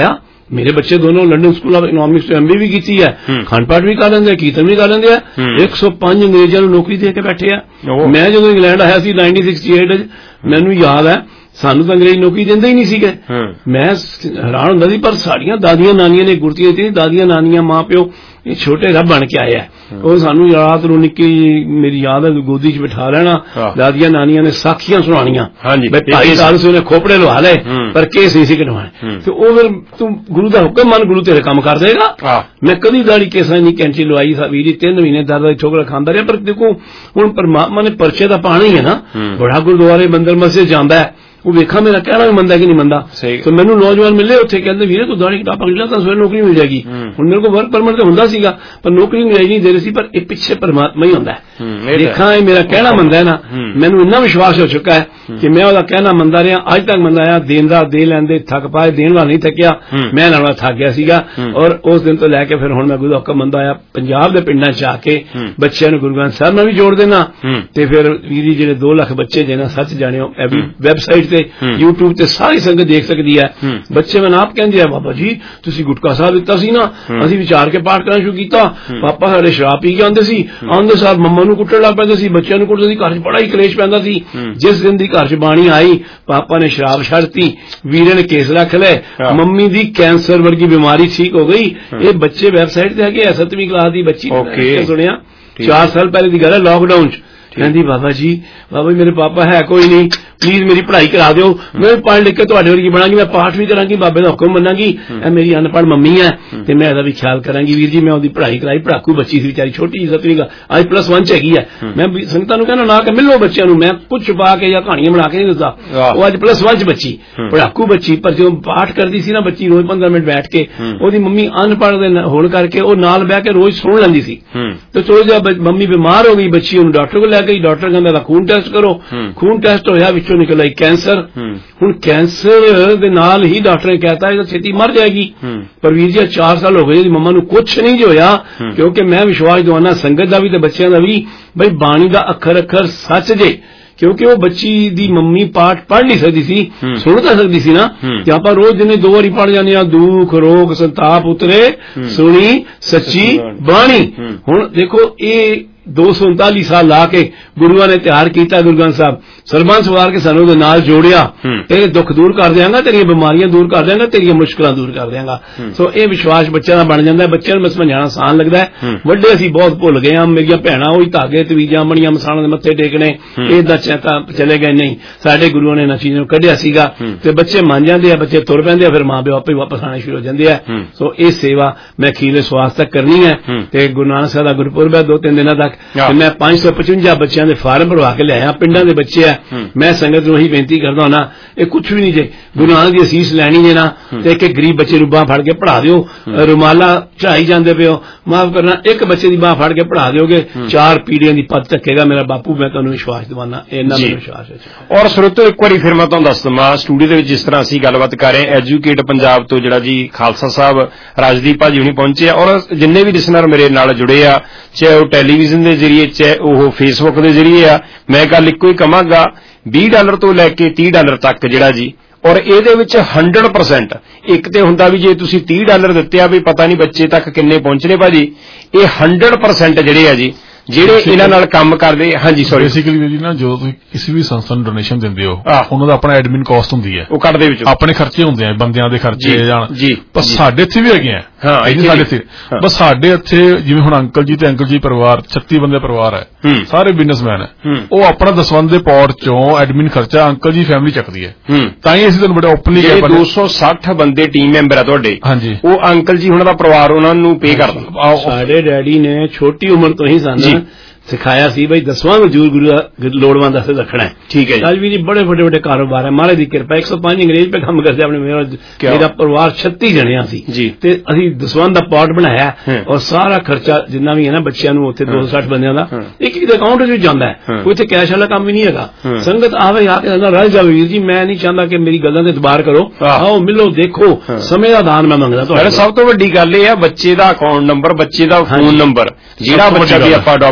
ਮੇਰੇ ਬੱਚੇ ਦੋਨੋਂ ਲੰਡਨ ਸਕੂਲ ਆਫ ਇਕਨੋਮਿਕਸ ਤੋਂ ਐਮ ਬੀ ਵੀ ਕੀਤੀ ਹੈ, ਖੰਡ ਪਾਠ ਵੀ ਕਰ ਲੈਂਦੇ ਆ, ਕੀਰਤਨ ਵੀ ਕਰ ਲੈਂਦੇ ਆ। ਇੱਕ ਸੌ ਪੰਜ ਅੰਗਰੇਜ਼ਾਂ ਨੂੰ ਨੌਕਰੀ ਦੇ ਕੇ ਬੈਠੇ ਆ। ਮੈਂ ਜਦੋਂ ਇੰਗਲੈਂਡ ਆਇਆ ਸੀ ਨਾਈਨਟੀਨ ਸਿਕਸਟੀ ਏਟ ਚ, ਮੈਨੂੰ ਯਾਦ ਹੈ ਸਾਨੂੰ ਤਾਂ ਅੰਗਰੇਜ਼ ਨੌਕਰੀ ਦਿੰਦੇ ਹੀ ਨਹੀਂ ਸੀਗੇ। ਮੈਂ ਹੈਰਾਨ ਹੁੰਦਾ ਸੀ, ਪਰ ਸਾਡੀਆਂ ਦਾਦੀਆਂ ਨਾਨੀਆਂ ਨੇ ਗੁਰਤੀਆਂ ਦਿੱਤੀਆਂ। ਦਾਦੀਆਂ ਨਾਨੀਆਂ ਮਾਂ ਪਿਓ ਇਹ ਛੋਟੇ ਰੱਬ ਬਣ ਕੇ ਆਏ ਆ। ਉਹ ਸਾਨੂੰ ਰਾਤ ਨੂੰ ਨਿੱਕੀ ਮੇਰੀ ਯਾਦ ਹੈ ਗੋਦੀ ਚ ਬਿਠਾ ਲੈਣਾ, ਦਾਦੀਆਂ ਨਾਨੀਆਂ ਨੇ ਸਾਖੀਆਂ ਸੁਣਾਉਣੀਆਂ, ਢਾਈ ਸਾਲ ਸੀ ਉਹਨੇ ਖੋਪੜੇ ਲਵਾ ਲਏ ਪਰ ਕੇਸ ਨਹੀਂ ਸੀ ਕਢਵਾਉਣੇ। ਤੇ ਉਹ ਫਿਰ ਤੂੰ ਗੁਰੂ ਦਾ ਹੁਕਮ ਮੰਨ, ਗੁਰੂ ਤੇਰੇ ਕੰਮ ਕਰ ਦੇਗਾ। ਮੈਂ ਕਦੀ ਦਾੜੀ ਕੇਸਾਂ ਨਹੀਂ ਕੈਂਚੀ ਲਵਾਈ ਵੀਰ ਜੀ, ਤਿੰਨ ਮਹੀਨੇ ਦਰਦ ਠੋਕਰਾ ਖਾਂਦਾ ਰਿਹਾ। ਪਰ ਦੇਖੋ ਹੁਣ ਪਰਮਾਤਮਾ ਨੇ ਪਰਚੇ ਦਾ ਪਾਣਾ ਹੀ ਹੈ ਨਾ। ਬੜਾ ਗੁਰਦੁਆਰੇ ਮੰਦਰ ਮਸਜਿਦ ਜਾਂਦਾ ਹੈ, ਉਹ ਵੇਖਾ ਮੇਰਾ ਕਹਿਣਾ ਵੀ ਮੰਨਦਾ ਕਿ ਨਹੀਂ ਮੰਨਦਾ। ਤੇ ਮੈਨੂੰ ਨੌਜਵਾਨ ਮਿਲੇ ਉੱਥੇ, ਕਹਿੰਦੇ ਵੀਰੇ ਤੂੰ ਦਾੜੀ ਕਟਾ ਪਕੜ ਲਿਆ ਤਾਂ ਸਵੇਰੇ ਨੌਕਰੀ ਮਿਲ ਜਾਏਗੀ। ਹੁਣ ਮੇਰੇ ਕੋਲ ਵਰਕ ਪਰਮਿਟ ਤਾਂ ਹੁੰਦਾ ਸੀਗਾ ਪਰ ਨੌਕਰੀ ਅੰਗਰੇਜ਼ ਨਹੀਂ ਦੇ ਰਹੀ ਸੀ। ਪਰ ਇਹ ਪਿੱਛੇ ਪਰਮਾਤਮਾ ਹੀ ਹੁੰਦਾ ਹੈ। ਦੇਖਾਂ ਇਹ ਮੇਰਾ ਕਹਿਣਾ ਮੰਨਦਾ ਹੈ ਨਾ, ਮੈਨੂੰ ਇੰਨਾ ਵਿਸ਼ਵਾਸ ਹੋ ਚੁੱਕਾ ਹੈ ਕਿ ਮੈਂ ਉਹਦਾ ਕਹਿਣਾ ਮੰਨਦਾ ਰਿਹਾ, ਅੱਜ ਤੱਕ ਮੰਨਦਾ ਆਇਆ। ਦੇਣ ਦਾ ਦੇ ਲੈਂਦੇ ਥੱਕ ਪਾਏ, ਦੇਣ ਵਾਲਾ ਨਹੀਂ ਥੱਕਿਆ, ਮੈਂ ਨਾਲੋਂ ਥੱਕ ਗਿਆ ਸੀਗਾ। ਔਰ ਉਸ ਦਿਨ ਤੋਂ ਲੈ ਕੇ ਫਿਰ ਹੁਣ ਮੈਂ ਗੁਰੂ ਦਾ ਹੁਕਮ ਮੰਨਦਾ ਆਇਆ। ਪੰਜਾਬ ਦੇ ਪਿੰਡਾਂ ਚ ਆ ਕੇ ਬੱਚਿਆਂ ਨੂੰ ਗੁਰੂ ਗ੍ਰੰਥ ਸਾਹਿਬ ਨਾਲ ਵੀ ਜੋੜ ਦੇਣਾ। ਤੇ ਫਿਰ ਵੀਰੀ ਜਿਹੜੇ ਦੋ ਲੱਖ ਬੱਚੇ ਜਿਹਨਾਂ ਸੱਚ ਜਾਣਿਓ ਵੈਬਸਾਈਟ ਤੇ YouTube ਤੇ ਸਾਰੀ ਸੰਗਤ ਦੇਖ ਸਕਦੀ ਹੈ। ਬੱਚੇ ਮੈਨੂੰ ਆਪ ਕਹਿੰਦੇ ਆ ਬਾਬਾ ਜੀ ਤੁਸੀਂ ਗੁਟਕਾ ਸਾਹਿਬ ਦਿੱਤਾ ਸੀ ਨਾ, ਅਸੀਂ ਵਿਚਾਰ ਕੇ ਪਾਠ ਕਰਨਾ ਸ਼ੁਰੂ ਕੀਤਾ। ਪਾਪਾ ਸਾਡੇ ਸ਼ਰਾਬ ਪੀ ਕੇ ਆਉਂਦੇ ਸੀ, ਆਉਂਦੇ ਸਾਰ ਮੰਮਾ ਨੂੰ ਕੁੱਟਣ ਲੱਗ ਪੈਂਦੇ ਸੀ, ਬੱਚਿਆਂ ਨੂੰ ਕੁੱਟਦੇ ਸੀ, ਘਰ ਚ ਬੜਾ ਹੀ ਕਲੇਸ਼ ਪੈਂਦਾ ਸੀ। ਜਿਸ ਦਿਨ ਦੀ ਘਰ ਚ ਬਾਣੀ ਆਈ ਪਾਪਾ ਨੇ ਸ਼ਰਾਬ ਛੱਡਤੀ, ਵੀਰੇ ਨੇ ਕੇਸ ਰੱਖ ਲਏ, ਮੰਮੀ ਦੀ ਕੈਂਸਰ ਵਰਗੀ ਬਿਮਾਰੀ ਠੀਕ ਹੋ ਗਈ। ਇਹ ਬੱਚੇ ਵੈਬਸਾਈਟ ਤੇ ਹੈਗੇ, ਸੱਤਵੀਂ ਕਲਾਸ ਦੀ ਬੱਚੀ ਸੁਣਿਆ, ਚਾਰ ਸਾਲ ਪਹਿਲੇ ਦੀ ਗੱਲ ਹੈ, ਲਾਕਡਾਊਨ ਚ। ਕਹਿੰਦੀ ਬਾਬਾ ਜੀ ਬਾਬਾ ਜੀ ਮੇਰੇ ਪਾਪਾ ਹੈ ਕੋਈ ਨਹੀਂ, ਪਲੀਜ਼ ਮੇਰੀ ਪੜ੍ਹਾਈ ਕਰਾ ਦਿਓ, ਮੈਂ ਪੜ੍ਹ ਲਿਖ ਕੇ ਤੁਹਾਡੇ ਵਰਗੀ ਬਣਾਂਗੀ, ਮੈਂ ਪਾਠ ਵੀ ਕਰਾਂਗੀ, ਬਾਬੇ ਦਾ ਹੁਕਮ ਮੰਨਾਂਗੀ। ਇਹ ਮੇਰੀ ਅਨਪੜ੍ਹ ਮੰਮੀ ਹੈ ਤੇ ਮੈਂ ਇਹਦਾ ਵੀ ਖਿਆਲ ਕਰਾਂਗੀ। ਵੀਰ ਜੀ ਮੈਂ ਉਹਦੀ ਪੜ੍ਹਾਈ ਕਰਾਈ, ਪੜਾਕੂ ਬੱਚੀ ਸੀ ਵਿਚਾਰੀ, ਛੋਟੀ ਜਿਹੀ ਸੱਤਵੀਂ ਦਾ, ਅੱਜ ਪਲੱਸ ਵਨ ਚ ਹੈਗੀ ਹੈ। ਮੈਂ ਸੰਗਤਾਂ ਨੂੰ ਕਹਿੰਦਾ ਨਾ ਕਿ ਮਿਲੋ ਬੱਚਿਆਂ ਨੂੰ, ਮੈਂ ਕੁਝ ਛੁਪਾ ਕੇ ਜਾਂ ਕਹਾਣੀਆਂ ਬਣਾ ਕੇ ਨਹੀਂ ਦੱਸਦਾ। ਉਹ ਅੱਜ ਪਲੱਸ ਵਨ ਚ ਬੱਚੀ, ਪੜਾਕੂ ਬੱਚੀ, ਪਰ ਜਦੋਂ ਪਾਠ ਕਰਦੀ ਸੀ ਨਾ ਬੱਚੀ ਰੋਜ਼ ਪੰਦਰਾਂ ਮਿੰਟ ਬੈਠ ਕੇ, ਉਹਦੀ ਮੰਮੀ ਅਨਪੜ੍ਹ ਦੇ ਹੋਣ ਕਰਕੇ ਉਹ ਨਾਲ ਬਹਿ ਕੇ ਰੋਜ਼ ਸੁਣ ਲੈਂਦੀ ਸੀ। ਤੇ ਚਲੋ ਜਦ ਮੰਮੀ ਬਿਮਾਰ ਹੋ ਗਈ, ਬੱਚੀ ਉਹਨੂੰ ਡਾਕਟਰ ਕੋਲ ਲੈ ਗਈ, ਡਾਕਟਰ ਕਹਿੰਦਾ ਖੂਨ ਟੈਸਟ ਕਰੋ, ਖੂਨ ਟੈਸਟ ਹੋਇਆ, ਵਿੱਚੋਂ ਨਿਕਲ ਆਈ ਕੈਂਸਰ। ਹੁਣ ਕੈਂਸਰ ਦੇ ਨਾਲ ਹੀ ਡਾਕਟਰ ਨੇ ਕਹਿਤਾ ਇਹ ਛੇਤੀ ਮਰ ਜਾਏਗੀ। ਪਰ ਵੀਰ ਜੀ ਚਾਰ ਸਾਲ ਹੋ ਗਏ ਜੀ ਮੰਮਾ ਨੂੰ ਕੁਛ ਨਹੀਂ ਹੋਇਆ, ਕਿਉਂਕਿ ਮੈਂ ਵਿਸ਼ਵਾਸ ਦਵਾਨਾ ਸੰਗਤ ਦਾ ਵੀ ਤੇ ਬੱਚਿਆਂ ਦਾ ਵੀ, ਬਈ ਬਾਣੀ ਦਾ ਅੱਖਰ ਅੱਖਰ ਸੱਚ ਜੇ। ਕਿਉਂਕਿ ਉਹ ਬੱਚੀ ਦੀ ਮੰਮੀ ਪਾਠ ਪੜ੍ਹ ਨਹੀਂ ਸਕਦੀ ਸੀ, ਸੁਣ ਤਾਂ ਸਕਦੀ ਸੀ ਨਾ। ਤੇ ਆਪਾਂ ਰੋਜ਼ ਦਿਨੇ ਦੋ ਵਾਰੀ ਪੜ੍ਹ ਜਾਂਦੇ ਆ, ਦੁੱਖ ਰੋਗ ਸੰਤਾਪ ਉਤਰੇ ਸੁਣੀ ਸੱਚੀ ਬਾਣੀ। ਹੁਣ ਦੇਖੋ ਇਹ ਦੋ ਸੌ ਉਨਤਾਲੀ ਸਾਲ ਲਾ ਕੇ ਗੁਰੂਆਂ ਨੇ ਤਿਆਰ ਕੀਤਾ ਗੁਰੂ ਗ੍ਰੰਥ ਸਾਹਿਬ, ਸਰਬੰਸ ਵਾਰ ਕੇ ਸਾਨੂੰ ਉਹਦੇ ਨਾਲ ਜੋੜਿਆ। ਤੇਰੇ ਦੁੱਖ ਦੂਰ ਕਰ ਦਿਆਂਗਾ, ਤੇਰੀਆਂ ਬਿਮਾਰੀਆਂ ਦੂਰ ਕਰ ਦਿਆਂਗਾ, ਤੇਰੀਆਂ ਮੁਸ਼ਕਲਾਂ ਦੂਰ ਕਰ ਦਿਆਂਗਾ। ਸੋ ਇਹ ਵਿਸ਼ਵਾਸ ਬੱਚਿਆਂ ਦਾ ਬਣ ਜਾਂਦਾ। ਬੱਚਿਆਂ ਨੂੰ ਮੈਂ ਸਮਝਾਉਣਾ ਆਸਾਨ ਲੱਗਦਾ ਹੈ, ਵੱਡੇ ਅਸੀਂ ਬਹੁਤ ਭੁੱਲ ਗਏ ਹਾਂ। ਮੇਰੀਆਂ ਭੈਣਾਂ ਉਹੀ ਧਾਗੇ ਤਵੀਜਾਂ ਮਣੀਆਂ ਮਸਾਣਾਂ ਦੇ ਮੱਥੇ ਟੇਕਣੇ, ਇਹਦਾ ਚੇਤਾ ਚਲੇ ਗਏ। ਨਹੀਂ, ਸਾਡੇ ਗੁਰੂਆਂ ਨੇ ਇਹਨਾਂ ਚੀਜ਼ਾਂ ਨੂੰ ਕੱਢਿਆ ਸੀਗਾ। ਤੇ ਬੱਚੇ ਮੰਨ ਜਾਂਦੇ ਆ, ਬੱਚੇ ਤੁਰ ਪੈਂਦੇ ਆ, ਫਿਰ ਮਾਂ ਪਿਓ ਆਪੇ ਵਾਪਸ ਆਉਣੇ ਸ਼ੁਰੂ ਹੋ ਜਾਂਦੇ ਆ। ਸੋ ਇਹ ਸੇਵਾ ਮੈਂ ਅਖੀਰਲੇ ਸਵਾਸ ਤੱਕ ਕਰਨੀ ਹੈ। ਤੇ ਗੁਰੂ ਨਾਨਕ ਸਾਹਿਬ ਦਾ ਗੁਰਪੁਰਬ ਹੈ ਦੋ ਤਿੰਨ ਦਿਨਾਂ ਤੱਕ। ਮੈਂ ਪੰਜ ਸੌ ਪਚਵੰਜਾ ਬੱਚਿਆਂ ਦੇ ਫਾਰਮ ਭਰਵਾ ਕੇ ਲਿਆਇਆ, ਪਿੰਡਾਂ ਦੇ ਬੱਚੇ ਆ। ਮੈਂ ਸੰਗਤ ਨੂੰ ਇਹੀ ਬੇਨਤੀ ਕਰਦਾ ਹਾਂ ਨਾ, ਇਹ ਕੁਛ ਵੀ ਨਹੀਂ ਜੇ, ਗੁਰੂ ਨਾਨਕ ਦੀ ਅਸੀਸ ਲੈਣੀ ਜੇ ਨਾ ਤੇ ਇੱਕ ਗਰੀਬ ਬੱਚੇ ਨੂੰ ਬਾਂਹ ਫੜ ਕੇ ਪੜ੍ਹਾ ਦਿਓ। ਰੁਮਾਲਾ ਚੜਾਈ ਜਾਂਦੇ ਪਿਓ, ਮਾਫ ਕਰਨਾ, ਇੱਕ ਬੱਚੇ ਦੀ ਬਾਂਹ ਫੜ ਕੇ ਪੜ੍ਹਾ ਦਿਓਗੇ, ਚਾਰ ਪੀੜ੍ਹੀਆਂ ਦੀ ਪੱਤ ਚੱਕੇਗਾ ਮੇਰਾ ਬਾਪੂ। ਮੈਂ ਤੁਹਾਨੂੰ ਵਿਸ਼ਵਾਸ ਦਿਵਾਨਾ, ਇੰਨਾ ਮੈਨੂੰ ਵਿਸ਼ਵਾਸ ਹੈ। ਔਰ ਸਰੋਤੋ ਇੱਕ ਵਾਰੀ ਫਿਰ ਮੈਂ ਤੁਹਾਨੂੰ ਦੱਸ ਦਵਾਂ, ਸਟੂਡੀਓ ਦੇ ਵਿੱਚ ਜਿਸ ਤਰ੍ਹਾਂ ਅਸੀਂ ਗੱਲਬਾਤ ਕਰ ਰਹੇ ਹਾਂ, ਐਜੂਕੇਟ ਪੰਜਾਬ ਤੋਂ ਜਿਹੜਾ ਜੀ ਖਾਲਸਾ ਸਾਹਿਬ ਰਾਜਦੀਪ ਭਾਜੀ ਹੁਣੀ ਪਹੁੰਚੇ ਆ। ਔਰ ਜਿੰਨੇ ਵੀ ਲਿਸਨਰ ਮੇਰੇ ਨਾਲ ਜੁੜੇ ਆ, ਚਾਹੇ ਉਹ ਟੈਲੀਵਿਜ਼ਨ ਦੇ ਜ਼ਰੀਏ ਚਾਹੇ ਉਹ ਫੇਸਬੁੱਕ ਦੇ ਜ਼ਰੀਏ ਆ, ਮੈਂ ਗੱਲ ਇੱਕੋ ਹੀ ਕਵਾਂਗਾ, ਵੀਹ ਡਾਲਰ ਤੋਂ ਲੈ ਕੇ ਤੀਹ ਡਾਲਰ ਤੱਕ ਜਿਹੜਾ ਜੀ। ਔਰ ਇਹਦੇ ਵਿੱਚ ਹੰਡਰਡ ਪਰਸੈਂਟ ਇੱਕ ਤੇ ਹੁੰਦਾ ਵੀ ਜੇ ਤੁਸੀਂ ਤੀਹ ਡਾਲਰ ਦਿੱਤੇ ਆ ਵੀ ਪਤਾ ਨਹੀਂ ਬੱਚੇ ਤੱਕ ਕਿੰਨੇ ਪਹੁੰਚਣੇ ਭਾਜੀ। ਇਹ ਹੰਡਰਡ ਪਰਸੈਂਟ ਜਿਹੜੇ ਆ ਜੀ ਜਿਹੜੇ ਇਹਨਾਂ ਨਾਲ ਕੰਮ ਕਰਦੇ। ਹਾਂਜੀ ਸੌਰੀ, ਬੇਸਿਕਲੀ ਜੀ ਨਾ ਜਦੋਂ ਤੁਸੀਂ ਕਿਸੇ ਵੀ ਸੰਸਥਾ ਨੂੰ ਡੋਨੇਸ਼ਨ ਦਿੰਦੇ ਹੋ, ਉਹਨਾਂ ਦਾ ਆਪਣਾ ਐਡਮਿਨ ਕਾਸਟ ਹੁੰਦੀ ਹੈ, ਉਹ ਕੱਢਦੇ ਵਿੱਚ ਆਪਣੇ ਖਰਚੇ ਹੁੰਦੇ ਆ, ਬੰਦਿਆਂ ਦੇ ਖਰਚੇ ਜਾਣ। ਪਰ ਸਾਡੇ ਇੱਥੇ ਵੀ ਹੈਗੇ ਆ, ਸਾਡੇ ਇੱਥੇ ਬਸ ਸਾਡੇ ਇੱਥੇ ਜਿਵੇਂ ਹੁਣ ਅੰਕਲ ਜੀ ਤੇ ਅੰਕਲ ਜੀ ਪਰਿਵਾਰ ਛੱਤੀ ਬੰਦੇ ਪਰਿਵਾਰ ਹੈ, ਸਾਰੇ ਬਿਜ਼ਨਸਮੈਨ ਹੈ, ਉਹ ਆਪਣਾ ਦਸਵੰਧ ਦੇ ਪੌੜ ਚੋਂ ਐਡਮਿਨ ਖਰਚਾ ਅੰਕਲ ਜੀ ਫੈਮਿਲੀ ਚੱਕਦੀ ਹੈ। ਤਾਂ ਹੀ ਅਸੀਂ ਤੁਹਾਨੂੰ ਬੜੇ ਓਪਨਲੀ ਦੋ ਸੌ ਸੱਠ ਬੰਦੇ ਟੀਮ ਮੈਂਬਰ ਆ ਤੁਹਾਡੇ, ਹਾਂਜੀ, ਉਹ ਅੰਕਲ ਜੀ ਉਹਨਾਂ ਦਾ ਪਰਿਵਾਰ ਉਹਨਾਂ ਨੂੰ ਪੇ ਕਰਦਾ। ਸਾਡੇ ਡੈਡੀ ਨੇ ਛੋਟੀ ਉਮਰ ਤੋਂ ਹੀ ਸਾਨੂੰ ਸਿਖਾਇਆ ਸੀ ਬਈ ਦਸਵਾਂ ਮਜ਼ਦੂਰ ਗੁਰੂ ਦਾ ਲੋੜਵੰਦ ਵਾਸਤੇ ਰੱਖਣਾ ਹੈ। ਠੀਕ ਹੈ ਅੱਜ ਵੀ ਜੀ ਬੜੇ ਵੱਡੇ ਵੱਡੇ ਕਾਰੋਬਾਰ ਹੈ, ਮਹਾਰਾਜ ਦੀ ਕਿਰਪਾ। ਇੱਕ ਸੌ ਪੰਜ ਅੰਗਰੇਜ਼ ਪੇ ਕੰਮ ਕਰਦੇ ਆਪਣੇ। ਮੇਰਾ ਪਰਿਵਾਰ ਛੱਤੀ ਜਣਿਆ ਸੀ ਤੇ ਅਸੀਂ ਦਸਵੰਧ ਦਾ ਪੌਟ ਬਣਾਇਆ ਔਰ ਸਾਰਾ ਖਰਚਾ ਜਿੰਨਾ ਵੀ ਹੈ ਨਾ ਬੱਚਿਆਂ ਨੂੰ ਉੱਥੇ ਦੋ ਸੌ ਸੱਠ ਬੰਦਿਆਂ ਦਾ ਇੱਕ ਇੱਕ ਅਕਾਊਂਟ ਵਿੱਚ ਜਾਂਦਾ ਹੈ। ਕੋਈ ਇੱਥੇ ਕੈਸ਼ ਵਾਲਾ ਕੰਮ ਵੀ ਨਹੀਂ ਹੈਗਾ। ਸੰਗਤ ਆਵੇ ਆ ਕੇ ਰਲ ਜਾਵੇ। ਵੀਰ ਜੀ ਮੈਂ ਨਹੀਂ ਚਾਹੁੰਦਾ ਕਿ ਮੇਰੀ ਗੱਲਾਂ ਤੇ ਇਤਬਾਰ ਕਰੋ, ਆਓ ਮਿਲੋ ਦੇਖੋ, ਸਮੇਂ ਦਾ ਦਾਨ ਮੈਂ ਮੰਗਦਾ ਤੁਹਾਡਾ। ਸਭ ਤੋਂ ਵੱਡੀ ਗੱਲ ਇਹ ਆ ਬੱਚੇ ਦਾ ਅਕਾਊਂਟ ਨੰਬਰ, ਬੱਚੇ ਦਾ ਫੋਨ ਨੰਬਰ, ਜਿਹੜਾ ਬੱਚਾ ਵੀ ਆਪਾਂ ਅਡਾਪਟ ਕਰਨਾ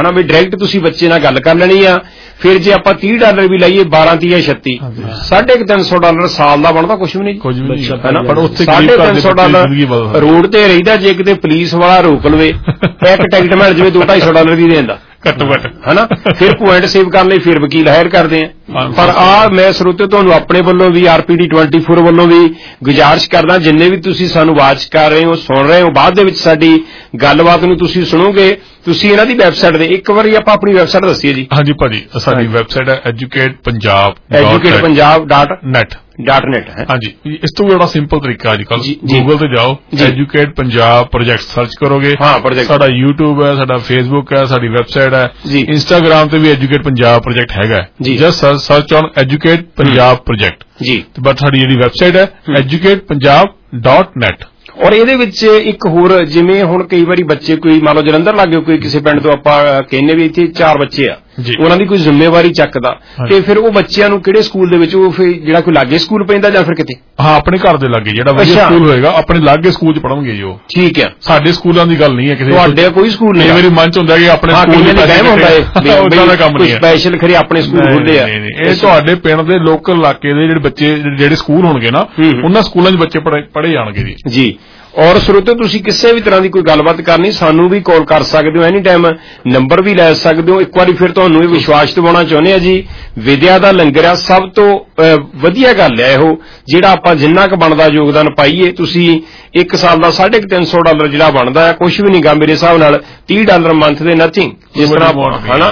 ਹਨਾ ਵੀ ਡਾਇਰੈਕਟ ਤੁਸੀਂ ਬੱਚੇ ਨਾਲ ਗੱਲ ਕਰ ਲੈਣੀ ਆ। ਫਿਰ ਜੇ ਆਪਾਂ ਤੀਹ ਡਾਲਰ ਵੀ ਲਾਈਏ ਬਾਰਾਂ ਤੀਹ ਛੱਤੀ ਸਾਢੇ ਕੁ ਤਿੰਨ ਸੌ ਡਾਲਰ ਸਾਲ ਦਾ ਬਣਦਾ ਕੁਛ ਵੀ ਨਹੀਂ ਕੁਝ ਵੀ ਨਹੀਂ ਹਨਾ। ਸਾਢੇ ਤਿੰਨ ਸੌ ਡਾਲਰ ਰੋਡ ਤੇ ਰਹਿਦਾ, ਜੇ ਕਿਤੇ ਪੁਲਿਸ ਵਾਲਾ ਰੋਕ ਲਵੇ ਇੱਕ ਟਿਕਟ ਮਿਲ ਜਾਵੇ ਦੋ ਢਾਈ ਸੌ ਡਾਲਰ ਦੀ ਦੇਂਦਾ ਘੱਟੋ ਘੱਟ ਹਨਾ। ਫਿਰ ਪੁਆਇੰਟ ਸੇਵ ਕਰਨ ਲਈ ਫਿਰ ਵਕੀਲ ਹਾਇਰ ਕਰਦੇ ਆ। ਪਰ ਆ ਮੈਂ ਸਰੋਤੇ ਤੁਹਾਨੂੰ ਆਪਣੇ ਵੱਲੋਂ ਵੀ ਆਰਪੀਡੀ ਟਵੈਂਟੀ ਫੋਰ ਵੱਲੋਂ ਵੀ ਗੁਜ਼ਾਰਿਸ਼ ਕਰਦਾ, ਜਿੰਨੇ ਵੀ ਤੁਸੀਂ ਸਾਨੂੰ ਆਵਾਜ਼ ਕਰ ਰਹੇ ਹੋ ਸੁਣ ਰਹੇ ਹੋ, ਬਾਅਦ ਦੇ ਵਿੱਚ ਸਾਡੀ ਗੱਲਬਾਤ ਨੂੰ ਤੁਸੀਂ ਸੁਣੋਗੇ, ਤੁਸੀਂ ਇਹਨਾਂ ਦੀ ਵੈਬਸਾਈਟ ਦੇ ਇੱਕ ਵਾਰੀ ਆਪਾਂ ਆਪਣੀ ਵੈਬਸਾਈਟ ਦੱਸੀਏ ਜੀ। ਹਾਂਜੀ ਭਾਜੀ, ਸਾਡੀ ਵੈਬਸਾਈਟ ਹੈ educate Punjab educate Punjab dot net dot net ਹੈ। ਹਾਂਜੀ, ਇਸ ਤੋਂ ਬੜਾ ਸਿੰਪਲ ਤਰੀਕਾ ਅੱਜ ਕੱਲ ਗੂਗਲ ਤੇ ਜਾਓ, ਐਜੂਕੇਟ ਪੰਜਾਬ ਪ੍ਰੋਜੈਕਟ ਸਰਚ ਕਰੋਗੇ, ਸਾਡਾ YouTube ਹੈ, ਸਾਡਾ Facebook ਹੈ, ਸਾਡੀ ਵੈਬਸਾਈਟ ਹੈ, ਇੰਸਟਾਗ੍ਰਾਮ ਤੇ ਵੀ ਐਜੂਕੇਟ ਪੰਜਾਬ ਪ੍ਰੋਜੈਕਟ ਹੈਗਾ। Just search on educate Punjab project ji. But ਸਾਡੀ ਜਿਹੜੀ ਵੈਬਸਾਈਟ ਹੈ ਐਜੂਕੇਟ ਪੰਜਾਬ ਡਾਟ ਨੈਟ। ਔਰ ਇਹਦੇ ਵਿੱਚ ਇੱਕ ਹੋਰ, ਜਿਵੇਂ ਹੁਣ ਕਈ ਵਾਰੀ ਬੱਚੇ ਕੋਈ ਮੰਨ ਲਓ ਜਲੰਧਰ ਲਾਗੇ ਕੋਈ ਕਿਸੇ ਪਿੰਡ ਤੋਂ ਆਪਾਂ ਕਹਿੰਦੇ ਵੀ ਇੱਥੇ ਚਾਰ ਬੱਚੇ ਆ, ਉਹਨਾਂ ਦੀ ਕੋਈ ਜ਼ਿੰਮੇਵਾਰੀ ਚੱਕਦਾ, ਤੇ ਫਿਰ ਉਹ ਬੱਚਿਆਂ ਨੂੰ ਕਿਹੜੇ ਸਕੂਲ ਦੇ ਵਿੱਚ, ਉਹ ਫਿਰ ਜਿਹੜਾ ਕੋਈ ਲਾਗੇ ਸਕੂਲ ਪੈਂਦਾ ਜਾਂ ਫਿਰ ਕਿਤੇ? ਹਾਂ, ਆਪਣੇ ਘਰ ਦੇ ਲਾਗੇ ਜਿਹੜਾ ਵਧੀਆ ਸਕੂਲ ਹੋਏਗਾ ਆਪਣੇ ਲਾਗੇ ਸਕੂਲ ਚ ਪੜ੍ਹਨਗੇ ਜੀ ਉਹ। ਠੀਕ ਹੈ, ਸਾਡੇ ਸਕੂਲਾਂ ਦੀ ਗੱਲ ਨਹੀਂ ਹੈ ਕਿਸੇ ਤੁਹਾਡੇ ਕੋਈ ਸਕੂਲ ਨਹੀਂ। ਮੇਰੇ ਮਨ ਚ ਹੁੰਦਾ ਕਿ ਆਪਣੇ ਸਕੂਲ ਦਾ ਕਾਇਮ ਹੁੰਦਾ ਹੈ, ਉਦਾਂ ਦਾ ਕੰਮ ਨਹੀਂ ਹੈ, ਸਪੈਸ਼ਲ ਖਰੇ ਆਪਣੇ ਸਕੂਲ ਖੁੱਲ੍ਹੇ ਆ। ਇਹ ਤੁਹਾਡੇ ਪਿੰਡ ਦੇ ਲੋਕਲ ਇਲਾਕੇ ਦੇ ਜਿਹੜੇ ਬੱਚੇ ਜਿਹੜੇ ਸਕੂਲ ਹੋਣਗੇ ਨਾ, ਉਹਨਾਂ ਸਕੂਲਾਂ ਚ ਬੱਚੇ ਪੜ੍ਹੇ ਜਾਣਗੇ ਜੀ। ਜੀ, ਔਰ ਸਰੋਤੇ ਤੁਸੀਂ ਕਿਸੇ ਵੀ ਤਰ੍ਹਾਂ ਦੀ ਕੋਈ ਗੱਲਬਾਤ ਕਰਨੀ ਸਾਨੂੰ ਵੀ ਕਾਲ ਕਰ ਸਕਦੇ ਹੋ, ਐਨੀ ਟਾਈਮ ਨੰਬਰ ਵੀ ਲੈ ਸਕਦੇ ਹੋ। ਇੱਕ ਵਾਰੀ ਫਿਰ ਤੁਹਾਨੂੰ ਇਹ ਵਿਸ਼ਵਾਸ ਦਿਵਾਉਣਾ ਚਾਹੁੰਦੇ ਆ ਜੀ, ਵਿਦਿਆ ਦਾ ਲੰਗਰ ਆ, ਸਭ ਤੋਂ ਵਧੀਆ ਗੱਲ ਹੈ ਇਹੋ, ਜਿਹੜਾ ਆਪਾਂ ਜਿੰਨਾ ਕੁ ਬਣਦਾ ਯੋਗਦਾਨ ਪਾਈਏ। ਤੁਸੀਂ ਇੱਕ ਸਾਲ ਦਾ ਸਾਢੇ ਕੁ ਤਿੰਨ ਸੌ ਡਾਲਰ ਜਿਹੜਾ ਬਣਦਾ ਹੈ ਕੁਛ ਵੀ ਨਹੀਂ ਗਾ ਮੇਰੇ ਹਿਸਾਬ ਨਾਲ, ਤੀਹ ਡਾਲਰ ਮੰਥ ਦੇ ਨਥਿੰਗ, ਜਿਸ ਤਰ੍ਹਾਂ ਹਨਾ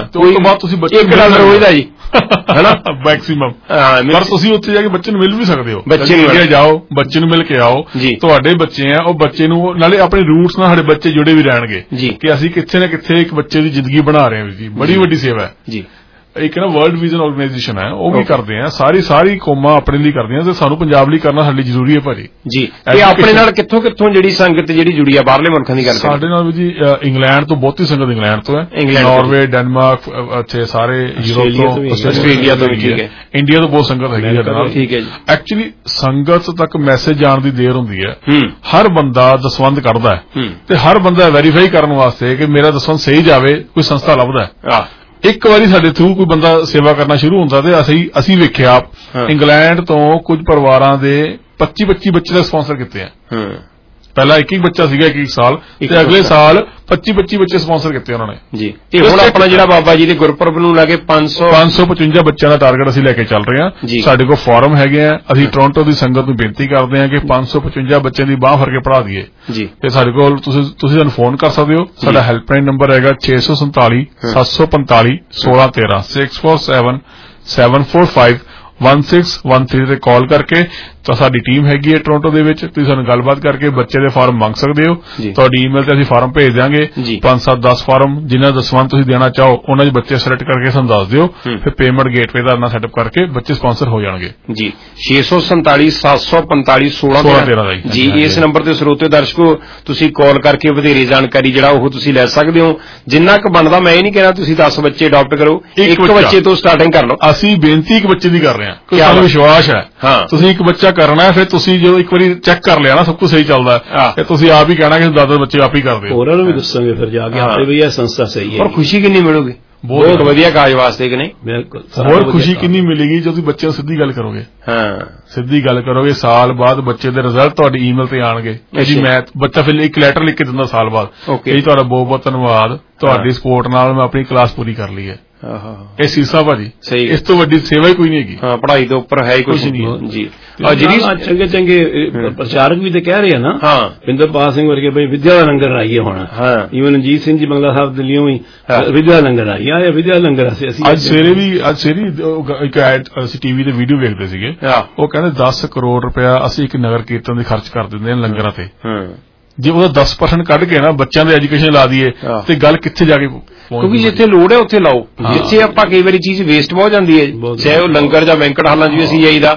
ਇੱਕ ਡਾਲਰ ਹੋਏਗਾ ਜੀ ਹਨਾ ਮੈਕਸਿਮਮ। ਪਰ ਤੁਸੀਂ ਉੱਥੇ ਜਾ ਕੇ ਬੱਚੇ ਨੂੰ ਮਿਲ ਵੀ ਸਕਦੇ ਹੋ, ਬੱਚੇ ਨੂੰ ਜਾਓ, ਬੱਚੇ ਨੂੰ ਮਿਲ ਕੇ ਆਓ, ਤੁਹਾਡੇ ਬੱਚੇ ਆ ਉਹ ਬੱਚੇ ਨੂੰ, ਨਾਲੇ ਆਪਣੇ ਰੂਟਸ ਨਾਲ ਸਾਡੇ ਬੱਚੇ ਜੁੜੇ ਵੀ ਰਹਿਣਗੇ ਕਿ ਅਸੀਂ ਕਿੱਥੇ ਨਾ ਕਿੱਥੇ ਇੱਕ ਬੱਚੇ ਦੀ ਜ਼ਿੰਦਗੀ ਬਣਾ ਰਹੇ ਹਾਂ ਜੀ। ਬੜੀ ਵੱਡੀ ਸੇਵਾ ਹੈ ਜੀ। ਇੱਕ ਨਾ ਵਰਲਡ ਵਿਜ਼ਨ ਆਰਗੇਨਾਈਜੇਸ਼ਨ ਹੈ, ਉਹ ਵੀ ਕਰਦੇ ਆ, ਸਾਰੀ ਸਾਰੀ ਕੌਮਾਂ ਆਪਣੇ ਲਈ ਕਰਦੀਆਂ, ਤੇ ਸਾਨੂੰ ਪੰਜਾਬ ਲਈ ਕਰਨਾ ਸਾਡੇ ਲਈ ਜ਼ਰੂਰੀ ਹੈ ਭਾਜੀ ਜੀ। ਇਹ ਆਪਣੇ ਨਾਲ ਕਿੱਥੋਂ ਕਿੱਥੋਂ ਜਿਹੜੀ ਸੰਗਤ ਜਿਹੜੀ ਜੁੜੀ ਆ ਬਾਹਰਲੇ ਮੁਲਕਾਂ ਦੀ ਗੱਲ ਕਰਦੇ? ਸਾਡੇ ਨਾਲ ਵੀ ਜੀ ਇੰਗਲੈਂਡ ਤੋਂ ਬਹੁਤੀ ਸੰਗਤ ਇੰਗਲੈਂਡ ਤੋਂ ਹੈ, ਨਾਰਵੇ, ਡੈਨਮਾਰਕ, ਇੱਥੇ ਸਾਰੇ ਯੂਰਪ ਤੋਂ, ਆਸਟ੍ਰੇਲੀਆ ਤੋਂ ਵੀ, ਠੀਕ ਹੈ, ਇੰਡੀਆ ਤੋਂ ਬਹੁਤ ਸੰਗਤ ਹੈਗੀ ਸਾਡੇ ਨਾਲ। ਠੀਕ ਹੈ ਜੀ। ਐਕਚੁਅਲੀ ਸੰਗਤ ਤੱਕ ਮੈਸੇਜ ਜਾਣ ਦੀ ਦੇਰ ਹੁੰਦੀ ਹੈ, ਹਰ ਬੰਦਾ ਦਸਵੰਧ ਕੱਢਦਾ ਹੈ ਤੇ ਹਰ ਬੰਦਾ ਵੈਰੀਫਾਈ ਕਰਨ ਵਾਸਤੇ ਕਿ ਮੇਰਾ ਦਸਵੰਧ ਸਹੀ ਜਾਵੇ ਕੋਈ ਸੰਸਥਾ ਲੱਭਦਾ ਹੈ। ਇੱਕ ਵਾਰੀ ਸਾਡੇ ਥਰੂ ਕੋਈ ਬੰਦਾ ਸੇਵਾ ਕਰਨਾ ਸ਼ੁਰੂ ਹੁੰਦਾ ਤੇ ਅਸੀਂ ਅਸੀਂ ਵੇਖਿਆ ਇੰਗਲੈਂਡ ਤੋਂ ਕੁਝ ਪਰਿਵਾਰਾਂ ਦੇ ਪੱਚੀ ਪੱਚੀ ਬੱਚੇ ਦਾ ਸਪਾਂਸਰ ਕੀਤੇ ਆ। ਪਹਿਲਾਂ ਇੱਕ ਇੱਕ ਬੱਚਾ ਸੀਗਾ ਇੱਕ ਇੱਕ ਸਾਲ, ਤੇ ਅਗਲੇ ਸਾਲ ਪੱਚੀ ਪੱਚੀ ਬੱਚੇ ਸਪਾਂਸਰ ਕੀਤੇ ਉਹਨਾਂ ਨੇ ਜੀ। ਤੇ ਹੁਣ ਆਪਣਾ ਜਿਹੜਾ ਬਾਬਾ ਜੀ ਦੇ ਗੁਰਪੁਰਬ ਨੂੰ ਲੈ ਕੇ ਪੰਜ ਸੌ ਪੰਜ ਸੌ ਪਚਵੰਜਾ ਬੱਚਿਆਂ ਦਾ ਟਾਰਗੇਟ ਅਸੀਂ ਲੈ ਕੇ ਚੱਲ ਰਹੇ ਹਾਂ। ਸਾਡੇ ਕੋਲ ਫਾਰਮ ਹੈਗੇ ਆ, ਅਸੀਂ ਟੋਰਾਂਟੋ ਦੀ ਸੰਗਤ ਨੂੰ ਬੇਨਤੀ ਕਰਦੇ ਹਾਂ ਕਿ ਪੰਜ ਸੌ ਪਚਵੰਜਾ ਬੱਚਿਆਂ ਦੀ ਬਾਂਹ ਫੜ ਕੇ ਪੜ੍ਹਾ ਦਈਏ ਜੀ। ਤੇ ਸਾਡੇ ਕੋਲ ਤੁਸੀਂ ਤੁਸੀਂ ਸਾਨੂੰ ਫੋਨ ਕਰ ਸਕਦੇ ਹੋ, ਸਾਡਾ ਹੈਲਪਲਾਈਨ ਨੰਬਰ ਹੈਗਾ ਛੇ ਸੌ ਸੰਤਾਲੀ ਸੱਤ ਸੌ ਪੰਤਾਲੀ ਸੋਲਾਂ ਤੇਰਾਂ six four seven seven four five one six one three ਤੇ ਕਾਲ ਕਰਕੇ। ਤਾਂ ਸਾਡੀ ਟੀਮ ਹੈਗੀ ਹੈ ਟੋਰਾਂਟੋ ਦੇ ਵਿੱਚ, ਤੁਸੀਂ ਸਾਨੂੰ ਗੱਲਬਾਤ ਕਰਕੇ ਬੱਚੇ ਦੇ ਫਾਰਮ ਮੰਗ ਸਕਦੇ ਹੋ। ਤੁਹਾਡੀ ਈਮੇਲ ਤੇ ਅਸੀਂ ਫਾਰਮ ਭੇਜ ਦਿਆਂਗੇ, ਪੰਜ ਸੱਤ ਦਸ ਫਾਰਮ, ਜਿਨ੍ਹਾਂ ਦਸਵੰਧ ਤੁਸੀਂ ਦੇਣਾ ਚਾਹੋ ਉਹਨਾਂ ਦੇ ਬੱਚੇ ਸਿਲੈਕਟ ਕਰਕੇ ਸਾਨੂੰ ਦੱਸ ਦਿਓ, ਫਿਰ ਪੇਮੈਂਟ ਗੇਟਵੇ ਦਾ ਆਪਣਾ ਸੈਟਅਪ ਕਰਕੇ ਬੱਚੇ ਸਪਾਂਸਰ ਹੋ ਜਾਣਗੇ ਜੀ। ਛੇ ਸੌ ਸੰਤਾਲੀ ਸੱਤ ਸੌ ਪੰਤਾਲੀ ਸੋਲਾਂ ਤੇਰਾਂ ਜੀ, ਇਸ ਨੰਬਰ ਤੇ ਸਰੋਤੇ ਦਰਸ਼ਕੋ ਤੁਸੀਂ ਕਾਲ ਕਰਕੇ ਵਧੇਰੇ ਜਾਣਕਾਰੀ ਜਿਹੜਾ ਉਹ ਤੁਸੀਂ ਲੈ ਸਕਦੇ ਹੋ। ਜਿੰਨਾ ਕੁ ਬਣਦਾ, ਮੈਂ ਇਹ ਨਹੀਂ ਕਹਿਣਾ ਤੁਸੀਂ ਦਸ ਬੱਚੇ ਅਡਾਪਟ ਕਰੋ, ਇੱਕ ਬੱਚੇ ਤੋਂ ਸਟਾਰਟਿੰਗ ਕਰ ਲਓ। ਅਸੀਂ ਬੇਨਤੀ ਇੱਕ ਬੱਚੇ ਦੀ ਕਰ ਰਹੇ ਹਾਂ, ਸਾਨੂੰ ਵਿਸ਼ਵਾਸ ਹੈ ਤੁਸੀਂ ਇੱਕ ਬੱਚਾ ਕਰਨਾ, ਫਿਰ ਤੁਸੀਂ ਜਦੋਂ ਇੱਕ ਵਾਰੀ ਚੈੱਕ ਕਰ ਲਿਆ ਨਾ ਸਭ ਕੁਝ ਸਹੀ ਚੱਲਦਾ ਤੇ ਤੁਸੀਂ ਆਪ ਹੀ ਕਹਿਣਾ ਕਿ ਦਾਦਾ ਬੱਚੇ ਆਪ ਹੀ ਕਰਦੇ ਹੋ। ਹੋਰਾਂ ਨੂੰ ਵੀ ਦੱਸਾਂਗੇ ਫਿਰ ਜਾ ਕੇ ਆਪੇ ਵੀ ਇਹ ਸੰਸਥਾ ਸਹੀ ਹੈ। ਪਰ ਖੁਸ਼ੀ ਕਿੰਨੀ ਮਿਲੂਗੀ, ਬਹੁਤ ਵਧੀਆ ਕਾਜ ਵਾਸਤੇ ਕਿ ਨਹੀਂ? ਬਿਲਕੁਲ। ਹੋਰ ਖੁਸ਼ੀ ਕਿੰਨੀ ਮਿਲੇਗੀ ਜਦੋਂ ਬੱਚਿਆਂ ਨੂੰ ਸਿੱਧੀ ਗੱਲ ਕਰੋਗੇ। ਹਾਂ, ਸਿੱਧੀ ਗੱਲ ਕਰੋਗੇ, ਸਾਲ ਬਾਅਦ ਬੱਚੇ ਦੇ ਰਿਜ਼ਲਟ ਤੁਹਾਡੀ ਈਮੇਲ ਤੇ ਆਣਗੇ ਜੀ। ਮੈਂ ਬੱਚਾ ਫਿਰ ਇੱਕ ਲੈਟਰ ਲਿਖ ਕੇ ਦਿੰਦਾ ਸਾਲ ਬਾਅਦ, ਜੀ ਤੁਹਾਡਾ ਬਹੁਤ ਬਹੁਤ ਧੰਨਵਾਦ, ਤੁਹਾਡੀ ਸਪੋਰਟ ਨਾਲ ਮੈਂ ਆਪਣੀ ਕਲਾਸ ਪੂਰੀ ਕਰ ਲਈ ਹੈ। ਇਹ ਸੀਸਾ ਭਾਜੀ, ਇਸ ਤੋਂ ਵੱਡੀ ਸੇਵਾ ਹੀ ਕੋਈ ਨਹੀਂ ਹੈਗੀ। ਹਾਂ, ਪੜ੍ਹਾਈ ਤੋਂ ਉੱਪਰ ਹੈ ਕੁਝ ਨਹੀਂ ਜੀ। ਜਿਹੜੀ ਚੰਗੇ ਚੰਗੇ ਪ੍ਰਚਾਰਕ ਵੀ ਤੇ ਕਹਿ ਰਹੇ ਆ ਨਾ, ਇੰਦਰਪਾਲ ਸਿੰਘ ਵਰਗੇ ਬਈ ਵਿਦਿਆ ਦਾ ਲੰਗਰ ਆਈਏ ਹੁਣ। ਈਵਨ ਰਣਜੀਤ ਸਿੰਘ ਜੀ ਬੰਗਲਾ ਸਾਹਿਬ ਦਿੱਲੀੋਂ ਵੀ ਵਿਦਿਆ ਲੰਗਰ ਆਈ ਆ, ਵਿਦਿਆ ਲੰਗਰ ਅਸੀਂ ਅੱਜ ਸਵੇਰੇ ਵੀ ਅੱਜ ਸਵੇਰੇ ਇੱਕ ਐਡ ਅਸੀਂ ਟੀਵੀ ਤੇ ਵੀਡੀਓ ਵੇਖਦੇ ਸੀਗੇ, ਉਹ ਕਹਿੰਦੇ ਦਸ ਕਰੋੜ ਰੁਪਇਆ ਅਸੀਂ ਇੱਕ ਨਗਰ ਕੀਰਤਨ ਦੇ ਖਰਚ ਕਰ ਦਿੰਦੇ ਹਾਂ ਲੰਗਰਾਂ ਤੇ। ਜੇ ਉਹਦਾ ਦਸ ਪਰਸੈਂਟ ਕੱਢ ਕੇ ਨਾ ਬੱਚਿਆਂ ਦੇ ਐਜੂਕੇਸ਼ਨ ਲਾ ਦਈਏ ਤੇ ਗੱਲ ਕਿੱਥੇ ਜਾ ਕੇ, ਕਿਉਂਕਿ ਜਿੱਥੇ ਲੋੜ ਹੈ ਉੱਥੇ ਲਾਓ। ਜਿੱਥੇ ਆਪਾਂ ਕਈ ਵਾਰੀ ਚੀਜ਼ ਵੇਸਟ ਬਹੁਤ ਜਾਂਦੀ ਹੈ, ਚਾਹੇ ਉਹ ਲੰਗਰ ਜਾਂ ਬੈਂਕਟ ਹਾਲਾਂ ਚ ਵੀ ਅਸੀਂ ਜਾਈਦਾ,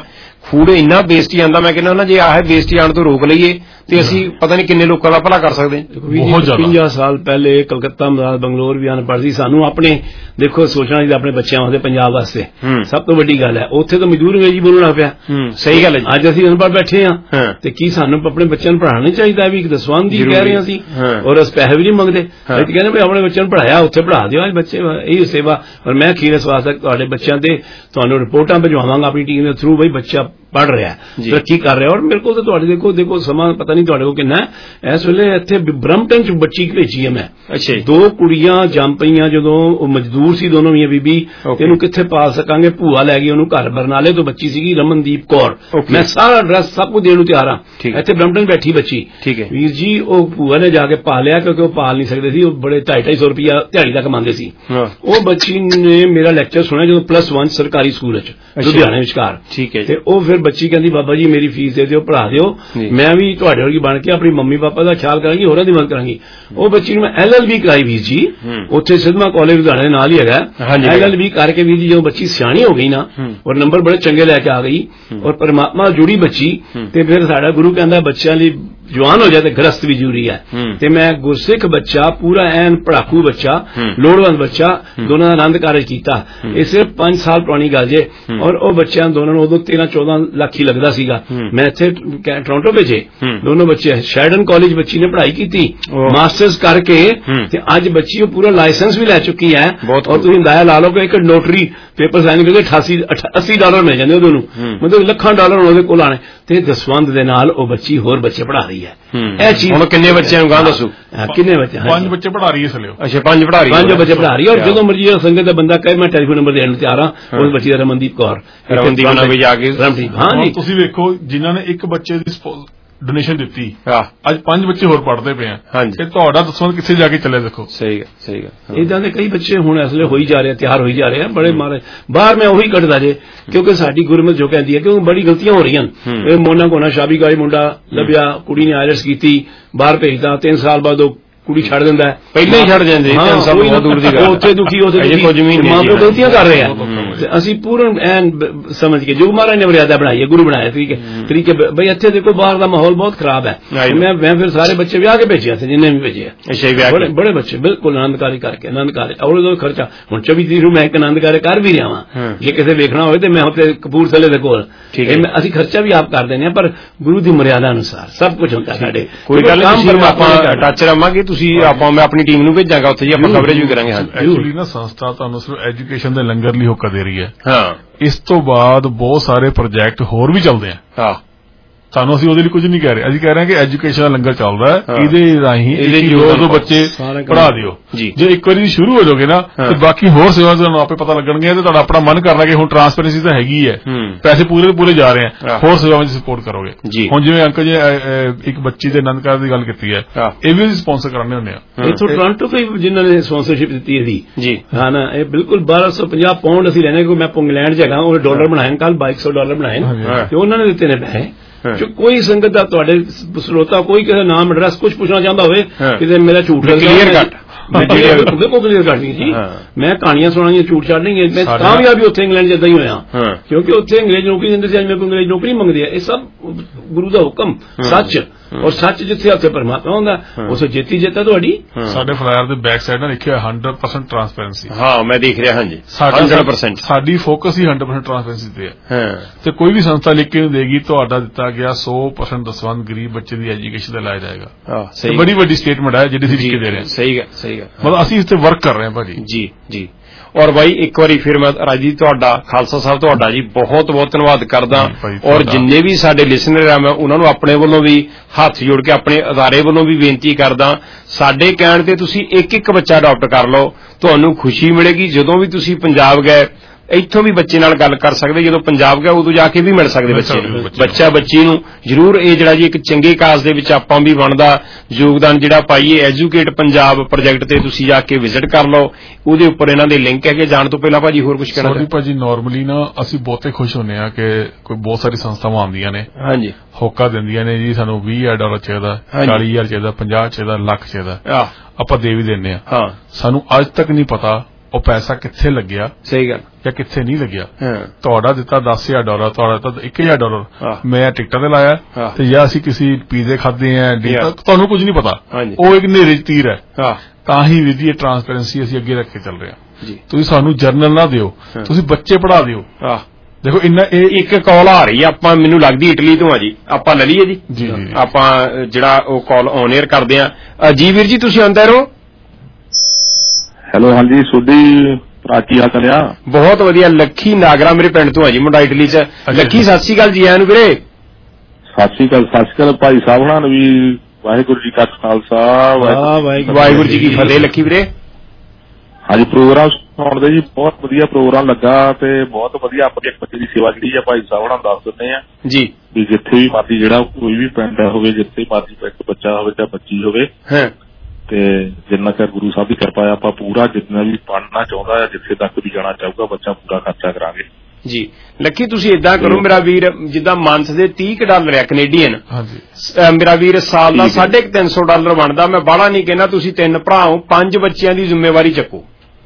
ਫੂਡ ਇੰਨਾ ਵੇਸਟ ਆਉਂਦਾ। ਮੈਂ ਕਹਿੰਦਾ ਜੇ ਆਹ ਵੇਸਟ ਆਉਣ ਤੋਂ ਰੋਕ ਲਈਏ ਤੇ ਅਸੀਂ ਪਤਾ ਨਹੀਂ ਕਿੰਨੇ ਲੋਕਾਂ ਦਾ ਭਲਾ ਕਰ ਸਕਦੇ ਹਾਂ। ਪੰਜਾਹ ਸਾਲ ਪਹਿਲੇ ਕਲਕੱਤਾ ਬੰਗਲੌਰ ਵੀ ਅਨਪੜ੍ਹ ਸੀ। ਸਾਨੂੰ ਆਪਣੇ ਦੇਖੋ ਸੋਚਣਾ ਚਾਹੀਦਾ ਆਪਣੇ ਬੱਚਿਆਂ ਵਾਸਤੇ, ਪੰਜਾਬ ਵਾਸਤੇ ਸਭ ਤੋਂ ਵੱਡੀ ਗੱਲ ਹੈ। ਉੱਥੇ ਤਾਂ ਮਜ਼ਦੂਰ ਅੰਗਰੇਜ਼ੀ ਬੋਲਣ ਲੱਗ ਪਿਆ। ਸਹੀ ਗੱਲ ਹੈ। ਅੱਜ ਅਸੀਂ ਅਨਪੜ੍ਹ ਬੈਠੇ ਹਾਂ ਤੇ ਕੀ ਸਾਨੂੰ ਆਪਣੇ ਬੱਚਿਆਂ ਨੂੰ ਪੜ੍ਹਾਉਣਾ ਚਾਹੀਦਾ ਵੀ ਦਸਵੰਧ ਦੀ ਕਹਿ ਰਹੇ ਹਾਂ ਅਸੀਂ, ਔਰ ਅਸੀਂ ਪੈਸੇ ਵੀ ਨਹੀਂ ਮੰਗਦੇ। ਅਸੀਂ ਕਹਿੰਦੇ ਵੀ ਆਪਣੇ ਬੱਚਿਆਂ ਨੂੰ ਪੜ੍ਹਾਇਆ ਉੱਥੇ ਪੜ੍ਹਾ ਦਿਓ। ਅੱਜ ਬੱਚੇ ਇਹੀ ਸੇਵਾ। ਔਰ ਮੈਂ ਅਖੀਰ ਇਸ ਵਾਸਤੇ ਤੁਹਾਡੇ ਬੱਚਿਆਂ ਤੇ ਤੁਹਾਨੂੰ ਰਿਪੋਰਟਾਂ ਭਿਜਵਾਵਾਂਗਾ ਆਪਣੀ ਟੀਮ ਦੇ ਥਰੂ, ਬਈ ਬੱਚਾ ਪੜ੍ਹ ਰਿਹਾ ਤਰੱਕੀ ਕਰ ਰਿਹਾ। ਔਰ ਮੇਰੇ ਕੋਲ ਤਾਂ ਤੁਹਾਡੇ ਦੇਖੋ ਦੇਖੋ ਸਮਾਂ ਪਤਾ ਨਹੀਂ ਤੁਹਾਡੇ ਕੋਲ ਕਿੰਨਾ ਇਸ ਵੇਲੇ ਇੱਥੇ ਬਰਮਟਨ ਚ ਬੱਚੀ ਭੇਜੀ ਹੈ ਮੈਂ। ਅੱਛਾ। ਦੋ ਕੁੜੀਆਂ ਜੰਮ ਪਈਆਂ ਜਦੋਂ ਉਹ ਮਜ਼ਦੂਰ ਸੀ ਦੋਨੋਂ ਮੀਆਂ ਬੀਬੀ। ਇਹਨੂੰ ਕਿੱਥੇ ਪਾਲ ਸਕਾਂਗੇ, ਭੂਆ ਲੈ ਗਈ ਉਹਨੂੰ ਘਰ। ਬਰਨਾਲੇ ਤੋਂ ਬੱਚੀ ਸੀਗੀ ਰਮਨਦੀਪ ਕੌਰ। ਮੈਂ ਸਾਰਾ ਐਡਰੈਸ ਸਭ ਕੁਝ ਦੇਣ ਨੂੰ ਤਿਆਰ ਹਾਂ। ਇੱਥੇ ਬਰਮਟਨ ਬੈਠੀ ਬੱਚੀ ਵੀਰ ਜੀ, ਉਹ ਭੂਆ ਨੇ ਜਾ ਕੇ ਪਾਲਿਆ ਕਿਉਂਕਿ ਉਹ ਪਾਲ ਨਹੀਂ ਸਕਦੇ ਸੀ। ਉਹ ਬੜੇ ਢਾਈ ਢਾਈ ਸੌ ਰੁਪਇਆ ਦਿਹਾੜੀ ਦਾ ਕਮਾਉਂਦੇ ਸੀ। ਉਹ ਬੱਚੀ ਨੇ ਮੇਰਾ ਲੈਕਚਰ ਸੁਣਿਆ ਜਦੋਂ ਪਲੱਸ ਵਨ ਸਰਕਾਰੀ ਸਕੂਲ ਚ ਲੁਧਿਆਣੇ ਵਿਚਕਾਰ। ਠੀਕ ਹੈ। ਤੇ ਉਹ ਫਿਰ ਬੱਚੀ ਕਹਿੰਦੀ ਬਾਬਾ ਜੀ ਮੇਰੀ ਫੀਸ ਦੇ ਦਿਓ, ਪੜ੍ਹਾ ਦਿਓ, ਮੈਂ ਵੀ ਤੁਹਾਡੇ ਵਰਗੀ ਬਣ ਕੇ ਆਪਣੀ ਮੰਮੀ ਪਾਪਾ ਦਾ ਖਿਆਲ ਕਰਾਂਗੀ, ਹੋਰਾਂ ਦੀ ਮਦਦ ਕਰਾਂਗੀ। ਉਹ ਬੱਚੀ ਨੂੰ ਮੈਂ ਐਲ ਐਲ ਬੀ ਕਰਾਈ ਵੀਰ ਜੀ, ਉੱਥੇ ਸਿਧਮਾ ਕਾਲਜ ਲੁਧਿਆਣੇ ਦੇ ਨਾਲ ਹੀ ਹੈਗਾ। ਐਲ ਐਲ ਬੀ ਕਰਕੇ ਵੀਰ ਜੀ ਜਦੋਂ ਬੱਚੀ ਸਿਆਣੀ ਹੋ ਗਈ ਨਾ ਔਰ ਨੰਬਰ ਬੜੇ ਚੰਗੇ ਲੈ ਕੇ ਆ ਗਈ ਔਰ ਪਰਮਾਤਮਾ ਜੁੜੀ ਬੱਚੀ, ਤੇ ਫਿਰ ਸਾਡਾ ਗੁਰੂ ਕਹਿੰਦਾ ਬੱਚਿਆਂ ਲਈ ਜਵਾਨ ਹੋ ਜਾਏ ਤੇ ਗ੍ਰਸਤ ਵੀ ਜ਼ਰੂਰੀ ਹੈ। ਤੇ ਮੈਂ ਗੁਰਸਿੱਖ ਬੱਚਾ ਪੂਰਾ ਐਨ ਪੜਾਕੂ ਬੱਚਾ, ਲੋੜਵੰਦ ਬੱਚਾ, ਦੋਨਾਂ ਦਾ ਆਨੰਦ ਕਾਰਜ ਕੀਤਾ। ਇਹ ਸਿਰਫ ਪੰਜ ਸਾਲ ਪੁਰਾਣੀ ਗੱਲ ਜੇ। ਔਰ ਉਹ ਬੱਚਿਆਂ ਦੋਨਾਂ ਨੂੰ ਉਦੋਂ ਤੇਰਾਂ ਚੌਦਾਂ ਲੱਖ ਹੀ ਲੱਗਦਾ ਸੀਗਾ। ਮੈਂ ਇੱਥੇ ਟੋਰਾਂਟੋ ਭੇਜੇ ਦੋਨੋਂ ਬੱਚੇ। ਸ਼ੈਰਡਨ ਕਾਲਜ ਬੱਚੀ ਨੇ ਪੜ੍ਹਾਈ ਕੀਤੀ ਮਾਸਟਰਸ ਕਰਕੇ, ਤੇ ਅੱਜ ਬੱਚੀ ਉਹ ਪੂਰਾ ਲਾਇਸੈਂਸ ਵੀ ਲੈ ਚੁੱਕੀ ਹੈ। ਔਰ ਤੁਸੀਂ ਅੰਦਾਜ਼ਾ ਲਾ ਲਓ ਕਿ ਇੱਕ ਨੋਟਰੀ ਪੇਪਰ ਸਾਈਨ ਕਰਕੇ ਅਠਾਸੀ ਅੱਸੀ ਡਾਲਰ ਮਿਲ ਜਾਂਦੇ ਉਹਨੂੰ, ਮਤਲਬ ਲੱਖਾਂ ਡਾਲਰ ਉਹਦੇ ਕੋਲ ਆਣੇ। ਤੇ ਦਸਵੰਧ ਦੇ ਨਾਲ ਉਹ ਬੱਚੀ ਹੋਰ ਬੱਚੇ ਪੜ੍ਹਾ ਰਹੀ ਹੈ। ਇਹ ਚੀਜ਼ ਹੁਣ ਕਿੰਨੇ ਬੱਚਿਆਂ ਨੂੰ ਗਾਂ ਦੱਸੋ? ਕਿੰਨੇ ਬੱਚੇ? ਪੰਜ ਬੱਚੇ ਪੜ੍ਹਾ ਰਹੀ ਹੈ ਇਸ ਲਈ। ਅੱਛਾ, ਪੰਜ ਪੜ੍ਹਾ ਰਹੀ ਹੈ। ਪੰਜ ਬੱਚੇ ਪੜ੍ਹਾ ਰਹੀ ਹੈ। ਔਰ ਜਦੋਂ ਮਰਜ਼ੀ ਸੰਗਤ ਦਾ ਬੰਦਾ ਕਹੇ ਮੈਂ ਟੈਲੀਫੋਨ ਨੰਬਰ ਦੇਣ ਨੂੰ ਤਿਆਰ ਹਾਂ। ਉਸ ਬੱਚੀ ਦਾ ਰਮਨਦੀਪ ਕੌਰ। ਰਮਨਦੀਪ ਨਾਲ ਵੀ ਜਾ ਕੇ ਹਾਂ ਜੀ। ਤੁਸੀਂ ਵੇਖੋ ਜਿਨ੍ਹਾਂ ਨੇ ਇੱਕ ਬੱਚੇ ਦੀ ਡੋਨੇਸ਼ਨ ਦਿੱਤੀ, ਅੱਜ ਪੰਜ ਬੱਚੇ ਹੋਰ ਪੜ੍ਹਦੇ ਪਏ ਆ। ਤੇ ਤੁਹਾਡਾ ਦਸਵੰਧ ਕਿੱਥੇ ਜਾ ਕੇ ਚੱਲੇ ਦੇਖੋ। ਸਹੀ ਗੱਲ, ਸਹੀ ਗੱਲ। ਇਦਾਂ ਦੇ ਕਈ ਬੱਚੇ ਹੁਣ ਇਸ ਵੇਲੇ ਹੋਈ ਜਾ ਰਹੇ, ਤਿਆਰ ਹੋਈ ਜਾ ਰਹੇ ਆ ਬੜੇ ਮਾਰੇ। ਬਾਹਰ ਮੈਂ ਉਹੀ ਕੱਢਦਾ ਜੇ ਕਿਉਂਕਿ ਸਾਡੀ ਗੁਰਮਤ ਜੋ ਕਹਿੰਦੀ ਹੈ ਕਿਉਂਕਿ ਬੜੀ ਗਲਤੀਆਂ ਹੋ ਰਹੀਆਂ। ਇਹ ਮੋਨਾ ਕੋਨਾ ਸ਼ਾਬੀਗਾਈ ਮੁੰਡਾ ਲੱਭਿਆ, ਕੁੜੀ ਨੇ ਆਇਲਟਸ ਕੀਤੀ, ਬਾਹਰ ਭੇਜਦਾ, ਤਿੰਨ ਸਾਲ ਬਾਅਦ ਉਹ ਕੁੜੀ ਛੱਡ ਦਿੰਦਾ, ਪਹਿਲਾਂ ਹੀ ਛੱਡ ਜਾਂਦੇ। ਤਿੰਨ ਸਾਲ ਬਹੁਤ ਦੂਰ ਦੀ ਗੱਲ। ਉੱਥੇ ਦੁਖੀ ਉੱਥੇ ਮਾਂ ਪਿਓ ਗਲਤੀਆਂ ਕਰ ਰਹੇ ਆ। ਅਸੀਂ ਪੂਰਨ ਐਨ ਸਮਝ ਕੇ ਜੋ ਮਹਾਰਾਜ ਨੇ ਮਰਿਆਦਾ ਬਣਾਈ ਹੈ, ਗੁਰੂ ਬਣਾਇਆ ਤਰੀਕੇ ਤਰੀਕੇ ਬਈ ਇੱਥੇ ਦੇਖੋ ਬਾਹਰ ਦਾ ਮਾਹੌਲ ਬਹੁਤ ਖਰਾਬ ਹੈ। ਮੈਂ ਮੈਂ ਫਿਰ ਸਾਰੇ ਬੱਚੇ ਵਿਆਹ ਕੇ ਭੇਜਿਆ ਸੀ ਜਿੰਨੇ ਵੀ ਭੇਜੇ ਬੜੇ ਬੜੇ ਬੱਚੇ ਬਿਲਕੁਲ ਆਨੰਦਕਾਰੀ ਕਰਕੇ ਆਨੰਦਕਾਰੀ। ਔਰ ਉਹਦਾ ਖਰਚਾ ਹੁਣ ਚੌਵੀ ਤਰੀਕ ਨੂੰ ਮੈਂ ਇੱਕ ਆਨੰਦਕਾਰੀ ਕਰ ਵੀ ਰਿਹਾ ਵਾਂ। ਜੇ ਕਿਸੇ ਵੇਖਣਾ ਹੋਵੇ ਤੇ ਮੈਂ ਉੱਥੇ ਕਪੂਰਥਲੇ ਦੇ ਕੋਲ ਅਸੀਂ ਖਰਚਾ ਵੀ ਆਪ ਕਰ ਦਿੰਦੇ ਹਾਂ, ਪਰ ਗੁਰੂ ਦੀ ਮਰਿਆਦਾ ਅਨੁਸਾਰ ਸਭ ਕੁਝ ਹੁੰਦਾ ਸਾਡੇ। ਕੋਈ ਗੱਲ ਨਹੀਂ, ਆਪਾਂ ਟੱਚ ਰਵਾਂਗੇ। ਤੁਸੀਂ ਆਪਾਂ ਮੈਂ ਆਪਣੀ ਟੀਮ ਨੂੰ ਭੇਜਾਂਗਾ ਉੱਥੇ ਜੀ, ਆਪਾਂ ਕਵਰੇਜ ਵੀ ਕਰਾਂਗੇ। ਐਕਚੁਅਲੀ ਨਾ ਸੰਸਥਾ ਤੁਹਾਨੂੰ ਸਿਰਫ ਐਜੂਕੇਸ਼ਨ ਦੇ ਲੰਗਰ ਲਈ ਹੋਕਾ ਦੇ ਰਹੀ ਹੈ। ਹਾਂ, ਇਸ ਤੋਂ ਬਾਅਦ ਬਹੁਤ ਸਾਰੇ ਪ੍ਰੋਜੈਕਟ ਹੋਰ ਵੀ ਚੱਲਦੇ ਆ। ਹਾਂ, ਸਾਨੂੰ ਅਸੀਂ ਉਹਦੇ ਲਈ ਕੁਝ ਨਹੀਂ ਕਹਿ ਰਹੇ। ਅਸੀਂ ਕਹਿ ਰਹੇ ਹਾਂ ਕਿ ਐਜੂਕੇਸ਼ਨ ਦਾ ਲੰਗਰ ਚੱਲਦਾ ਹੈ, ਇਹਦੇ ਰਾਹੀਂ ਦੋ ਦੋ ਬੱਚੇ ਪੜ੍ਹਾ ਦਿਓ। ਜੇ ਇੱਕ ਵਾਰੀ ਸ਼ੁਰੂ ਹੋ ਜਾਓਗੇ ਨਾ ਤੇ ਬਾਕੀ ਹੋਰ ਸੇਵਾ ਤੁਹਾਨੂੰ ਆਪੇ ਪਤਾ ਲੱਗਣਗੇ। ਤੇ ਤੁਹਾਡਾ ਆਪਣਾ ਮਨ ਕਰਨਾ ਕਿ ਹੁਣ ਟਰਾਂਸਪੇਰੈਂਸੀ ਤਾਂ ਹੈਗੀ ਹੈ, ਪੈਸੇ ਪੂਰੇ ਦੇ ਪੂਰੇ ਜਾ ਰਹੇ ਆ, ਹੋਰ ਸੇਵਾਵਾਂ ਚ ਸਪੋਰਟ ਕਰੋਗੇ। ਹੁਣ ਜਿਵੇਂ ਅੰਕਲ ਜੀ ਇੱਕ ਬੱਚੀ ਦੇ ਆਨੰਦ ਕਾਰਜ ਦੀ ਗੱਲ ਕੀਤੀ ਹੈ, ਇਹ ਵੀ ਅਸੀਂ ਸਪਾਂਸਰ ਕਰਾਉਂਦੇ ਹੁੰਦੇ ਆ। ਇੱਥੋਂ ਟੋਰਾਂਟੋ ਤੋਂ ਜਿਨ੍ਹਾਂ ਨੇ ਸਪਾਂਸਰਸ਼ਿਪ ਦਿੱਤੀ ਇਹਦੀ ਜੀ ਹਾਂ ਨਾ, ਇਹ ਬਿਲਕੁਲ ਬਾਰਾਂ ਸੌ ਪੰਜਾਹ ਪਾਉਂਡ ਅਸੀਂ ਲੈਣੇ। ਮੈਂ ਇੰਗਲੈਂਡ ਚ ਹੈਗਾ, ਉਹਨੇ ਡਾਲਰ ਬਣਾਏ ਕੱਲ ਬਾਈ ਸੌ ਡਾਲਰ ਬਣਾਏ ਤੇ ਉਹਨਾਂ ਨੇ ਦਿੱਤੇ ਨੇ ਪੈਸੇ। ਕੋਈ ਸੰਗਤ ਦਾ ਤੁਹਾਡੇ ਸਰੋਤਾ ਕੋਈ ਕਿਸੇ ਨਾਮ ਐਡਰੈਸ ਕੁਝ ਪੁੱਛਣਾ ਚਾਹੁੰਦਾ ਹੋਵੇ ਕਿਤੇ ਮੇਰਾ ਝੂਠ ਕਲੀਅਰ ਕੱਟ ਬਿਲਕੁਲ ਕਲੀਅਰ ਕੱਟ ਨਹੀਂ ਜੀ। ਮੈਂ ਕਹਾਣੀਆਂ ਸੁਣਾਈਆਂ, ਝੂਠ ਛੱਡ ਨਹੀਂ। ਮੈਂ ਕਾਮਯਾਬੀ ਉੱਥੇ ਇੰਗਲੈਂਡ ਚ ਏਦਾਂ ਹੀ ਹੋਇਆ ਕਿਉਂਕਿ ਉੱਥੇ ਅੰਗਰੇਜ਼ ਨੌਕਰੀ ਦਿੰਦੇ ਸੀ, ਅੱਜ ਮੇਰੇ ਕੋਲ ਅੰਗਰੇਜ਼ ਨੌਕਰੀ ਮੰਗਦੇ ਆ। ਇਹ ਸਭ ਗੁਰੂ ਦਾ ਹੁਕਮ ਸੱਚ, ਔਰ ਸੱਚ ਜਿੱਥੇ ਉੱਥੇ ਪਰਮਾਤਮਾ ਹੁੰਦਾ, ਉਸੇ ਜੇਤੀ ਜਿੱਤਾ ਤੁਹਾਡੀ। ਸਾਡੇ ਫਲਾਇਰ ਦੇ ਬੈਕ ਸਾਈਡ ਨਾਲ ਲਿਖਿਆ ਹੰਡਰਡ ਪਰਸੈਂਟ ਟਰਾਂਸਪੇਰੈਂਸੀ। ਹਾਂ, ਮੈਂ ਦੇਖ ਰਿਹਾ। ਹਾਂਜੀ, ਹੰਡਰਡ ਪਰਸੈਂਟ ਸਾਡੀ ਫੋਕਸ ਹੀ ਹੰਡਰਡ ਪਰਸੈਂਟ ਟਰਾਂਸਪੇਰੈਂਸੀ ਤੇ ਹੈ। ਤੇ ਕੋਈ ਵੀ ਸੰਸਥਾ ਲਿਖ ਕੇ ਦੇਗੀ ਤੁਹਾਡਾ ਦਿੱਤਾ ਗਿਆ ਸੌ ਪਰਸੈਂਟ ਦਸਵੰਧ ਗਰੀਬ ਬੱਚੇ ਦੀ ਐਜੂਕੇਸ਼ਨ ਦਾ ਲਾਇਆ ਜਾਏਗਾ। ਬੜੀ ਵੱਡੀ ਸਟੇਟਮੈਂਟ ਹੈ ਜਿਹੜੀ ਅਸੀਂ ਲਿਖ ਕੇ ਦੇ ਰਹੇ ਹਾਂ। ਸਹੀ ਗੱਲ, ਸਹੀ ਗੱਲ। ਮਤਲਬ ਅਸੀਂ ਇਸ ਤੇ ਵਰਕ ਕਰ ਰਹੇ ਹਾਂ ਭਾਜੀ। ਜੀ ਜੀ। ਔਰ ਬਾਈ ਇੱਕ ਵਾਰੀ ਫਿਰ ਮੈਂ ਰਾਜੀ ਤੁਹਾਡਾ ਖਾਲਸਾ ਸਾਹਿਬ ਤੁਹਾਡਾ ਜੀ ਬਹੁਤ ਬਹੁਤ ਧੰਨਵਾਦ ਕਰਦਾ। ਔਰ ਜਿੰਨੇ ਵੀ ਸਾਡੇ ਲਿਸਨਰ ਆ ਮੈਂ ਉਹਨਾਂ ਨੂੰ ਆਪਣੇ ਵੱਲੋਂ ਵੀ ਹੱਥ ਜੋੜ ਕੇ ਆਪਣੇ ਅਦਾਰੇ ਵੱਲੋਂ ਵੀ ਬੇਨਤੀ ਕਰਦਾ, ਸਾਡੇ ਕਹਿਣ ਤੇ ਤੁਸੀਂ ਇੱਕ ਇੱਕ ਬੱਚਾ ਅਡਾਪਟ ਕਰ ਲਓ, ਤੁਹਾਨੂੰ ਖੁਸ਼ੀ ਮਿਲੇਗੀ। ਜਦੋਂ ਵੀ ਤੁਸੀਂ ਪੰਜਾਬ ਗਏ ਇੱਥੋਂ ਵੀ ਬੱਚੇ ਨਾਲ ਗੱਲ ਕਰ ਸਕਦੇ, ਜਦੋਂ ਪੰਜਾਬ ਗਏ ਉਦੋਂ ਜਾ ਕੇ ਵੀ ਮਿਲ ਸਕਦੇ ਬੱਚੇ ਨੂੰ, ਬੱਚਾ ਬੱਚੀ ਨੂੰ ਜ਼ਰੂਰ। ਇਹ ਜਿਹੜਾ ਜੀ ਇੱਕ ਚੰਗੇ ਕਾਜ਼ ਦੇ ਵਿੱਚ ਆਪਾਂ ਵੀ ਬਣਦਾ ਯੋਗਦਾਨ ਜਿਹੜਾ ਪਾਈਏ। ਐਜੂਕੇਟ ਪੰਜਾਬ ਪ੍ਰੋਜੈਕਟ ਤੇ ਤੁਸੀਂ ਜਾ ਕੇ ਵਿਜ਼ਿਟ ਕਰ ਲਓ, ਉਹਦੇ ਉੱਪਰ ਇਹਨਾਂ ਦੇ ਲਿੰਕ ਹੈਗੇ। ਜਾਣ ਤੋਂ ਪਹਿਲਾਂ ਭਾਜੀ ਹੋਰ ਕੁਝ ਕਹਿਣਾ? ਸੌਰੀ ਭਾਜੀ, ਨਾਰਮਲੀ ਨਾ ਅਸੀਂ ਬਹੁਤੇ ਖੁਸ਼ ਹੁੰਦੇ ਆ ਕਿ ਕੋਈ ਬਹੁਤ ਸਾਰੀ ਸੰਸਥਾਵਾਂ ਆਉਂਦੀਆਂ ਨੇ, ਹਾਂਜੀ, ਹੋਕਾ ਦਿੰਦੀਆਂ ਨੇ ਜੀ ਸਾਨੂੰ ਵੀਹ ਹਜ਼ਾਰ ਡਾਲਰ ਚਾਹੀਦਾ, ਚਾਲੀ ਹਜ਼ਾਰ ਚਾਹੀਦਾ, ਪੰਜਾਹ ਚਾਹੀਦਾ, ਲੱਖ ਚਾਹੀਦਾ, ਆਪਾਂ ਦੇ ਵੀ ਦਿੰਦੇ ਆ। ਸਾਨੂੰ ਅੱਜ ਤੱਕ ਨਹੀਂ ਪਤਾ ਉਹ ਪੈਸਾ ਕਿੱਥੇ ਲੱਗਿਆ, ਸਹੀ ਗੱਲ, ਜਾਂ ਕਿੱਥੇ ਨਹੀਂ ਲੱਗਿਆ। ਤੁਹਾਡਾ ਦਿੱਤਾ ਦਸ ਹਜ਼ਾਰ ਡਾਲਰ, ਤੁਹਾਡਾ ਦਿੱਤਾ ਇੱਕ ਹਜ਼ਾਰ ਡਾਲਰ ਮੈਂ ਟਿਕਟਾਂ ਤੇ ਲਾਇਆ, ਤੇ ਜਾਂ ਅਸੀਂ ਕਿਸੇ ਪੀਜ਼ੇ ਖਾਦੇ ਆ, ਤੁਹਾਨੂੰ ਕੁਝ ਨਹੀਂ ਪਤਾ, ਉਹ ਇੱਕ ਨੇਰੇ ਚ ਤੀਰ ਹੈ। ਤਾਂ ਹੀ ਵੀਰ ਜੀ ਇਹ ਟਰਾਂਸਪੇਰੈਂਸੀ ਅਸੀਂ ਅੱਗੇ ਰੱਖ ਕੇ ਚੱਲ ਰਹੇ ਹਾਂ। ਤੁਸੀਂ ਸਾਨੂੰ ਜਰਨਲ ਨਾ ਦਿਓ, ਤੁਸੀਂ ਬੱਚੇ ਪੜ੍ਹਾ ਦਿਓ। ਦੇਖੋ ਇੰਨਾ ਇਹ ਇੱਕ ਕਾਲ ਆ ਰਹੀ ਹੈ, ਆਪਾਂ ਮੈਨੂੰ ਲੱਗਦੀ ਇਟਲੀ ਤੋਂ ਆ ਜੀ, ਆਪਾਂ ਲੈ ਲਈਏ ਜੀ। ਜੀ ਆਪਾਂ ਜਿਹੜਾ ਉਹ ਕਾਲ ਔਨ 에ਅਰ ਕਰਦੇ ਆ। ਜੀ ਵੀਰ ਜੀ ਤੁਸੀਂ ਆਉਂਦੇ ਰਹੋ। ਹੈਲੋ, ਹਾਂਜੀ ਸੋਢੀ ਭਰਾ ਕੀ ਹਾਲ ਚਾਲ ਆ? ਬਹੁਤ ਵਧੀਆ। ਲੱਖੀ ਨਾਗਰਾ ਮੇਰੇ ਪਿੰਡ ਤੋਂ ਆ ਜੀ, ਮੁੰਡਾ ਇਟਲੀ ਚ। ਲੱਖੀ ਸਤਿ ਸ਼੍ਰੀ ਅਕਾਲ ਜੀ ਆਇਆਂ ਨੂੰ ਵੀਰੇ। ਸਤਿ ਸ਼੍ਰੀ ਅਕਾਲ, ਸਤਿ ਸ਼੍ਰੀ ਅਕਾਲ ਭਾਈ ਸਾਹਿਬ ਹੁਣਾਂ ਨੂੰ ਵੀ ਵਾਹਿਗੁਰੂ ਜੀ ਕਾ ਖਾਲਸਾ ਵਾਹਿਗੁਰੂ ਜੀ ਕੀ ਫਤਿਹ। ਲੱਖੀ ਵੀਰੇ ਹਾਂਜੀ, ਪ੍ਰੋਗਰਾਮ ਸੁਣਦੇ ਜੀ, ਬਹੁਤ ਵਧੀਆ ਪ੍ਰੋਗਰਾਮ ਲੱਗਾ ਤੇ ਬਹੁਤ ਵਧੀਆ ਆਪਣੇ ਬੱਚੇ ਦੀ ਸੇਵਾ ਜਿਹੜੀ ਆ ਭਾਈ ਸਾਹਿਬ ਹੁਣਾਂ ਦੱਸ ਦਿੰਦੇ ਆ ਜੀ, ਵੀ ਜਿੱਥੇ ਵੀ ਮਰਜ਼ੀ ਜਿਹੜਾ ਕੋਈ ਵੀ ਪਿੰਡ ਹੋਵੇ, ਜਿੱਥੇ ਮਰਜ਼ੀ ਇੱਕ ਬੱਚਾ ਹੋਵੇ ਜਾਂ ਬੱਚੀ ਹੋਵੇ, ਤੇ ਜਿੰਨਾ ਚਿਰ ਗੁਰੂ ਸਾਹਿਬ ਦੀ ਕਿਰਪਾ ਆ ਆਪਾਂ ਪੂਰਾ ਜਿੰਨਾ ਵੀ ਪੜ੍ਹਨਾ ਚਾਹੁੰਦਾ ਆ, ਜਿੱਥੇ ਤੱਕ ਵੀ ਜਾਣਾ ਚਾਹੂਗਾ ਬੱਚਾ, ਪੂਰਾ ਖਰਚਾ ਕਰਾਂਗੇ ਜੀ। ਲੱਕੀ ਤੁਸੀਂ ਏਦਾਂ ਕਰੋ ਮੇਰਾ ਵੀਰ, ਜਿੱਦਾਂ ਮੰਥ ਦੇ ਤੀਹ ਡਾਲਰ ਆ ਕੈਨੇਡੀਅਨ, ਮੇਰਾ ਵੀਰ ਸਾਲ ਦਾ ਸਾਢੇ ਤਿੰਨ ਸੌ ਡਾਲਰ ਬਣਦਾ। ਮੈਂ ਬਾਹਲਾ ਨਹੀਂ ਕਹਿਣਾ, ਤੁਸੀਂ ਤਿੰਨ ਭਰਾ ਹੋ, ਪੰਜ ਬੱਚਿਆਂ ਦੀ ਜ਼ਿੰਮੇਵਾਰੀ ਚੱਕੋ।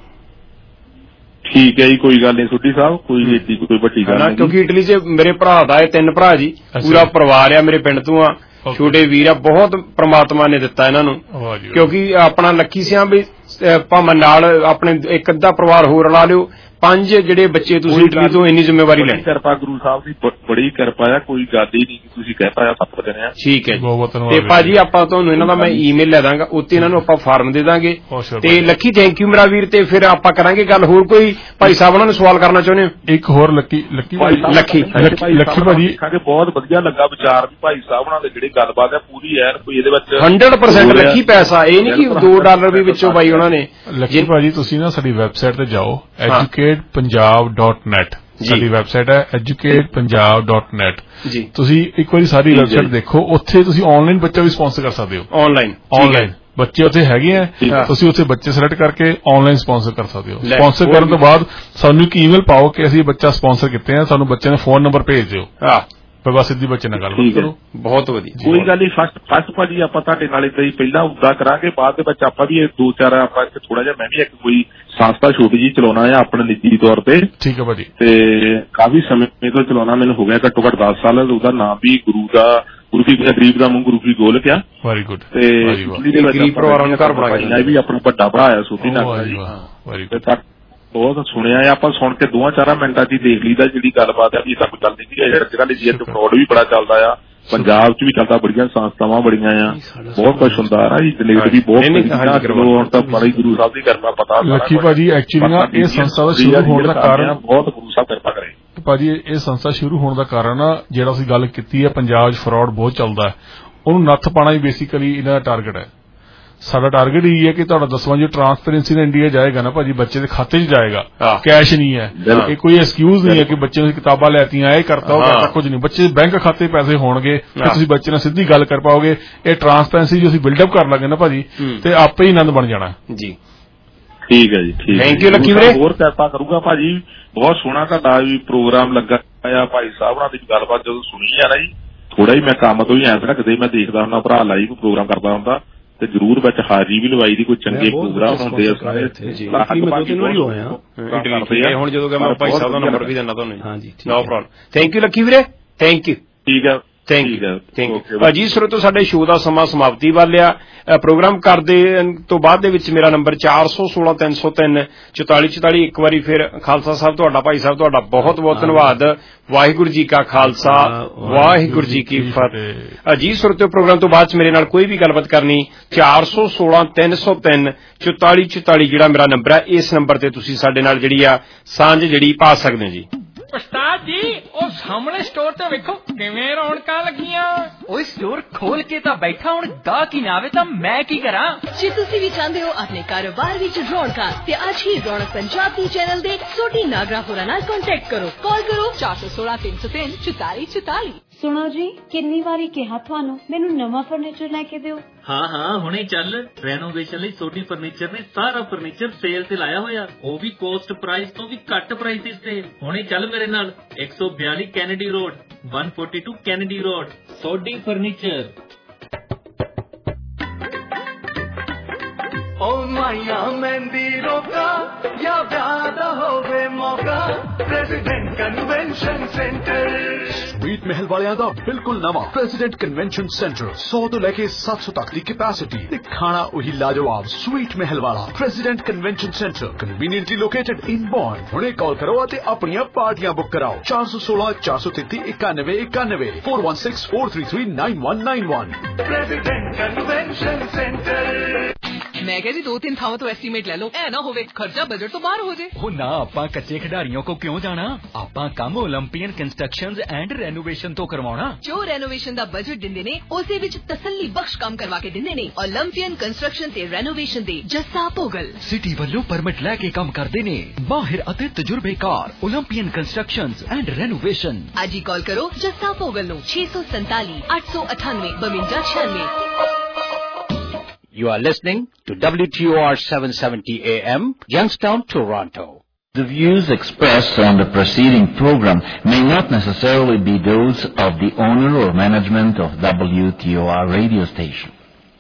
ਠੀਕ ਹੈ ਜੀ, ਕੋਈ ਗੱਲ ਨਹੀਂ ਸੋਢੀ ਸਾਹਿਬ, ਕੋਈ ਏਡੀ ਕੋਈ ਵੱਡੀ ਗੱਲ ਨਹੀਂ, ਕਿਉਂਕਿ ਇਟਲੀ ਚ ਮੇਰੇ ਭਰਾ ਦਾ ਇਹ ਤਿੰਨ ਭਰਾ ਜੀ, ਪੂਰਾ ਪਰਿਵਾਰ ਆ, ਮੇਰੇ ਪਿੰਡ ਤੋਂ ਆ, ਛੋਟੇ ਵੀਰ ਆ, ਬਹੁਤ ਪ੍ਰਮਾਤਮਾ ਨੇ ਦਿੱਤਾ ਇਹਨਾਂ ਨੂੰ। ਕਿਉਂਕਿ ਆਪਣਾ ਲੱਕੀ ਸਿਆਂ ਵੀ ਭਾਵੇਂ ਨਾਲ ਆਪਣੇ ਇੱਕ ਅੱਧਾ ਪਰਿਵਾਰ ਹੋਰ ਲਾ ਲਿਓ, ਪੰਜ ਜਿਹੜੇ ਬੱਚੇ ਤੁਸੀਂ ਇਟਲੀ ਤੋਂ ਇੰਨੀ ਜ਼ਿੰਮੇਵਾਰੀ ਲੈਣੀ। ਕਿਰਪਾ ਗੁਰੂ ਸਾਹਿਬ ਦੀ ਬੜੀ ਕਿਰਪਾ ਆ, ਕੋਈ ਗੱਲ ਹੀ ਨਹੀਂ ਤੁਸੀਂ ਕਹਿ ਪਾਇਆ ਸੱਤ ਵਜੇ ਆ। ਠੀਕ ਹੈ ਜੀ, ਤੇ ਭਾਜੀ ਆਪਾਂ ਤੁਹਾਨੂੰ ਇਹਨਾਂ ਦਾ ਮੈਂ ਈਮੇਲ ਲੈ ਦਾਂਗਾ, ਉੱਤੇ ਇਹਨਾਂ ਨੂੰ ਆਪਾਂ ਫਾਰਮ ਦੇ ਦਾਂਗੇ। ਤੇ ਲੱਕੀ ਥੈਂਕ ਯੂ ਮੇਰਾ ਵੀਰ, ਤੇ ਫਿਰ ਆਪਾਂ ਕਰਾਂਗੇ ਗੱਲ। ਹੋਰ ਕੋਈ ਭਾਈ ਸਾਹਿਬ ਉਹਨਾਂ ਨੂੰ ਸਵਾਲ ਕਰਨਾ ਚਾਹੁੰਦੇ ਹੋ? ਇੱਕ ਹੋਰ ਲੱਕੀ ਲੱਕੀ ਲੱਕੀ ਲੱਕੀ ਭਾਜੀ ਬਹੁਤ ਵਧੀਆ ਲੱਗਾ ਵਿਚਾਰ ਵੀ ਭਾਈ ਸਾਹਿਬ ਉਹਨਾਂ ਦੇ ਜਿਹੜੀ ਗੱਲਬਾਤ ਹੈ ਪੂਰੀ ਐਨ ਕੋਈ ਇਹਦੇ ਵਿੱਚ ਹੰਡਰਡ ਪਰਸੈਂਟ ਲੱਕੀ ਪੈਸਾ, ਇਹ ਨਹੀਂ ਕਿ ਦੋ ਡਾਲਰ ਵੀ ਵਿੱਚੋਂ ਬਾਈ ਉਹਨਾਂ ਨੇ। ਲੱਕੀ ਭਾਜੀ ਤੁਸੀਂ ਨਾ ਸਾਡੀ ਵੈਬਸਾਈਟ ਤੇ ਜਾਓ, ਐਜੂਕੇਟ ਪੰਜਾਬ ਡਾਟ ਨੈਟ ਸਾਡੀ ਵੈਬਸਾਈਟ ਹੈ ਐਜੂਕੇਟ ਪੰਜਾਬ ਡਾਟ ਨੈਟ। ਤੁਸੀਂ ਇੱਕ ਵਾਰੀ ਸਾਰੀ ਵੈਬਸਾਈਟ ਦੇਖੋ, ਉੱਥੇ ਤੁਸੀਂ ਆਨਲਾਈਨ ਬੱਚਾ ਵੀ ਸਪਾਂਸਰ ਕਰ ਸਕਦੇ ਹੋ। ਆਨਲਾਈਨ ਆਨਲਾਈਨ ਬੱਚੇ ਉੱਥੇ ਹੈਗੇ ਆ, ਤੁਸੀਂ ਉੱਥੇ ਬੱਚੇ ਸਿਲੈਕਟ ਕਰਕੇ ਆਨਲਾਈਨ ਸਪਾਂਸਰ ਕਰ ਸਕਦੇ ਹੋ। ਸਪਾਂਸਰ ਕਰਨ ਤੋਂ ਬਾਅਦ ਸਾਨੂੰ ਇੱਕ ਈਮੇਲ ਪਾਓ ਕਿ ਅਸੀਂ ਬੱਚਾ ਸਪਾਂਸਰ ਕੀਤੇ ਆ, ਸਾਨੂੰ ਬੱਚੇ ਨੇ ਫੋਨ ਨੰਬਰ ਭੇਜ ਦਿਓ, ਬਸ ਸਿੱਧੀ ਬੱਚੇ ਨਾਲ ਗੱਲਬਾਤ ਕਰੋ। ਬਹੁਤ ਵਧੀਆ, ਕੋਈ ਗੱਲ ਨਹੀਂ। ਫਸਟ ਫਸਟ ਭਾਜੀ ਆਪਾਂ ਤੁਹਾਡੇ ਨਾਲ ਏਦਾਂ ਹੀ ਪਹਿਲਾਂ ਉਦਾਂ ਕਰਾਂਗੇ, ਬਾਅਦ ਦੇ ਵਿੱਚ ਆਪਾਂ ਵੀ ਇਹ ਦੋ ਚਾਰ ਆਪਾਂ ਥੋੜਾ ਜਿਹਾ ਮੈਂ ਵੀ ਇੱਕ ਕੋਈ ਸੰਸਥਾ ਛੋਟੀ ਜਿਹੀ ਚਲਾਉਣਾ ਆ ਆਪਣੇ ਨਿੱਜੀ ਤੌਰ ਤੇ। ਠੀਕ ਹੈ ਭਾਜੀ, ਤੇ ਕਾਫੀ ਸਮੇਂ ਤੋਂ ਚਲਾਉਣਾ ਮੈਨੂੰ ਹੋ ਗਿਆ, ਘੱਟੋ ਘੱਟ ਦਸ ਸਾਲ। ਉਹਦਾ ਨਾਮ ਵੀ ਗੁਰੂ ਦਾ ਗੁਰੂ ਕੀ ਗਰੀਬ ਦਾ ਮੂੰਹ ਗੁਰੂ ਕੀ ਗੋਲ ਕਿਆ। Very good. ਤੇ ਗਰੀਬ ਪਰਿਵਾਰਾਂ ਨੂੰ ਘਰ ਬਣਾਇਆ ਵੀ ਆਪਣਾ ਵੱਡਾ ਭਰਾ ਆ ਸੋਢੀ ਨਾਗਰਾ ਜੀ। ਵੈਰੀ ਗੁੱਡ, ਬਹੁਤ ਸੁਣਿਆ ਹੈ ਆਪਾਂ, ਸੁਣ ਕੇ ਦੋਵਾਂ ਚਾਰਾਂ ਮਿੰਟਾਂ ਚ ਹੀ ਦੇਖ ਲਈਦਾ ਜਿਹੜੀ ਗੱਲਬਾਤ ਹੈ ਵੀ ਤਾਂ ਕੋਈ ਗੱਲ ਨਹੀਂ। ਅੱਜ ਕੱਲ੍ਹ ਜੀ ਫਰੋਡ ਵੀ ਬੜਾ ਚੱਲਦਾ ਆ, ਪੰਜਾਬ ਚ ਵੀ ਚੱਲਦਾ, ਬੜੀਆਂ ਸੰਸਥਾਵਾਂ ਬੜੀਆਂ ਆ, ਬਹੁਤ ਕੁਛ ਹੁੰਦਾ ਹੈ ਜੀ, ਡਿਲੀਵਰੀ ਵੀ ਬਹੁਤ ਹੁਣ ਤਾਂ ਬੜੀ ਗੁਰੂ ਸਾਹਿਬ ਦੀ ਕਿਰਪਾ ਪਤਾ। ਲੱਕੀ ਭਾਜੀ ਐਕਚੁਅਲੀ ਨਾ ਇਹ ਸੰਸਥਾ ਦਾ ਸ਼ੁਰੂ ਹੋਣ ਦਾ ਕਾਰਨ ਬਹੁਤ ਗੁਰੂ ਸਾਹਿਬ ਕਿਰਪਾ ਕਰੇ ਭਾਜੀ, ਇਹ ਸੰਸਥਾ ਸ਼ੁਰੂ ਹੋਣ ਦਾ ਕਾਰਨ ਜਿਹੜਾ ਅਸੀਂ ਗੱਲ ਕੀਤੀ ਹੈ ਪੰਜਾਬ ਚ ਫਰੋਡ ਬਹੁਤ ਚੱਲਦਾ ਹੈ, ਉਹਨੂੰ ਨੱਥ ਪਾਉਣਾ ਹੀ ਬੇਸਿਕਲੀ ਇਹਨਾਂ ਦਾ ਟਾਰਗੇਟ ਹੈ। ਸਾਡਾ ਟਾਰਗੇਟ ਇਹ ਹੈ ਕਿ ਤੁਹਾਡਾ ਦਸਵਾਂ ਜੋ ਟਰਾਂਸਪੇਰੈਂਸੀ ਨਾਲ ਇੰਡੀਆ ਜਾਏਗਾ ਨਾ ਭਾਜੀ, ਬੱਚੇ ਦੇ ਖਾਤੇ 'ਚ ਜਾਏਗਾ, ਕੈਸ਼ ਨਹੀਂ ਹੈ। ਇਹ ਕੋਈ ਐਕਸਕਿਊਜ਼ ਨਹੀਂ ਹੈ ਕਿ ਬੱਚੇ ਨੂੰ ਕਿਤਾਬਾਂ ਲੈਤੀਆਂ, ਇਹ ਕਰਤਾ ਉਹ ਕਰਤਾ, ਕੁਝ ਨਹੀਂ। ਬੱਚੇ ਦੇ ਬੈਂਕ ਖਾਤੇ ਪੈਸੇ ਹੋਣਗੇ, ਤੁਸੀਂ ਬੱਚੇ ਨਾਲ ਸਿੱਧੀ ਗੱਲ ਕਰ ਪਾਓਗੇ। ਇਹ ਟਰਾਂਸਪੇਰੈਂਸੀ ਜੋ ਅਸੀਂ ਬਿਲਡਅਪ ਕਰ ਲਾਂਗੇ ਨਾ ਭਾਜੀ, ਤੇ ਆਪੇ ਹੀ ਆਨੰਦ ਬਣ ਜਾਣਾ ਜੀ। ਠੀਕ ਹੈ ਜੀ, ਠੀਕ ਹੈ। ਥੈਂਕ ਯੂ ਲੱਕੀ ਵੀਰੇ, ਹੋਰ ਕਿਰਪਾ ਕਰੂਗਾ ਭਾਜੀ। ਬਹੁਤ ਸੋਹਣਾ ਤੁਹਾਡਾ ਵੀ ਪ੍ਰੋਗਰਾਮ ਲੱਗਾ ਆ, ਭਾਈ ਸਾਹਿਬ ਨਾਲ ਦੀ ਗੱਲਬਾਤ ਜਦੋਂ ਸੁਣੀ ਆ ਨਾ ਜੀ, ਥੋੜਾ ਹੀ ਮੈਂ ਕੰਮ ਤੋਂ ਹੀ ਆਇਆ ਸੀ ਨਾ, ਕਦੇ ਮੈਂ ਦੇਖਦਾ ਹੁੰਦਾ ਭਰਾ ਲਾਈਵ ਪ੍ਰੋਗਰਾਮ ਕਰਦਾ ਹੁੰਦਾ, ਤੇ ਜ਼ਰੂਰ ਵਿੱਚ ਹਾਜ਼ਰੀ ਵੀ ਲਵਾਈ ਦੀ। ਕੋਈ ਚੰਗੇ ਪ੍ਰੋਗਰਾਮ ਹੁੰਦੇ ਆ ਸਾਰੇ। ਹੁਣ ਜਦੋਂ ਮੈਂ ਭਾਈ ਸਾਹਿਬ ਦਾ ਨੰਬਰ ਵੀ ਦਿੰਦਾ ਤੁਹਾਨੂੰ। ਹਾਂਜੀ, no problem. Thank you Lucky ਵੀਰੇ, ਥੈਂਕ ਯੂ। ਠੀਕ ਹੈ, ਥੈਂਕ ਯੂ ਥੈਂਕ ਯੂ ਭਾਜੀ। ਸਰੋਤੋ ਸਾਡੇ ਸ਼ੋਅ ਦਾ ਸਮਾਂ ਸਮਾਪਤੀ ਵੱਲ ਆ। ਪ੍ਰੋਗਰਾਮ ਕਰਦੇ ਤੋਂ ਬਾਅਦ ਦੇ ਵਿੱਚ ਮੇਰਾ ਨੰਬਰ ਚਾਰ ਸੌ ਸੋਲਾਂ ਤਿੰਨ ਸੌ ਤਿੰਨ ਚੁਤਾਲੀ ਚੁਤਾਲੀ। ਇੱਕ ਵਾਰੀ ਫਿਰ ਖਾਲਸਾ ਸਾਹਿਬ ਤੁਹਾਡਾ, ਭਾਈ ਸਾਹਿਬ ਤੁਹਾਡਾ ਬਹੁਤ ਬਹੁਤ ਧੰਨਵਾਦ। ਵਾਹਿਗੁਰੂ ਜੀ ਕਾ ਖਾਲਸਾ, ਵਾਹਿਗੁਰੂ ਜੀ ਕੀ ਫਤਿਹ ਜੀ। ਸਰੋਤੋ ਪ੍ਰੋਗਰਾਮ ਤੋਂ ਬਾਅਦ ਮੇਰੇ ਨਾਲ ਕੋਈ ਵੀ ਗੱਲਬਾਤ ਕਰਨੀ, ਚਾਰ ਸੌ ਸੋਲਾਂ ਤਿੰਨ ਸੌ ਤਿੰਨ ਚੁਤਾਲੀ ਚੁਤਾਲੀ ਜਿਹੜਾ ਮੇਰਾ ਨੰਬਰ ਹੈ, ਇਸ ਨੰਬਰ ਤੇ ਤੁਸੀਂ ਸਾਡੇ ਨਾਲ ਜਿਹੜੀ ਆ ਸਾਂਝ ਜਿਹੜੀ ਪਾ ਸਕਦੇ ਹੋ ਜੀ। ਉਸਤਾਦ ਜੀ ਉਹ ਸਾਹਮਣੇ ਸਟੋਰ ਤੇ ਵੇਖੋ ਕਿਵੇਂ ਰੌਣਕਾਂ ਲੱਗੀਆਂ। ਓਏ ਸਟੋਰ ਖੋਲ ਕੇ ਤਾਂ ਬੈਠਾ, ਹੁਣ ਗਾਹਕ ਹੀ ਨਾ ਆਵੇ ਤਾਂ ਮੈਂ ਕੀ ਕਰਾਂ। ਜੇ ਤੁਸੀਂ ਵੀ ਚਾਹੁੰਦੇ ਹੋ ਆਪਣੇ ਕਾਰੋਬਾਰ ਵਿੱਚ ਰੌਣਕਾਂ, ਤੇ ਅੱਜ ਹੀ ਰੌਣਕ ਪੰਜਾਬ ਦੀ ਚੈਨਲ ਦੇ ਸੋਢੀ ਨਾਗਰਾ ਹੋਰਾਂ ਨਾਲ ਕੰਟੈਕਟ ਕਰੋ। ਕਾਲ ਕਰੋ ਚਾਰ ਸੌ ਸੋਲਾਂ ਤਿੰਨ ਸੌ ਤਿੰਨ ਚੁਤਾਲੀ ਚੁਤਾਲੀ। ਸੁਣੋ ਜੀ, ਕਿੰਨੀ ਵਾਰੀ ਕਿਹਾ ਤੁਹਾਨੂੰ ਮੈਨੂੰ ਨਵਾਂ ਫਰਨੀਚਰ ਲੈ ਕੇ ਦਿਓ। ਹਾਂ ਹਾਂ ਹੁਣੇ ਚੱਲ। ਰੈਨੋਵੇਸ਼ਨ ਲਈ ਸੋਢੀ ਫਰਨੀਚਰ ਨੇ ਸਾਰਾ ਫਰਨੀਚਰ ਸੇਲ ਤੇ ਲਾਇਆ ਹੋਇਆ, ਉਹ ਵੀ ਕੋਸਟ ਪ੍ਰਾਈਸ ਤੋਂ ਵੀ ਘੱਟ ਪ੍ਰਾਈਸਿਸ ਤੇ। ਹੁਣੇ ਚੱਲ ਮੇਰੇ ਨਾਲ, ਇੱਕ ਸੌ ਬਿਆਲੀ ਕੈਨੇਡੀ ਰੋਡ, ਇੱਕ ਸੌ ਬयालीस ਕੈਨੇਡੀ ਰੋਡ, ਸੋਢੀ ਫਰਨੀਚਰ। ਓ ਮਾਇਆ ਮਹਿੰਦੀ ਰੋਕਾ या ब्याह दा होवे मौका प्रेसिडेंट कन्वेंशन सेंटर स्वीट महल वालियां दा बिल्कुल नवा प्रेसिडेंट कन्वेंशन सेंटर सौ तो लेके सात सौ तक दी कैपेसिटी ते खाना वही लाजवाब स्वीट महल वाला president convention centre conveniently located in Bond. हुणे कॉल करो ते अपनी पार्टियां बुक कराओ चार सौ सोलह चार सौ तैती इक्यानवे इक्यानवे four one six four three three nine one nine one president convention centre. मैं कह जी दो तीन थावों तो एस्टीमेट ले लो ऐ ना होवे खर्चा बजट तो बाहर हो जाए। हो ना आपा कच्चे खिडारियों को क्यों जाना आपा काम ओलंपियन कंस्ट्रक्शंस एंड रेनोवेशन तो करवाना जो रेनोवेशन दा बजट दिंदे ने उसे विच तसल्ली बख्श काम करवा के दिंदे ने ओलंपियन कंस्ट्रक्शन ते रेनोवेशन दे जस्सा पोगल सिटी ਵੱਲੋਂ परमिट लेके काम करते ने माहिर ਅਤੇ तजुर्बेकार ओलंपियन कंस्ट्रक्शंस एंड रेनोवेशन। आज ही कॉल करो जस्सा पोगल नो छह सौ सैंतालीस आठ सौ अठानवे बवंजा छियानवे। You are listening to W T O R seven seventy A M, Youngstown, Toronto. The views expressed on the preceding program may not necessarily be those of the owner or management of W T O R radio station.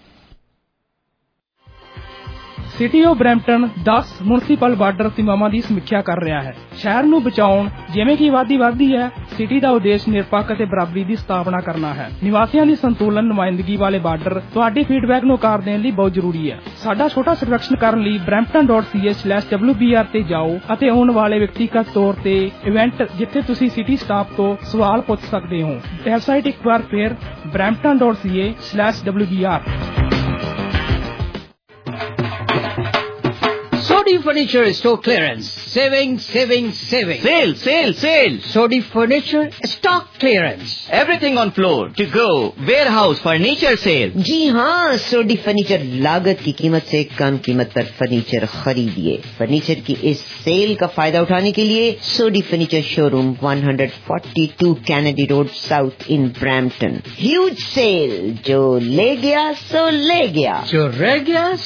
City of Brampton ਦਸ ਮੁਨਸੀਪਲ ਬਾਰਡਰ ਸੀਮਾਵਾਂ ਦੀ ਸਮੀਖਿਆ ਕਰ ਰਿਹਾ ਹੈ। ਸ਼ਹਿਰ ਨੂੰ ਬਚਾਉਣ ਜਿਵੇਂ ਕਿ ਆਬਾਦੀ ਵਧਦੀ ਹੈ ਸਿਟੀ ਦਾ ਉਦੇਸ਼ ਨਿਰਪੱਖ ਅਤੇ ਬਰਾਬਰੀ ਦੀ ਸਥਾਪਨਾ ਕਰਨਾ ਹੈ। ਨਿਵਾਸੀਆਂ ਦੀ ਸੰਤੁਲਨ ਨੁਮਾਇੰਦਗੀ ਵਾਲੇ ਬਾਰਡਰ ਤੁਹਾਡੇ ਫੀਡਬੈਕ ਨੂੰ ਆਕਾਰ ਦੇਣ ਲਈ ਬਹੁਤ ਜ਼ਰੂਰੀ ਹੈ। ਸਾਡਾ ਛੋਟਾ ਸਰਵੇਖਣ ਕਰਨ ਲਈ Brampton dot C A slash W B R ਤੇ ਜਾਓ ਅਤੇ ਆਉਣ ਵਾਲੇ ਵਿਅਕਤੀਗਤ ਤੌਰ ਤੇ ਇਵੈਂਟ ਜਿੱਥੇ ਤੁਸੀਂ ਸਿਟੀ ਸਟਾਫ ਤੋਂ ਸਵਾਲ ਪੁੱਛ ਸਕਦੇ ਹੋ। ਵੈਬਸਾਈਟ ਇੱਕ ਵਾਰ ਫਿਰ Brampton dot C A slash W B R. Sodi Furniture Store Clearance. Saving, saving, saving. Sale, sale, sale. Sodi Furniture Stock Clearance. Everything on floor. To go. Warehouse furniture sale. जी हाँ, सोडी फर्नीचर लागत की कीमत से कम कीमत पर फर्नीचर खरीदिए। फर्नीचर की इस सेल का फायदा उठाने के लिए Sodi furniture showroom one forty-two Kennedy road south in Brampton. Huge sale, जो ले गया सो ले गया, जो रह गया